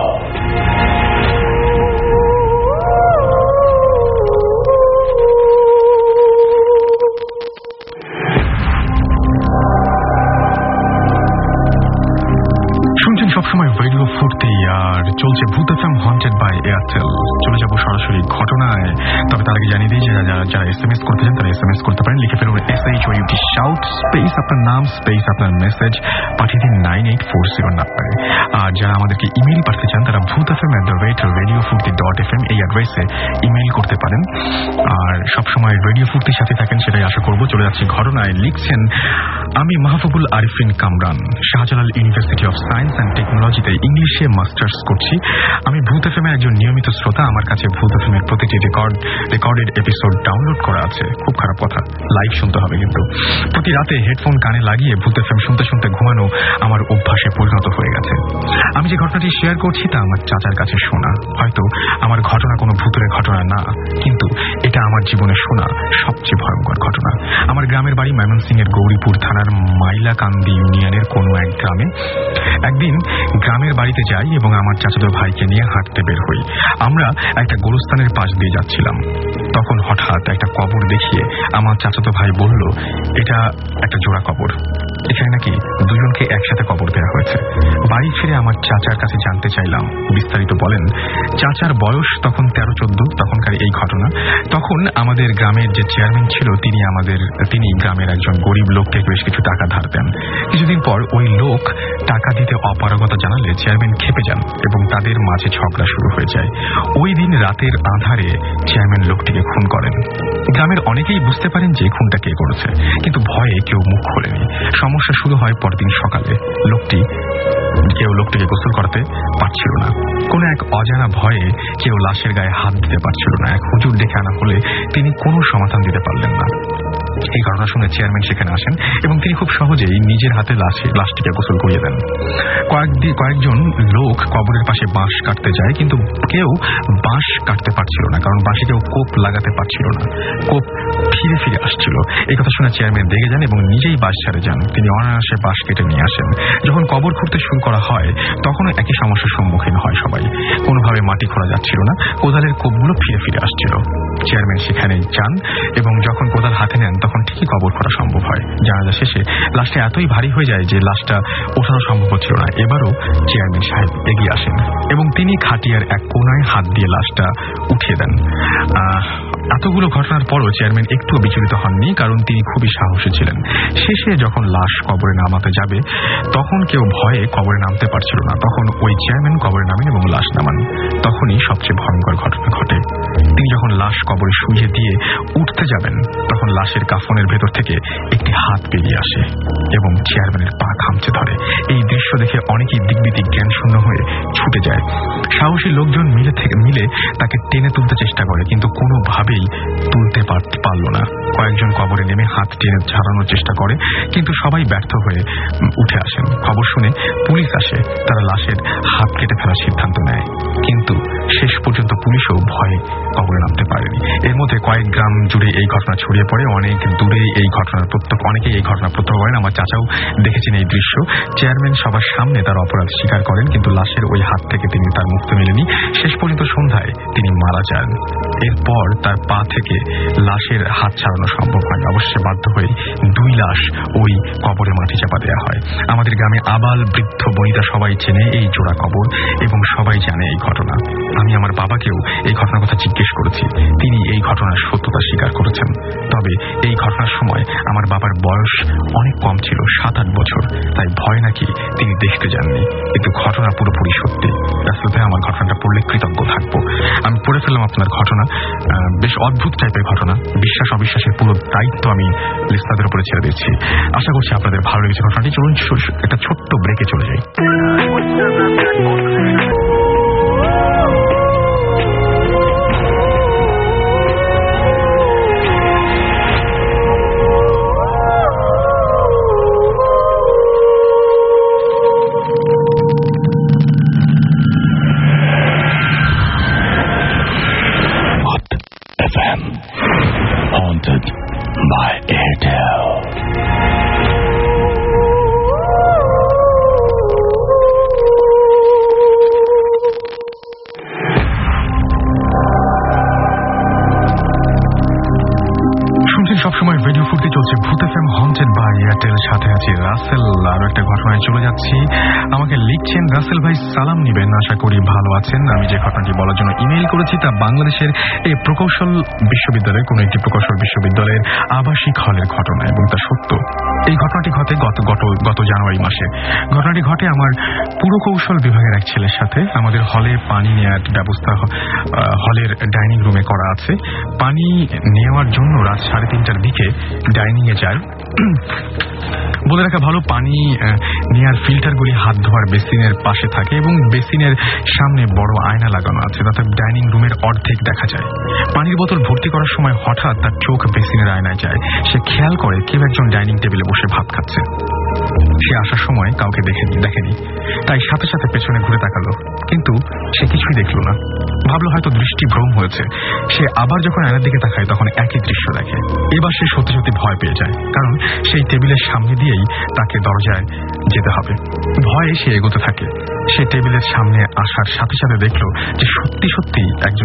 শুনছেন সবসময় রেডিও ফুর্তি আর চলছে Bhoot FM haunted by Airtel. চলে যাবো সরাসরি ঘটনায়, তবে তার আগে জানিয়ে দিই যে যারা SMS করতে চান তারা SMS করতে পারেন। লিখে ফেলুন SHOUT শাউট স্পেস আপনার নাম স্পেস আপনার মেসেজ পাঠিয়ে দিন 9840 নাম্বারে। আর যারা আমাদেরকে ইমেল পাঠাতে চান তারা bhutfm@radiofurti.fm এই অ্যাড্রেসে ইমেল করতে পারেন। আর সবসময় রেডিও ফুর্তির সাথে থাকেন সেটাই আশা করব। চলে যাচ্ছি ঘটনায়। লিখছেন, আমি Mahfubul Arifin Kamran, Shahjalal university of science and টেকনোলজিতে ইংলিশে মাস্টার্স করছি। আমি ভূত এফএমের একজন নিয়মিত শ্রোতা। আমার কাছে ভূত এফএমের প্রতিটি রেকর্ডেড এপিসোড ডাউনলোড করা আছে। খুব খারাপ কথা, লাইভ শুনতে হবে কিন্তু। প্রতি রাতে হেডফোন কানে লাগিয়ে ভূত এফএম শুনতে শুনতে ঘুমানো আমার অভ্যাসে পরিণত হয়ে গেছে। আমি যে ঘটনাটি শেয়ার করছি তা আমার চাচার কাছে শোনা। হয়তো আমার ঘটনা কোনো ভূতের ঘটনা না, কিন্তু এটা আমার জীবনে শোনা সবচেয়ে ভয়ঙ্কর ঘটনা। আমার গ্রামের বাড়ি ময়মনসিংহের গৌরীপুর থানার মাইলাকান্দি ইউনিয়নের কোনো এক গ্রামে। একদিন গ্রামের বাড়িতে যাই এবং আমার চাচাতো ভাইকে নিয়ে হাঁটতে বের হই। আমরা একটা গোরস্থানের পাশ দিয়ে যাচ্ছিলাম। তখন হঠাৎ একটা কবর দেখিয়ে আমার চাচাতো ভাই বলল, এটা একটা জোড়া কবর, এখানে নাকি দুজনকে একসাথে কবর দেওয়া হয়েছে। বাড়ি ফিরে আমার চাচার কাছে জানতে চাইলাম। বিস্তারিত বলেন। চাচার বয়স তখন 13-14, তখনকার এই ঘটনা। তখন আমাদের গ্রামের যে চেয়ারম্যান ছিল তিনি গ্রামের একজন গরিব লোককে বেশ কিছু টাকা ধার দেন। কিছুদিন পর ওই লোক টাকা দিতে অপারগতা জানালে চেয়ারম্যান ক্ষেপে যান এবং তাদের মাঝে ঝগড়া শুরু হয়ে যায়। ওই দিন রাতের আঁধারে চেয়ারম্যান লোকটিকে খুন করেন। গ্রামের অনেকেই বুঝতে পারেন যে খুনটা কে করেছে, কিন্তু ভয়ে কেউ মুখ খোলেনি। সমস্যা শুরু হয় পরদিন সকালে। কেউ লোকটিকে গোসল করাতে পারছিল না। কোন এক অজানা ভয়ে কেউ লাশের গায়ে হাত দিতে পারছিল না। এক হুজুর ডেকে আনা হলে তিনি কোনো সমাধান দিতে পারলেন না। এই ঘটনা শুনে চেয়ারম্যান সেখানে আসেন এবং তিনি খুব সহজেই নিজের হাতে লাশটিকে গোসল করিয়ে দেন। কয়েকজন লোক কবরের পাশে বাঁশ কাটতে যায়, কিন্তু কেউ বাঁশ কাটতে পারছিল না, কারণ বাঁশে কেউ কোপ লাগাতে পারছিল না। কোপ ফিরে ফিরে আসছিল। এই কথা শুনে চেয়ারম্যান রেগে যান এবং নিজেই বাঁশ ছাড়ে যান। তিনি অনায়াসে বাঁশ কেটে নিয়ে আসেন। যখন কবর খুঁড়তে শুরু করা হয় তখনও একই সমস্যার সম্মুখীন হয় সবাই। কোনোভাবে মাটি খোঁড়া যাচ্ছিল না, কোদালের কোপগুলো ফিরে ফিরে আসছিল। চেয়ারম্যান সেখানে যান এবং যখন কোদাল হাতে নেন তখন ঠিকই কবর খোঁড়া সম্ভব হয়। জানাজা শেষে লাশটা এতই ভারী হয়ে যায় যে লাশটা ওঠানো সম্ভব হচ্ছিল না। এবারও চেয়ারম্যান সাহেব এগিয়ে আসেন এবং তিনি খাটিয়ার এক কোনায় হাত দিয়ে লাশটা উঠিয়ে দেন। এতগুলো ঘটনার পরও চেয়ারম্যান একটু বিচলিত হননি, কারণ তিনি খুবই সাহসী ছিলেন। শেষে যখন লাশ কবরে নামাতে যাবে তখন কেউ ভয়ে কবরে নামতে পারছিল না। তখন ওই চেয়ারম্যান কবরে নামেন এবং লাশ নামান। তখনই সবচেয়ে ভয়ঙ্কর ঘটনা ঘটে। তিনি যখন লাশ কবরে শুইয়ে দিয়ে উঠতে যাবেন তখন লাশের কাফনের ভেতর থেকে একটি হাত বেরিয়ে আসে এবং চেয়ারম্যানের পা খামচে ধরে। এই দৃশ্য দেখে অনেকেই দিকবিদিক জ্ঞান শূন্য হয়ে ছুটে যায়। সাহসী লোকজন মিলে তাকে টেনে তুলতে চেষ্টা করে, কিন্তু কোনোভাবেই তুলতে পারল না। কয়েকজন কবরে নেমে হাত টেনে ছাড়ানোর চেষ্টা করে, কিন্তু সবাই ব্যর্থ হয়ে উঠে আসেন। খবর শুনে পুলিশ আসে। তারা লাশের হাত কেটে ফেলার সিদ্ধান্ত নেয়, কিন্তু শেষ পর্যন্ত পুলিশও ভয়ে কবরে নামতে পারেনি। এর মধ্যে কয়েক গ্রাম জুড়ে এই ঘটনা ছড়িয়ে পড়ে, অনেক দূরে এই অনেকেই এই ঘটনা প্রত্যক্ষ করেন। আমার চাচাও দেখেছেন এই দৃশ্য। চেয়ারম্যান সবার সামনে তার অপরাধ স্বীকার করেন, কিন্তু লাশের ওই হাত থেকে তিনি তার মুক্তি মেলেনি। শেষ পর্যন্ত সন্ধ্যায় তিনি মারা যান। এরপর তার পা থেকে লাশের হাত ছাড়ানো সম্ভব হয়। অবশ্যই বাধ্য হয়ে 2 লাশ ওই কবরে মাটি চাপা দেওয়া হয়। আমাদের গ্রামে আবাল বৃদ্ধ বনিতা সবাই চেনে এই জোড়া কবর এবং সবাই জানে এই ঘটনা। আমি আমার বাবাকেও এই ঘটনার কথা জিজ্ঞেস করেছি, তিনি এই ঘটনার সত্যতা স্বীকার করেছেন। তবে এই ঘটনার সময় আমার বাবার বয়স অনেক কম ছিল, 7-8 বছর, তাই ভয় নাকি তিনি দেখতে যাননি। কিন্তু ঘটনা পুরোপুরি সত্যি। রাসেল ভাই, আমার ঘটনাটা পড়লে কৃতজ্ঞ থাকবো। আমি পড়ে ফেললাম আপনার ঘটনা, বেশ অদ্ভুত টাইপের ঘটনা। বিশ্বাস অবিশ্বাসের পুরো দায়িত্ব আমি লিসনারদের উপরে ছেড়ে দিচ্ছি। আশা করছি আপনাদের ভালো লেগেছে ঘটনাটি। চলুন একটা ছোট্ট ব্রেকে চলে যাই। Haunted by Airtel. সবসময় রেডিও ফুর্তি চলছে Bhoot FM haunted by Airtel. সাথে আছে রাসেল। আরো একটা ঘটনায় চলে যাচ্ছি। আমাকে লিখছেন, রাসেল ভাই সালাম নিবেন, আশা করি ভালো আছেন। আমি যে ঘটনাটি বলার জন্য ইমেইল করেছি তা বাংলাদেশের এই প্রকৌশল বিশ্ববিদ্যালয়ের কোন একটি প্রকৌশল বিশ্ববিদ্যালয়ের আবাসিক হলের ঘটনা এবং তা সত্য। এই ঘটনাটি ঘটে গত জানুয়ারি মাসে। ঘটনাটি ঘটে আমার পুরকৌশল বিভাগের এক ছেলের সাথে। আমাদের হলে পানি নেওয়ার ব্যবস্থা হলের ডাইনিং রুমে করা আছে। পানি নেওয়ার জন্য রাত 3:30টার দিকে ডাইনিং এ যায়। বলে রাখা ভালো, পানি নেওয়ার ফিল্টারগুলি হাত ধোয়ার বেসিনের পাশে থাকে এবং বেসিনের সামনে বড় আয়না লাগানো আছে, তাতে ডাইনিং রুমের অর্ধেক দেখা যায়। পানির বোতল ভর্তি করার সময় হঠাৎ তার চোখ বেসিনের আয়নায় যায়। সে খেয়াল করে কেউ একজন ডাইনিং টেবিলে বসে ভাত খাচ্ছে। সে আসার সময় কাউকে দেখেনি, তাই সাথে সাথে পেছনে ঘুরে তাকালো, কিন্তু সে কিছুই দেখল না। ভাবলো হয়তো দৃষ্টি ভ্রম হয়েছে। সে আবার যখন আয়নার দিকে তাকায় তখন একই দৃশ্য দেখে। এবার সে সত্যি সত্যি ভয় পেয়ে যায়, কারণ সেই টেবিলের সামনে দিয়েই তাকে দরজায় যেতে হবে। ভয়ে সে এগোতে থাকে। সে টেবিলের সামনে আসার সাথে সাথে দেখলো যে সত্যি সত্যি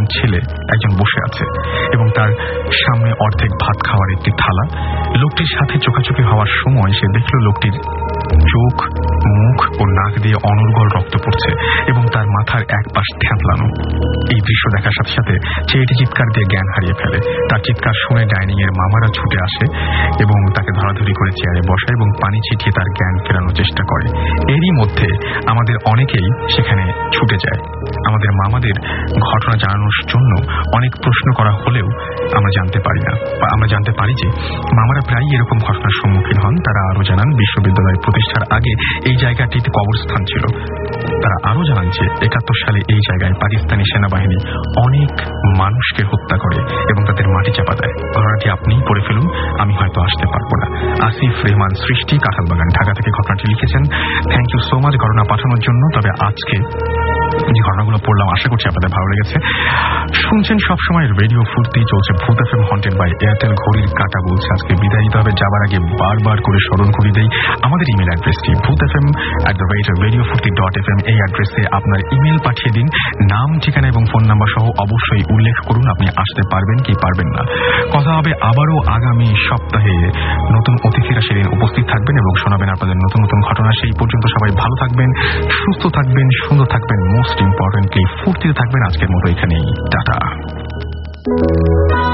একজন বসে আছে এবং তার সামনে অর্ধেক ভাত খাওয়ার একটি থালা। লোকটির সাথে চোখাচোখি হওয়ার সময় সে দেখলো লোকটির চোখ, মুখ ও নাক দিয়ে অনর্গল রক্ত পড়ছে এবং তার মাথার এক পাশ থ্যাতলানো। এই দৃশ্য দেখার সাথে সাথে ছেলেটি চিৎকার দিয়ে জ্ঞান হারিয়ে ফেলে। তার চিৎকার শুনে ডাইনিং এর মামারা ছুটে আসে এবং তাকে ধরাধরি করে চেয়ারে বসায় এবং পানি ছিটিয়ে তার জ্ঞান ফেরানোর চেষ্টা করে। এরই মধ্যে আমাদের অনেকেই সেখানে ছুটে যায়। আমাদের মামাদের ঘটনা জানানোর জন্য অনেক প্রশ্ন করা হলেও আমরা জানতে পারি যে মামারা প্রায়ই এরকম ঘটনার সম্মুখীন হন। তারা আরো জানান, বিশ্ববিদ্যালয় প্রতিষ্ঠার আগে এই জায়গাটিতে কবরস্থান ছিল। তারা আরো জানান যে 71 সালে এই জায়গায় পাকিস্তানি সেনাবাহিনী অনেক মানুষকে হত্যা করে এবং তাদের মাটি চাপা দেয়। ঘটনাটি আপনি পড়ে ফেলুন, আমি হয়তো আসতে পারবো না। আসিফ রেহমান সৃষ্টি, কাঁঠালবাগান, ঢাকা থেকে ঘটনাটি লিখেছেন। থ্যাংক ইউ সো মাচ ঘটনা পাঠানোর জন্য। তবে আজকে যে ঘটনাগুলো পড়লাম আশা করছি আপনাদের ভালো লেগেছে। শুনছেন সবসময় রেডিও ফুর্তি, চলছে Bhoot FM haunted by Airtel. ঘড়ির কাঁটা বলছে আজকে বিদায় নিতে হবে। যাবার আগে বারবার করে স্মরণ করিয়ে দেই আমাদের ইমেল অ্যাড্রেসটি bhootfm@radiofurti.fm। এই অ্যাড্রেসে আপনার ইমেল পাঠিয়ে দিন, নাম, ঠিকানা এবং ফোন নাম্বার সহ অবশ্যই উল্লেখ করুন আপনি আসতে পারবেন কি পারবেন না। কথা হবে আবারও আগামী সপ্তাহে। নতুন অতিথিরা সেদিন উপস্থিত থাকবেন এবং শোনাবেন আপনাদের নতুন নতুন ঘটনা। সেই পর্যন্ত সবাই ভালো থাকবেন, সুস্থ থাকবেন, সুন্দর থাকবেন, মোস্ট ইম্পর্টেন্টলি ফুর্তিতে থাকবেন। আজকের মতো এখানেই টাটা।